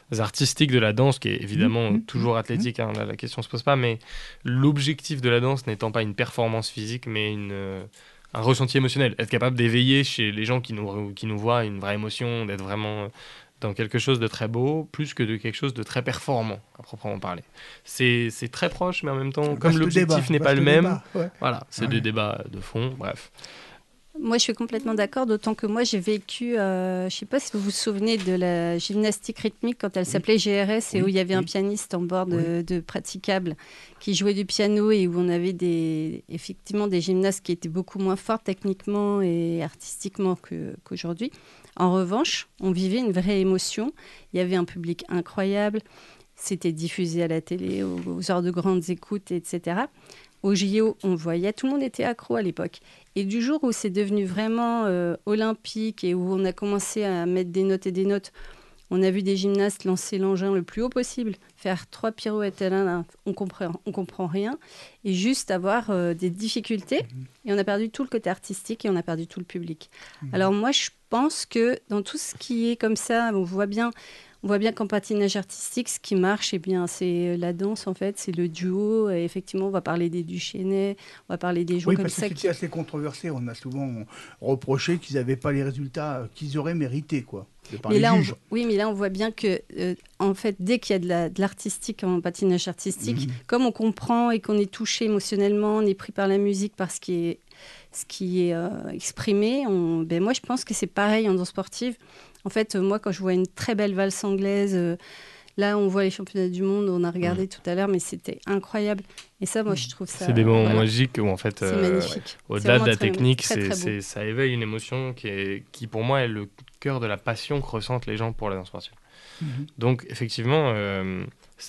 artistiques de la danse, qui est évidemment mmh, toujours mmh, athlétique, hein, là, la question ne se pose pas, mais l'objectif de la danse n'étant pas une performance physique, mais une, euh, un ressenti émotionnel. Être capable d'éveiller chez les gens qui nous, qui nous voient une vraie émotion, d'être vraiment dans quelque chose de très beau, plus que de quelque chose de très performant, à proprement parler. C'est, c'est très proche, mais en même temps, comme l'objectif n'est pas le même, débat, ouais. voilà, c'est ouais. des débats de fond, bref. Moi, je suis complètement d'accord, d'autant que moi, j'ai vécu, euh, je ne sais pas si vous vous souvenez de la gymnastique rythmique quand elle oui. s'appelait G R S et oui. où il y avait oui. un pianiste en bord de, oui. de praticable qui jouait du piano et où on avait des, effectivement des gymnastes qui étaient beaucoup moins forts techniquement et artistiquement que, qu'aujourd'hui. En revanche, on vivait une vraie émotion. Il y avait un public incroyable. C'était diffusé à la télé, aux, aux heures de grandes écoutes, et cetera. Au J O, on voyait, tout le monde était accro à l'époque. Et du jour où c'est devenu vraiment euh, olympique et où on a commencé à mettre des notes et des notes, on a vu des gymnastes lancer l'engin le plus haut possible, faire trois pirouettes à l'un, on comprend, on comprend rien, et juste avoir euh, des difficultés. Et on a perdu tout le côté artistique et on a perdu tout le public. Mmh. Alors moi, je pense que dans tout ce qui est comme ça, on voit bien... On voit bien qu'en patinage artistique, ce qui marche, eh bien, c'est la danse, en fait, c'est le duo. Et effectivement, on va parler des Duchesnay, on va parler des gens oui, comme parce ça. Que c'était qui... assez controversé. On a souvent reproché qu'ils n'avaient pas les résultats qu'ils auraient mérités, quoi. Mais là, on, oui, mais là, on voit bien que, euh, en fait, dès qu'il y a de, la, de l'artistique en patinage artistique, mmh. comme on comprend et qu'on est touché émotionnellement, on est pris par la musique, par ce qui est, ce qui est euh, exprimé, on, ben moi, je pense que c'est pareil en danse sportive. En fait, euh, moi, quand je vois une très belle valse anglaise, euh, là, on voit les championnats du monde, on a regardé mmh. tout à l'heure, mais c'était incroyable. Et ça, moi, je trouve ça... C'est des moments voilà. magiques où, en fait, c'est euh, magnifique. Au-delà c'est de la très, technique, très, très, très c'est, c'est, ça éveille une émotion qui, est, qui, pour moi, est le cœur de la passion que ressentent les gens pour la danse sportive. Mmh. Donc, effectivement, euh,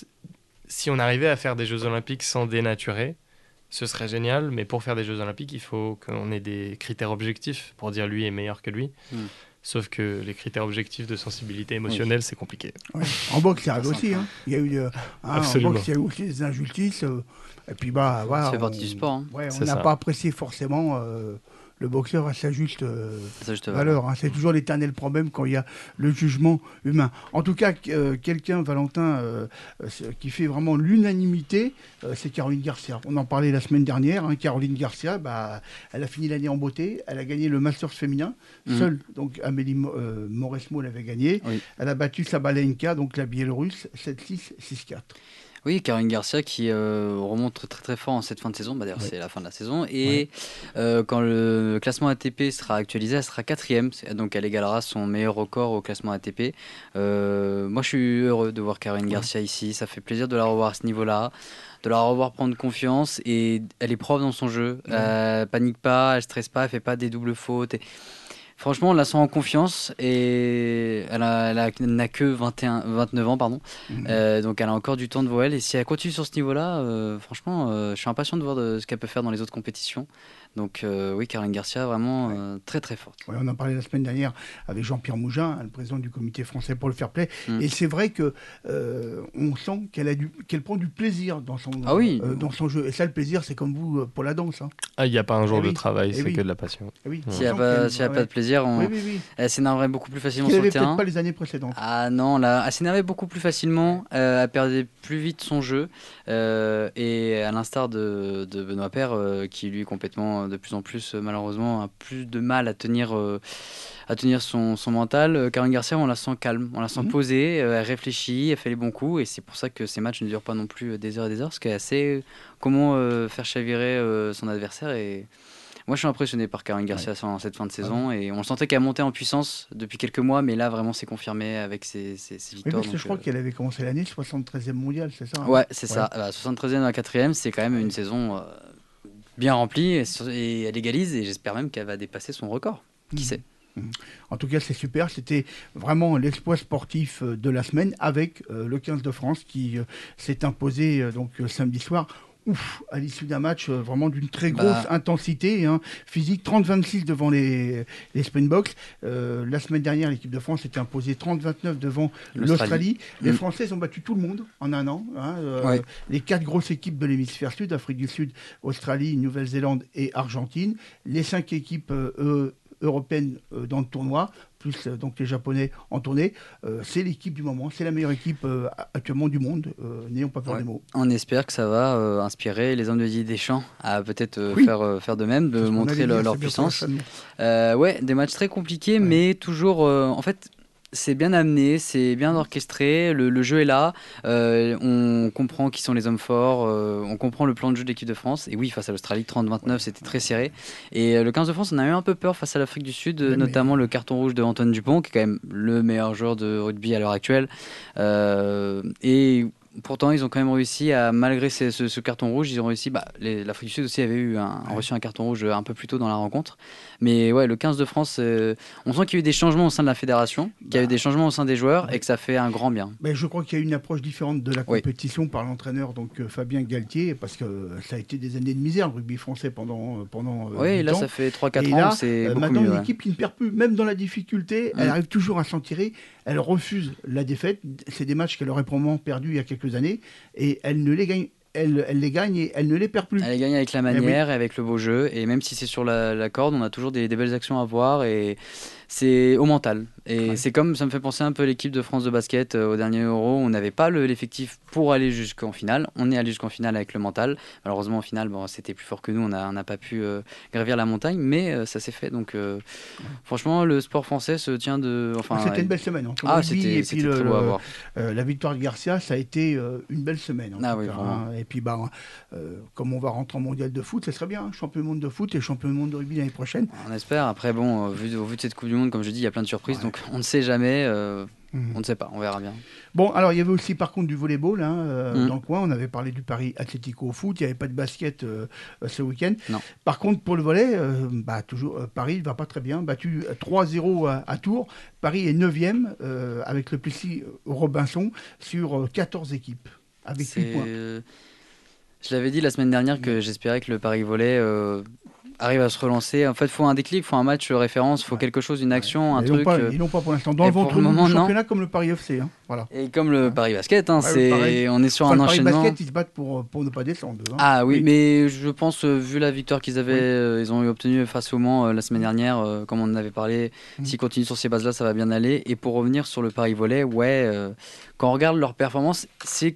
si on arrivait à faire des Jeux Olympiques sans dénaturer, ce serait génial, mais pour faire des Jeux Olympiques, il faut qu'on ait des critères objectifs pour dire lui est meilleur que lui. Mmh. Sauf que les critères objectifs de sensibilité émotionnelle, oui. c'est compliqué. Ouais. En boxe, ça arrive aussi. Hein. Il y a eu, euh, hein, en boxe, il y a eu aussi des injustices. Euh, et puis, bah, voilà, ça fait on, partie du sport. Hein. Ouais, on n'a pas apprécié forcément euh, le boxeur à sa juste, euh, sa juste valeur. Hein. C'est toujours l'éternel problème quand il y a le jugement humain. En tout cas, euh, quelqu'un, Valentin, euh, qui fait vraiment l'unanimité, euh, c'est Caroline Garcia. On en parlait la semaine dernière. Hein. Caroline Garcia, bah, elle a fini l'année en beauté. Elle a gagné le Masters féminin. Mmh. Seule, donc Amélie euh, Mauresmo l'avait gagné. Oui. Elle a battu Sabalenka, donc la Biélorusse, sept six, six quatre. Oui, Caroline Garcia qui euh, remonte très, très très fort en cette fin de saison. Bah, d'ailleurs, ouais. c'est la fin de la saison. Et ouais. euh, quand le classement A T P sera actualisé, elle sera quatrième. Donc, elle égalera son meilleur record au classement A T P. Euh, moi, je suis heureux de voir Caroline ouais. Garcia ici. Ça fait plaisir de la revoir à ce niveau-là, de la revoir prendre confiance. Et elle est propre dans son jeu. Ouais. Euh, elle panique pas, elle stresse pas, elle fait pas des doubles fautes. Et... Franchement, on la sent en confiance et elle, a, elle, a, elle n'a que vingt et un, vingt-neuf ans, pardon. Mmh. Euh, donc elle a encore du temps devant elle. Et si elle continue sur ce niveau-là, euh, franchement, euh, je suis impatient de voir de, ce qu'elle peut faire dans les autres compétitions. Donc euh, oui, Caroline Garcia, vraiment euh, très très forte. Ouais, on en parlait la semaine dernière avec Jean-Pierre Mougin, le président du comité français pour le fair play. Mmh. Et c'est vrai qu'on euh, sent qu'elle, a du, qu'elle prend du plaisir dans son, ah oui. euh, dans son jeu. Et ça, le plaisir, c'est comme vous pour la danse. Hein. Ah, il n'y a pas un jour et de oui. travail, et c'est oui. que de la passion. Oui. S'il n'y a, pas, s'il y a pas de plaisir, on... oui, oui, oui. elle s'énerverait beaucoup plus facilement sur le terrain. Elle n'avait peut-être pas les années précédentes. Ah non, là, elle s'énervait beaucoup plus facilement, euh, elle perdait plus vite son jeu. Euh, et à l'instar de, de Benoît Paire, euh, qui lui complètement, de plus en plus, malheureusement, a plus de mal à tenir, euh, à tenir son, son mental. Euh, Caroline Garcia, on la sent calme, on la sent mmh. posée, euh, elle réfléchit, elle fait les bons coups, et c'est pour ça que ces matchs ne durent pas non plus des heures et des heures, parce qu'elle sait comment euh, faire chavirer euh, son adversaire. Et moi, je suis impressionné par Caroline Garcia ouais. en cette fin de saison, ouais. et on sentait qu'elle montait en puissance depuis quelques mois, mais là, vraiment, c'est confirmé avec ses, ses, ses victoires. Oui, parce que je crois euh... qu'elle avait commencé l'année soixante-treizième mondiale, c'est ça hein. Ouais, c'est ouais. ça. Bah, soixante-treizième à quatrième, c'est quand même une saison... Euh, bien remplie et, et elle égalise et j'espère même qu'elle va dépasser son record. Qui mmh. sait mmh. En tout cas, c'est super. C'était vraiment l'exploit sportif de la semaine avec euh, le quinze de France qui euh, s'est imposé euh, donc, euh, samedi soir. Ouf, à l'issue d'un match euh, vraiment d'une très grosse bah... intensité hein, physique, trente vingt-six devant les, les Springboks. Euh, la semaine dernière, l'équipe de France s'était imposée trente vingt-neuf devant l'Australie. l'Australie. Les mmh. Français ont battu tout le monde en un an. Hein, euh, ouais. Les quatre grosses équipes de l'hémisphère sud, Afrique du Sud, Australie, Nouvelle-Zélande et Argentine. Les cinq équipes euh, européenne euh, dans le tournoi, plus euh, donc les Japonais en tournée. Euh, c'est l'équipe du moment, c'est la meilleure équipe euh, actuellement du monde. Euh, n'ayons pas peur Ouais. des mots. On espère que ça va euh, inspirer les hommes de Didier Deschamps à peut-être euh, Oui. faire, euh, faire de même, C'est de ce qu'on montrer allait le- dire, leur c'est bientôt puissance. l'enchaînement. Euh, ouais, des matchs très compliqués, mais toujours. euh, en fait, c'est bien amené, c'est bien orchestré, le, le jeu est là, euh, on comprend qui sont les hommes forts, euh, on comprend le plan de jeu de l'équipe de France. Et oui, face à l'Australie, trente à vingt-neuf, c'était très serré. Et euh, le quinze de France, on a eu un peu peur face à l'Afrique du Sud, Ouais, mais- notamment le carton rouge de Antoine Dupont, qui est quand même le meilleur joueur de rugby à l'heure actuelle. Euh, et pourtant, ils ont quand même réussi à, malgré ce, ce- ce carton rouge, ils ont réussi. Bah, les- l'Afrique du Sud aussi avait eu un, Ouais. reçu un carton rouge un peu plus tôt dans la rencontre. Mais ouais, le quinze de France, euh, on sent qu'il y a eu des changements au sein de la fédération, qu'il y a eu Bah, des changements au sein des joueurs ouais. et que ça fait un grand bien. Mais je crois qu'il y a une approche différente de la Oui. compétition par l'entraîneur, donc euh, Fabien Galtier, parce que euh, ça a été des années de misère le rugby français pendant euh, pendant. euh, Oui, huit là, ans. ça fait trois Et quatre là, ans, c'est euh, beaucoup maintenant mieux. une ouais. équipe qui ne perd plus, même dans la difficulté, elle Mm. arrive toujours à s'en tirer. Elle refuse la défaite. C'est des matchs qu'elle aurait probablement perdus il y a quelques années, et elle ne les gagne. Elle, elle les gagne et elle ne les perd plus. Elle gagne avec la Eh oui. manière et avec le beau jeu. Et même si c'est sur la, la corde, on a toujours des, des belles actions à voir. Et c'est au mental. Et Ouais. c'est comme, ça me fait penser un peu à l'équipe de France de basket euh, au dernier Euro. On n'avait pas le- l'effectif pour aller jusqu'en finale. On est allé jusqu'en finale avec le mental. Malheureusement, en finale, bon, c'était plus fort que nous. On n'a on n'a pas pu euh, gravir la montagne. Mais euh, ça s'est fait. Donc, euh, franchement, le sport français se tient de. Enfin, C'était une belle semaine. Entre le Ah, rugby c'était et puis c'était le- très beau à le- voir. euh, la victoire de Garcia, ça a été euh, une belle semaine. En Ah tout oui, cas, vraiment. hein. Et puis, bah, euh, comme on va rentrer en mondial de foot, ça serait bien. hein. Champion du monde de foot et champion du monde de rugby l'année prochaine. On espère. Après, bon, euh, vu, au vu de cette Coupe du Monde, comme je dis, il y a plein de surprises. Ouais. Donc, on ne sait jamais. euh, Mhm. On ne sait pas. On verra bien. Bon, alors il y avait aussi par contre du volleyball hein, euh, Mm. dans le coin. On avait parlé du Paris Atlético au foot. Il n'y avait pas de basket euh, euh, ce week-end. Non. Par contre, pour le volley, euh, bah, toujours, euh, Paris ne va pas très bien. Battu euh, trois zéro à, à Tours. Paris est neuvième euh, avec le Plessis Robinson sur euh, quatorze équipes. Avec huit C'est- points. Je l'avais dit la semaine dernière que j'espérais que le Paris Volley euh, arrive à se relancer. En fait, il faut un déclic, il faut un match référence, il faut Ouais. quelque chose, une action, un Ils n'ont truc. pas, euh, ils l'ont pas pour l'instant. Dans et le pour ventre le mou moment, du non. championnat comme le Paris F C. Hein. Voilà. Et comme le Paris Basket, hein, Ouais, c'est pareil. on est sur Enfin, un le Paris enchaînement. Basket, ils se battent pour, pour ne pas descendre. eux, hein. Ah oui, Oui. mais je pense, euh, vu la victoire qu'ils avaient, Oui. euh, ils ont obtenue face au Mans euh, la semaine dernière, euh, comme on en avait parlé, Mhm. s'ils continuent sur ces bases-là, ça va bien aller. Et pour revenir sur le Paris Volley, ouais, euh, quand on regarde leur performance, c'est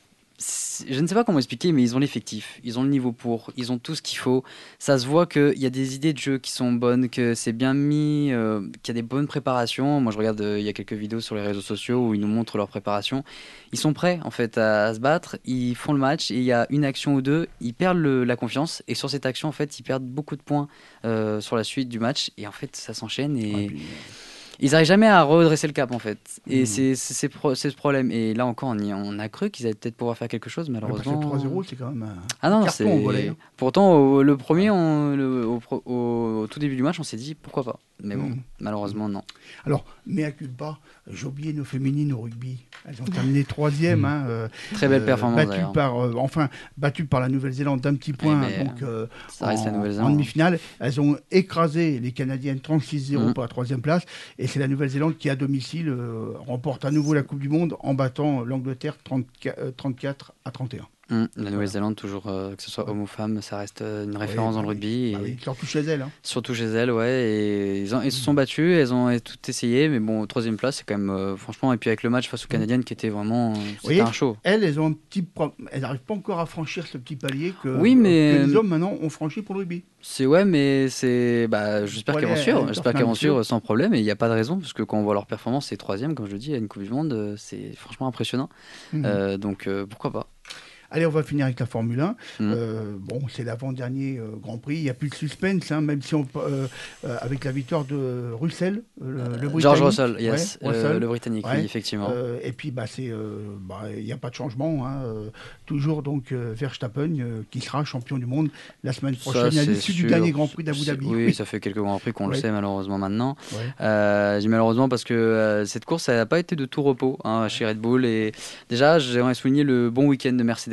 c'est- je ne sais pas comment expliquer, mais ils ont l'effectif, ils ont le niveau pour, ils ont tout ce qu'il faut. Ça se voit qu'il y a des idées de jeu qui sont bonnes, que c'est bien mis, euh, qu'il y a des bonnes préparations. Moi, je regarde, euh, il y a quelques vidéos sur les réseaux sociaux où ils nous montrent leur préparation. Ils sont prêts, en fait, à, à se battre. Ils font le match et il y a une action ou deux, ils perdent le- la confiance. Et sur cette action, en fait, ils perdent beaucoup de points euh, sur la suite du match. Et en fait, ça s'enchaîne et... Ouais, puis, Ils n'arrivent jamais à redresser le cap en fait. Et Mhm. c'est c'est- c'est pro- c'est ce problème. Et là encore, on, y- on a cru qu'ils allaient peut-être pouvoir faire quelque chose, ouais, parce que malheureusement. trois zéro, c'est quand même un Ah non, non, carton au c'est. volley. hein. Pourtant, au, le premier, on- le- au, pro- au- au tout début du match, on s'est dit pourquoi pas. Mais bon, Mhm. malheureusement, non. Alors, mea culpa, j'ai oublié nos féminines au rugby. Elles ont terminé troisième. hein, euh, Très belle euh, performance battues d'ailleurs. par, euh, enfin, battues par la Nouvelle-Zélande d'un petit point. mais, donc, euh, Ça reste en, la en Nouvelle-Zélande. demi-finale, elles ont écrasé les Canadiennes trente-six zéro Mhm. pour la troisième place. Et c'est la Nouvelle-Zélande qui, à domicile, euh, remporte à nouveau la Coupe du Monde en battant l'Angleterre trente-quatre euh, trente-quatre à trente et un. Hum, la Nouvelle-Zélande, toujours, euh, que ce soit homme ou femme, ça reste euh, une référence bah dans le oui. rugby. Ah et- oui, surtout chez elles. hein. Surtout chez elles, ouais. Et ils, ont- ils se sont battus, elles ont tout essayé, mais bon, troisième place, c'est quand même, euh, franchement, et puis avec le match face aux Canadiennes qui était vraiment, euh, c'était voyez, un show. Elles, elles ont un petit pro- elles n'arrivent pas encore à franchir ce petit palier que, Oui, mais- que les hommes maintenant ont franchi pour le rugby. C'est ouais, mais c'est, bah, j'espère Ouais, qu'elles vont elles- suivre, elles j'espère doivent qu'elles vont faire un suivre sans problème, et il n'y a pas de raison, parce que quand on voit leur performance, c'est troisième, comme je le dis, à une Coupe du Monde, euh, c'est franchement impressionnant. Mhm. Euh, donc euh, pourquoi pas. Allez, on va finir avec la Formule un. Mhm. Euh, bon, c'est l'avant-dernier euh, Grand Prix. Il n'y a plus de suspense, hein, même si on, euh, euh, avec la victoire de Russell, euh, le, le Britannique. George Russell, yes, Ouais, le- Russell. le Britannique, Ouais. oui, effectivement. Euh, et puis, bah, c'est, euh, bah, il n'y a pas de changement. hein, euh, toujours donc euh, Verstappen euh, qui sera champion du monde la semaine Ça, prochaine à c'est l'issue du sûr. dernier Grand Prix d'Abu C'est- Dhabi. Oui, ça fait quelques Grands Prix qu'on le Ouais. sait malheureusement maintenant. Ouais. Euh, je dis malheureusement parce que euh, cette course n'a pas été de tout repos hein, chez Red Bull. Et déjà, j'aimerais souligner le bon week-end de Mercedes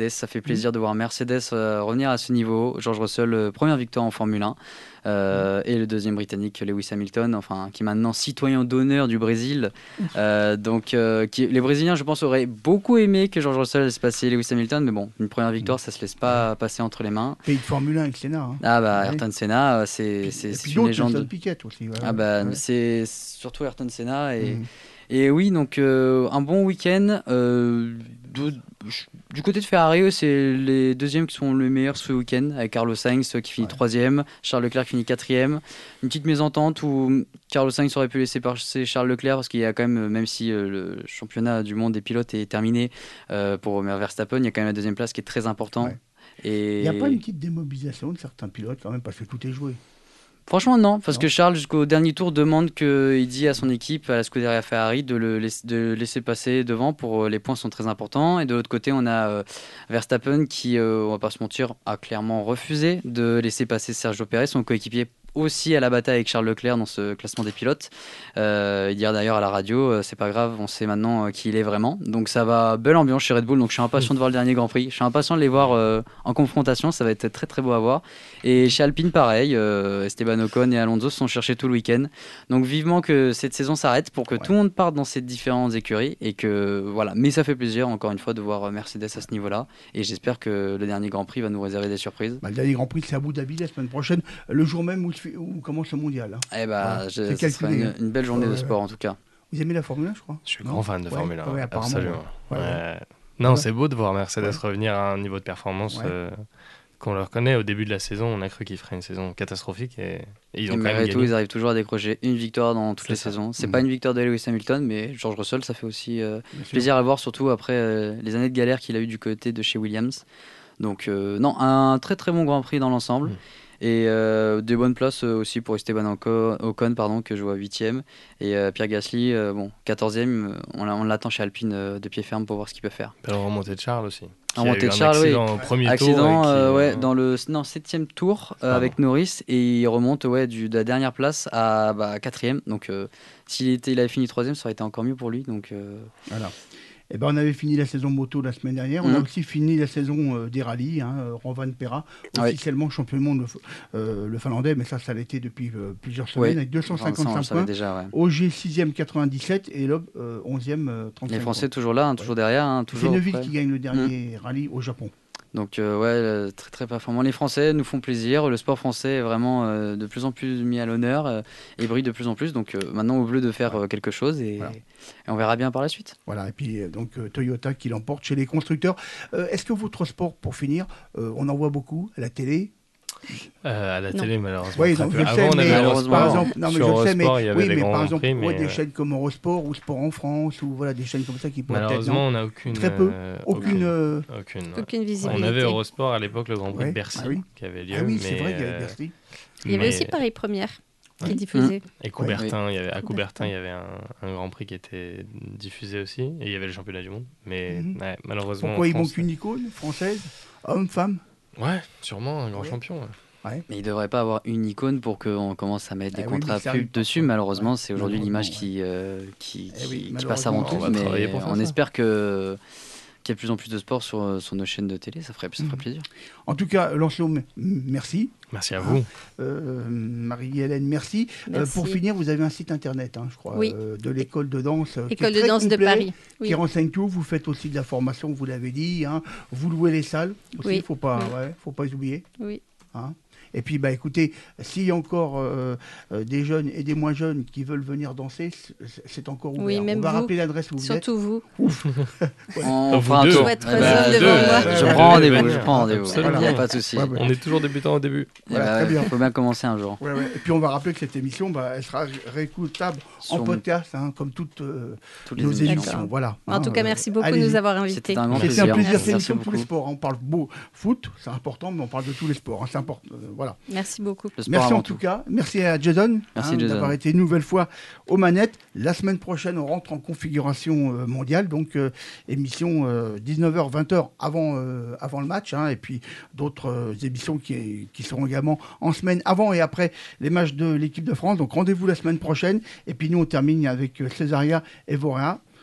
Mercedes. Ça fait plaisir mmh. de voir Mercedes euh, revenir à ce niveau. George Russell, euh, première victoire en Formule un. Euh, mmh. Et le deuxième britannique, Lewis Hamilton, enfin, qui est maintenant citoyen d'honneur du Brésil. Euh, donc, euh, qui, les Brésiliens, je pense, auraient beaucoup aimé que George Russell laisse passer Lewis Hamilton. Mais bon, une première victoire, ça ne se laisse pas passer entre les mains. Pays de Formule un avec Senna. Hein. Ah bah, Ayrton Senna, c'est, c'est, c'est une légende. Piquet aussi. Ouais, ah bah, ouais. c'est surtout Ayrton Senna. Et, mmh. et oui, donc euh, un bon week-end. Euh, de, du côté de Ferrari, c'est les deuxièmes qui sont les meilleurs ce week-end, avec Carlos Sainz qui finit ouais. troisième, Charles Leclerc qui finit quatrième. Une petite mésentente où Carlos Sainz aurait pu laisser passer Charles Leclerc, parce qu'il y a quand même, même si euh, le championnat du monde des pilotes est terminé euh, pour Verstappen, il y a quand même la deuxième place qui est très important. Ouais. Et... Il n'y a pas une petite démobilisation de certains pilotes quand même, parce que tout est joué. Franchement, non, parce non. que Charles, jusqu'au dernier tour, demande qu'il dit à son équipe, à la Scuderia Ferrari, de le laisser, de laisser passer devant. Pour les points sont très importants. Et de l'autre côté, on a euh, Verstappen qui, euh, on va pas se mentir, a clairement refusé de laisser passer Sergio Pérez, son coéquipier, aussi à la bataille avec Charles Leclerc dans ce classement des pilotes. Euh, il dit d'ailleurs à la radio, euh, c'est pas grave, on sait maintenant euh, qui il est vraiment. Donc ça va, belle ambiance chez Red Bull. Donc je suis impatient de voir le dernier Grand Prix. Je suis impatient de les voir euh, en confrontation. Ça va être très très beau à voir. Et chez Alpine, pareil, euh, Esteban Ocon et Alonso se sont cherchés tout le week-end. Donc vivement que cette saison s'arrête pour que ouais. tout le monde parte dans ces différentes écuries et que voilà. Mais ça fait plaisir encore une fois de voir Mercedes à ce niveau-là. Et j'espère que le dernier Grand Prix va nous réserver des surprises. Bah, le dernier Grand Prix c'est à Abu Dhabi la semaine prochaine, le jour même où où commence le mondial. Hein. Eh bah, je, c'est calculé, une, une belle journée euh, de sport en tout cas. Vous aimez la Formule un, je crois? Je suis grand fan de ouais, Formule un, ouais, absolument. Ouais, ouais. Ouais. Non, ouais. c'est beau de voir Mercedes ouais. revenir à un niveau de performance ouais. euh, qu'on leur connaît. Au début de la saison, on a cru qu'ils feraient une saison catastrophique et, et ils ont et quand même tout, gagné. Ils arrivent toujours à décrocher une victoire dans toutes c'est les ça. saisons. C'est mmh. pas une victoire de Lewis Hamilton, mais George Russell, ça fait aussi euh, plaisir à voir, surtout après euh, les années de galère qu'il a eu du côté de chez Williams. Donc euh, non, un très très bon Grand Prix dans l'ensemble. Mmh. Et euh, des bonnes places aussi pour Esteban Ocon, pardon, que je vois huitième. Et euh, Pierre Gasly, euh, bon, quatorzième. On, on l'attend chez Alpine euh, de pied ferme pour voir ce qu'il peut faire. Et en remontée de Charles aussi. En remontée de Charles, oui. Au premier accident, tour. Euh, qui, ouais, dans le non, septième tour euh, avec Norris. Et il remonte ouais, du, de la dernière place à bah, quatrième. Donc euh, s'il était, il avait fini troisième, ça aurait été encore mieux pour lui. Donc, euh... voilà. Eh ben, on avait fini la saison moto la semaine dernière. On mmh. a aussi fini la saison euh, des rallyes. Hein, Rovan Perra, officiellement oui. champion du monde euh, le finlandais, mais ça, ça l'était depuis euh, plusieurs semaines, oui. avec deux cent cinquante-cinq points. Déjà, ouais. O G sixième quatre-vingt-dix-sept et Loeb euh, onzième euh, trente-cinq. Les Français points. toujours là, hein, toujours ouais. derrière. Hein, toujours c'est Neuville qui gagne le dernier mmh. rallye au Japon. Donc euh, ouais, très très performant. Les Français nous font plaisir. Le sport français est vraiment euh, de plus en plus mis à l'honneur euh, et brille de plus en plus. Donc euh, maintenant au bleu de faire euh, quelque chose et, voilà. et on verra bien par la suite. Voilà. Et puis donc euh, Toyota qui l'emporte chez les constructeurs. Euh, est-ce que votre sport, pour finir, euh, on en voit beaucoup à la télé? Euh, à la non. télé, malheureusement. Oui, donc, je Avant, sais, on avait mais, Eurosport. Par exemple, non, mais Sur je sais, mais, Eurosport, il y avait oui, les mais grands par exemple, prix, ouais, mais des euh... chaînes comme Eurosport ou Sport en France, ou voilà, des chaînes comme ça qui pourraient malheureusement, être. on n'a aucune. Très peu. Euh, aucune, euh... aucune. Aucune visibilité. On avait Eurosport à l'époque, le Grand Prix ouais. de Bercy, ah, oui. qui avait lieu. Ah oui, mais c'est vrai qu'il y avait euh... Bercy. Il y avait mais... aussi Paris Première. Qui ouais. diffusait. Et Coubertin, ouais. il y avait, à Coubertin, il y avait un, un Grand Prix qui était diffusé aussi, et il y avait le championnat du monde. Mais mm-hmm. ouais, malheureusement. Pourquoi ils France, manquent une icône française, homme, femme? Ouais, sûrement un grand ouais. champion. Ouais. Ouais. Mais il ne devrait pas avoir une icône pour qu'on commence à mettre des eh contrats oui, pubs dessus. Malheureusement, ouais. c'est aujourd'hui l'image ouais. qui, euh, qui, eh oui, qui, qui passe avant tout. Mais on espère que, qu'il y a de plus en plus de sport sur, sur nos chaînes de télé. Ça ferait, ça ferait plaisir. En tout cas, Lancelot, merci. Merci à vous. Euh, Marie-Hélène, merci. merci. Euh, pour finir, vous avez un site internet, hein, je crois, oui. euh, de l'école de danse. École de danse complet, de Paris. Oui. Qui renseigne tout. Vous faites aussi de la formation, vous l'avez dit. Hein. Vous louez les salles aussi. Il oui. ne faut pas, oui. ouais, faut pas les oublier. Oui. Hein. Et puis, bah, écoutez, s'il y a encore euh, euh, des jeunes et des moins jeunes qui veulent venir danser, c'est encore ouvert. Oui, même on va vous. rappeler l'adresse où vous Surtout êtes. vous. Ouf. Ouais. On fera un tour. Être bah, devant moi. Je prends rendez-vous. Je prends rendez-vous. Il n'y a pas de souci. Ouais, ouais. On est toujours débutants au début. Voilà, bah, très bien. Il faut bien commencer un jour. Ouais, ouais. Et puis, on va rappeler que cette émission, bah, elle sera réécoutable Sur en podcast, hein, comme toutes, euh, toutes nos émissions. émissions. Voilà. En hein, tout cas, merci beaucoup allez-y. de nous avoir invités. C'était un grand plaisir. C'est un plaisir. Merci. C'est une émission de tous les sports. On parle beau foot, c'est important, mais on parle de tous les sports. C'est important. Voilà. Merci beaucoup. Merci en tout, tout cas. Merci à Jason, Merci hein, Jason. d'avoir été une nouvelle fois aux manettes. La semaine prochaine, on rentre en configuration euh, mondiale, donc euh, émission euh, dix-neuf heures vingt heures avant, euh, avant le match, hein, et puis d'autres euh, émissions qui, qui seront également en semaine avant et après les matchs de l'équipe de France. Donc rendez-vous la semaine prochaine. Et puis nous, on termine avec euh, Césaria Evora.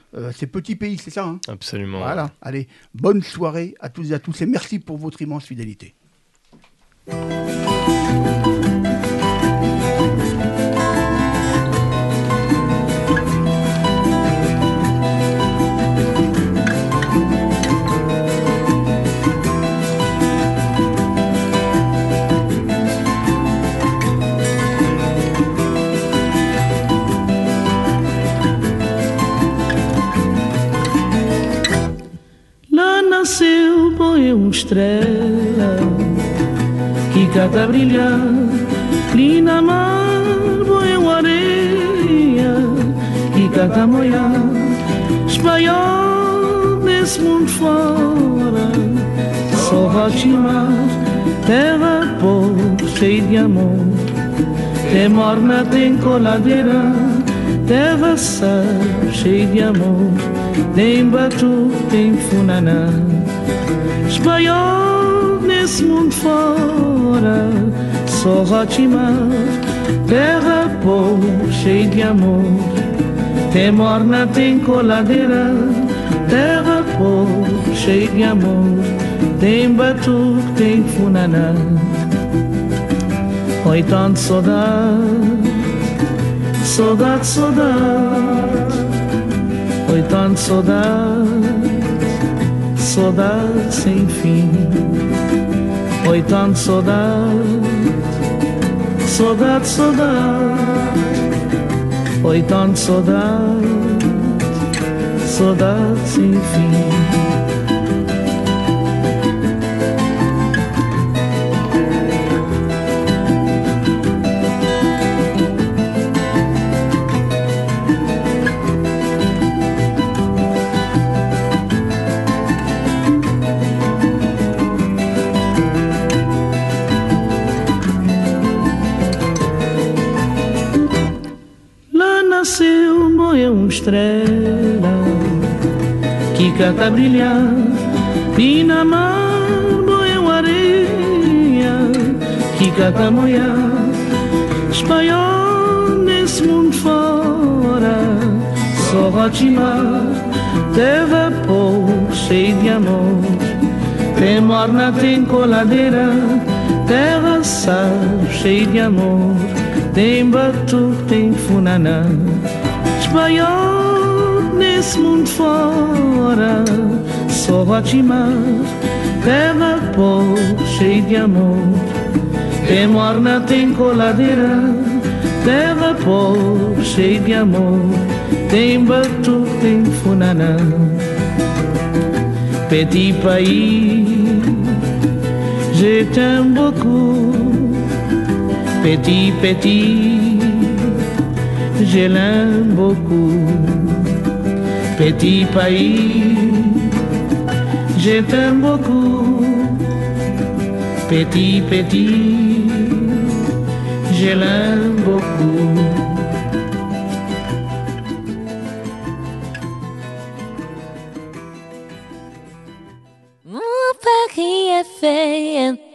euh, ces petits pays, c'est ça, hein? Absolument. Voilà, ouais. allez, bonne soirée à tous et à tous et merci pour votre immense fidélité. Lá nasceu, põe uma estrela que cata brilhar, ali na mar, põe uma areia que cata molhar, espanhol desse mundo fora, só rotimar, terra pobre, cheia de amor, tem morna, tem coladeira, terra sal, cheia de amor, tem batu, tem funaná, espanhol nesse mundo fora, só rotimar, terra pobre, cheia de amor, tem morna, tem coladeira, terra pobre, cheia de amor, tem batu, tem funaná. Oi, tanto saudade, saudade, saudade, oi, tanto saudade, saudade sem fim. Oi, tanto saudade, saudade, saudade, oi, tanto saudade, saudade sem fim. Nasceu, morreu uma estrela que cata brilhar, e na mar morreu areia que cata molhar, espanhol nesse mundo fora, só rotimar, terra pobre, cheia de amor, tem morna, tem coladeira, terra sal, cheia de amor, tem batu, tem funaná, espanhol nesse mundo fora, só rotimar, terra pobre, cheia de amor, tem morna, tem coladeira, terra pobre, cheia de amor, tem batu, tem funaná. Petit pays, je t'aime beaucoup. Petit, petit, je l'aime beaucoup. Petit pays, je t'aime beaucoup. Petit, petit, je l'aime beaucoup. Mon Paris F M.